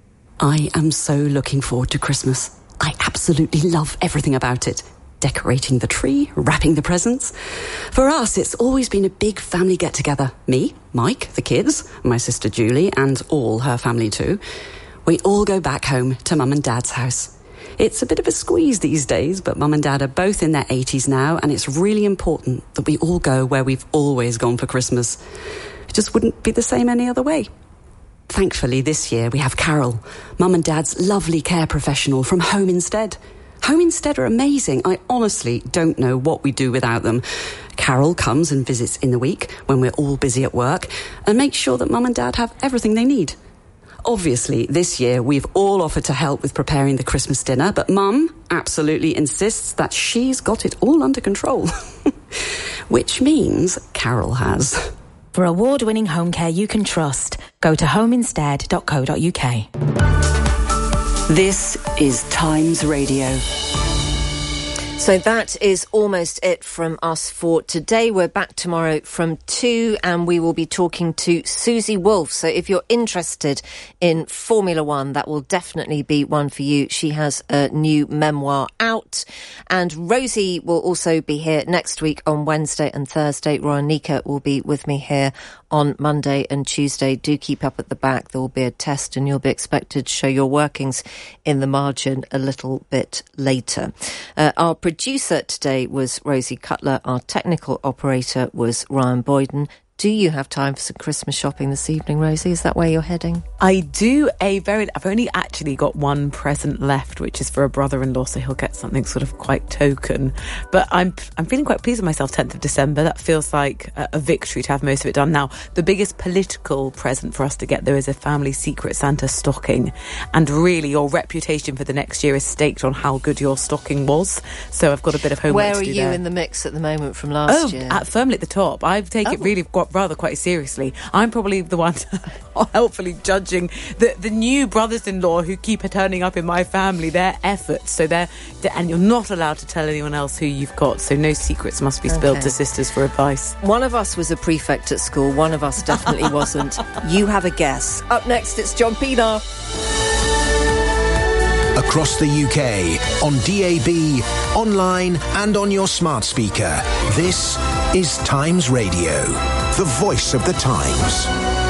I am so looking forward to Christmas. I absolutely love everything about it. Decorating the tree, wrapping the presents. For us, it's always been a big family get-together. Me, Mike, the kids, my sister Julie, and all her family too. We all go back home to Mum and Dad's house. It's a bit of a squeeze these days, but Mum and Dad are both in their 80s now, and it's really important that we all go where we've always gone for Christmas. It just wouldn't be the same any other way. Thankfully, this year we have Carol, Mum and Dad's lovely care professional from Home Instead. Home Instead are amazing. I honestly don't know what we do without them. Carol comes and visits in the week when we're all busy at work and makes sure that Mum and Dad have everything they need. Obviously, this year we've all offered to help with preparing the Christmas dinner, but Mum absolutely insists that she's got it all under control. Which means Carol has. For award-winning home care you can trust, go to homeinstead.co.uk. This is Times Radio. So that is almost it from us for today. We're back tomorrow from 2 and we will be talking to Susie Wolff. So if you're interested in Formula One, that will definitely be one for you. She has a new memoir out. And Rosie will also be here next week on Wednesday and Thursday. Rowan Nika will be with me here on Monday and Tuesday. Do keep up at the back. There will be a test and you'll be expected to show your workings in the margin a little bit later. Our producer today was Rosie Cutler. Our technical operator was Ryan Boyden. Do you have time for some Christmas shopping this evening, Rosie? Is that where you're heading? I do. I've only actually got one present left, which is for a brother-in-law, so he'll get something sort of quite token. But I'm feeling quite pleased with myself. 10th of December. That feels like a victory to have most of it done. Now, the biggest political present for us to get, though, is a family secret Santa stocking. And really, your reputation for the next year is staked on how good your stocking was. So I've got a bit of homework to do. Where are you in the mix at the moment from last year? Firmly at the top. I take it really rather quite seriously. I'm probably the one helpfully judging the new brothers-in-law who keep turning up in my family, their efforts. So and you're not allowed to tell anyone else who you've got, so no secrets must be spilled to sisters for advice. One of us was a prefect at school, one of us definitely wasn't. You have a guess. Up next, it's John Pienaar. Across the UK, on DAB, online and on your smart speaker. This is Times Radio, the voice of the times.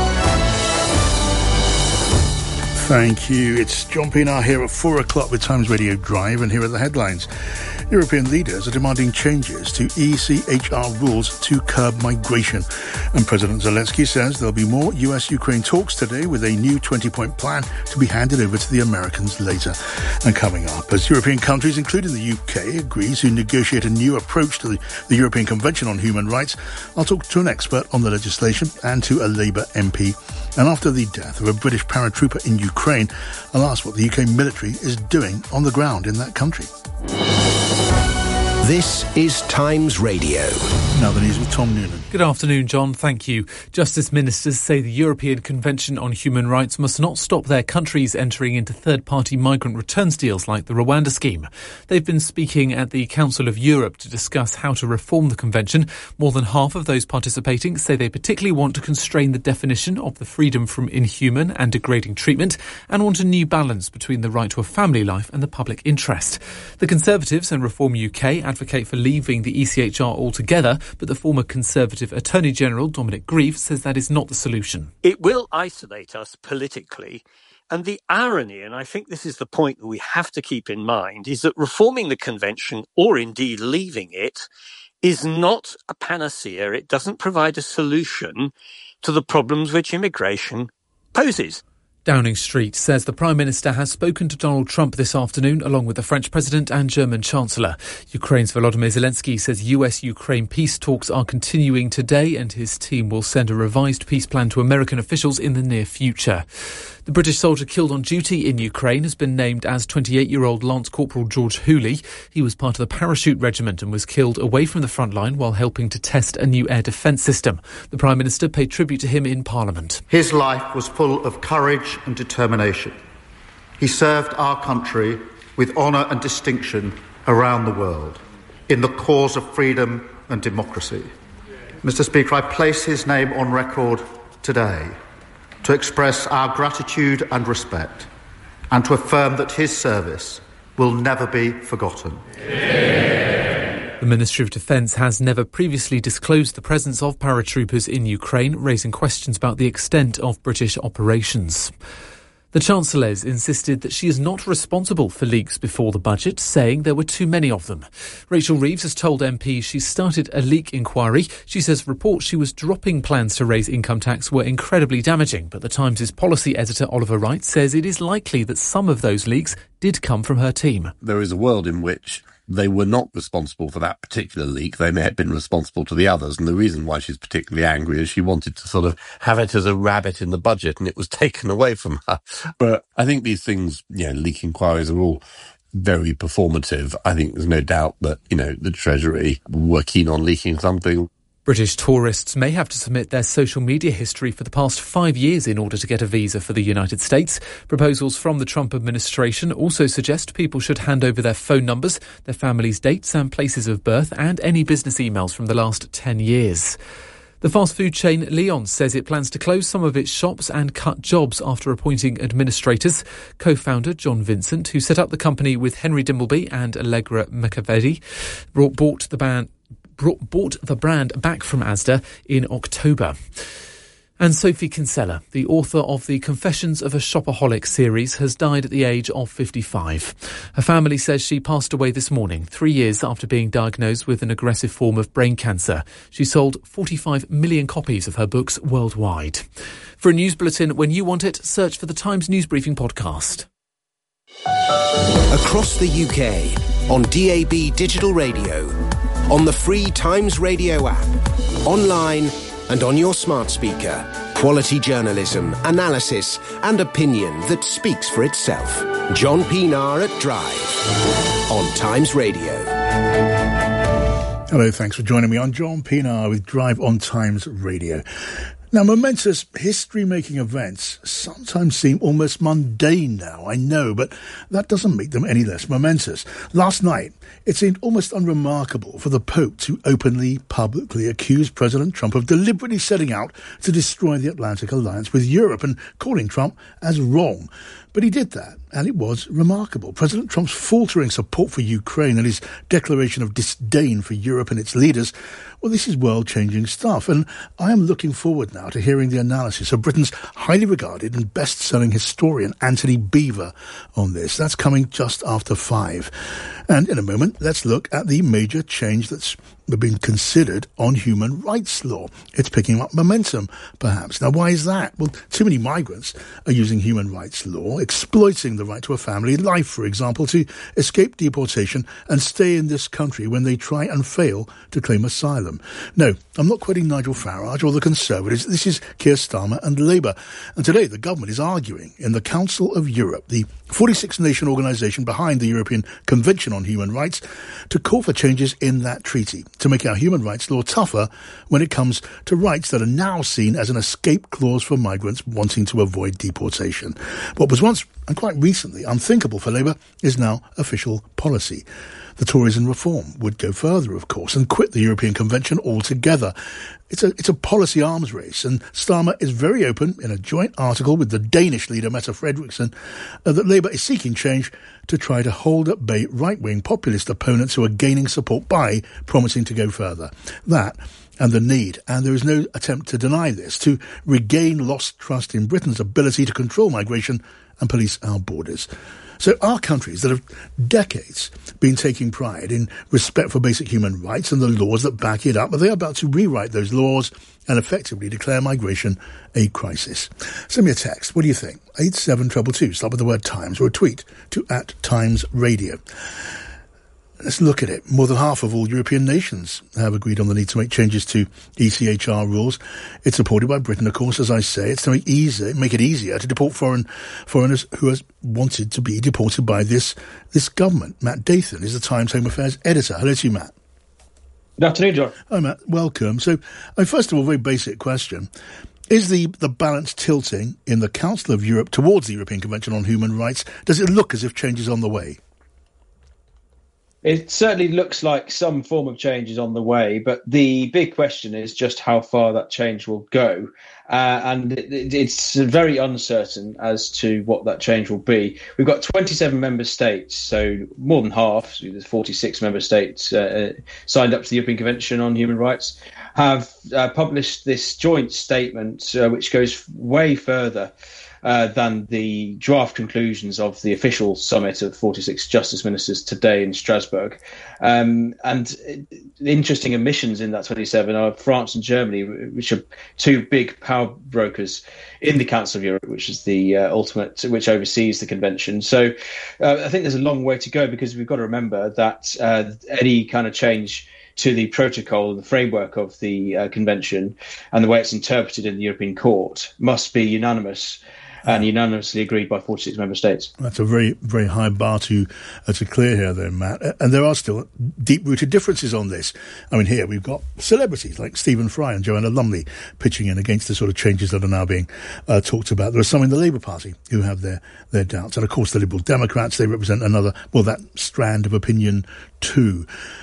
Thank you. It's John Pienaar here at 4 o'clock with Times Radio Drive, and here are the headlines. European leaders are demanding changes to ECHR rules to curb migration. And President Zelensky says there'll be more US-Ukraine talks today with a new 20-point plan to be handed over to the Americans later. And coming up, as European countries, including the UK, agree to negotiate a new approach to the European Convention on Human Rights, I'll talk to an expert on the legislation and to a Labour MP And after the death of a British paratrooper in Ukraine, I'll ask what the UK military is doing on the ground in that country. This is Times Radio. Now the news with Tom Noonan. Good afternoon, John. Thank you. Justice ministers say the European Convention on Human Rights must not stop their countries entering into third-party migrant returns deals like the Rwanda scheme. They've been speaking at the Council of Europe to discuss how to reform the convention. More than half of those participating say they particularly want to constrain the definition of the freedom from inhuman and degrading treatment and want a new balance between the right to a family life and the public interest. The Conservatives and Reform UK advocate for leaving the ECHR altogether, but the former Conservative Attorney General, Dominic Grieve, says that is not the solution. It will isolate us politically. And the irony, and I think this is the point that we have to keep in mind, is that reforming the convention, or indeed leaving it, is not a panacea. It doesn't provide a solution to the problems which immigration poses. Downing Street says the Prime Minister has spoken to Donald Trump this afternoon, along with the French President and German Chancellor. Ukraine's Volodymyr Zelensky says US-Ukraine peace talks are continuing today and his team will send a revised peace plan to American officials in the near future. The British soldier killed on duty in Ukraine has been named as 28-year-old Lance Corporal George Hooley. He was part of the parachute regiment and was killed away from the front line while helping to test a new air defence system. The Prime Minister paid tribute to him in Parliament. His life was full of courage and determination. He served our country with honour and distinction around the world in the cause of freedom and democracy. Mr. Speaker, I place his name on record today to express our gratitude and respect and to affirm that his service will never be forgotten. The Ministry of Defence has never previously disclosed the presence of paratroopers in Ukraine, raising questions about the extent of British operations. The Chancellor's insisted that she is not responsible for leaks before the budget, saying there were too many of them. Rachel Reeves has told MPs she started a leak inquiry. She says reports she was dropping plans to raise income tax were incredibly damaging, but The Times' policy editor Oliver Wright says it is likely that some of those leaks did come from her team. There is a world in which they were not responsible for that particular leak. They may have been responsible to the others. And the reason why she's particularly angry is she wanted to sort of have it as a rabbit in the budget and it was taken away from her. But I think these things, leak inquiries are all very performative. I think there's no doubt that, the Treasury were keen on leaking something. British tourists may have to submit their social media history for the past 5 years in order to get a visa for the United States. Proposals from the Trump administration also suggest people should hand over their phone numbers, their family's dates and places of birth, and any business emails from the last 10 years. The fast food chain Leon says it plans to close some of its shops and cut jobs after appointing administrators. Co-founder John Vincent, who set up the company with Henry Dimbleby and Allegra McAvedy, bought the brand back from Asda in October. And Sophie Kinsella, the author of the Confessions of a Shopaholic series, has died at the age of 55. Her family says she passed away this morning, 3 years after being diagnosed with an aggressive form of brain cancer. She sold 45 million copies of her books worldwide. For a news bulletin when you want it, search for the Times News Briefing podcast. Across the UK, on DAB digital radio, on the free Times Radio app, online and on your smart speaker. Quality journalism, analysis and opinion that speaks for itself. John Pienaar at Drive on Times Radio. Hello, thanks for joining me. I'm John Pienaar with Drive on Times Radio. Now, momentous history-making events sometimes seem almost mundane now, I know, but that doesn't make them any less momentous. Last night, it seemed almost unremarkable for the Pope to openly, publicly accuse President Trump of deliberately setting out to destroy the Atlantic alliance with Europe and calling Trump as wrong. But he did that, and it was remarkable. President Trump's faltering support for Ukraine and his declaration of disdain for Europe and its leaders, well, this is world-changing stuff, and I am looking forward now to hearing the analysis of Britain's highly regarded and best-selling historian Anthony Beevor on this. That's coming just after 5. And in a moment, let's look at the major change that's being considered on human rights law. It's picking up momentum, perhaps. Now, why is that? Well, too many migrants are using human rights law, exploiting the right to a family life, for example, to escape deportation and stay in this country when they try and fail to claim asylum. No, I'm not quoting Nigel Farage or the Conservatives. This is Keir Starmer and Labour. And today the government is arguing in the Council of Europe, the 46-nation organisation behind the European Convention on Human Rights, to call for changes in that treaty to make our human rights law tougher when it comes to rights that are now seen as an escape clause for migrants wanting to avoid deportation. What was once, and quite recently, unthinkable for Labour is now official policy. The Tories in Reform would go further, of course, and quit the European Convention altogether. It's a policy arms race, and Starmer is very open in a joint article with the Danish leader Mette Frederiksen that Labour is seeking change to try to hold at bay right-wing populist opponents who are gaining support by promising to go further. That and the need, and there is no attempt to deny this, to regain lost trust in Britain's ability to control migration and police our borders. So our countries that have decades been taking pride in respect for basic human rights and the laws that back it up, are they about to rewrite those laws and effectively declare migration a crisis? Send me a text. What do you think? 87222. Start with the word Times, or a tweet to @TimesRadio. Let's look at it. More than half of all European nations have agreed on the need to make changes to ECHR rules. It's supported by Britain, of course, as I say. It's to make it easier to deport foreigners who have wanted to be deported by this government. Matt Dathan is the Times Home Affairs editor. Hello to you, Matt. Good afternoon, John. Hi, Matt. Welcome. So, first of all, very basic question. Is the balance tilting in the Council of Europe towards the European Convention on Human Rights? Does it look as if change is on the way? It certainly looks like some form of change is on the way, but the big question is just how far that change will go. And it's very uncertain as to what that change will be. We've got 27 member states, so more than half, so there's 46 member states signed up to the European Convention on Human Rights, have published this joint statement which goes way further than the draft conclusions of the official summit of 46 justice ministers today in Strasbourg. And interesting omissions in that 27 are France and Germany, which are two big power brokers in the Council of Europe, which is the which oversees the convention. So I think there's a long way to go, because we've got to remember that any kind of change to the protocol, the framework of the convention, and the way it's interpreted in the European Court must be unanimous and unanimously agreed by 46 member states. That's a very, very high bar to clear here, then, Matt. And there are still deep-rooted differences on this. I mean, here we've got celebrities like Stephen Fry and Joanna Lumley pitching in against the sort of changes that are now being talked about. There are some in the Labour Party who have their doubts. And, of course, the Liberal Democrats, they represent that strand of opinion too.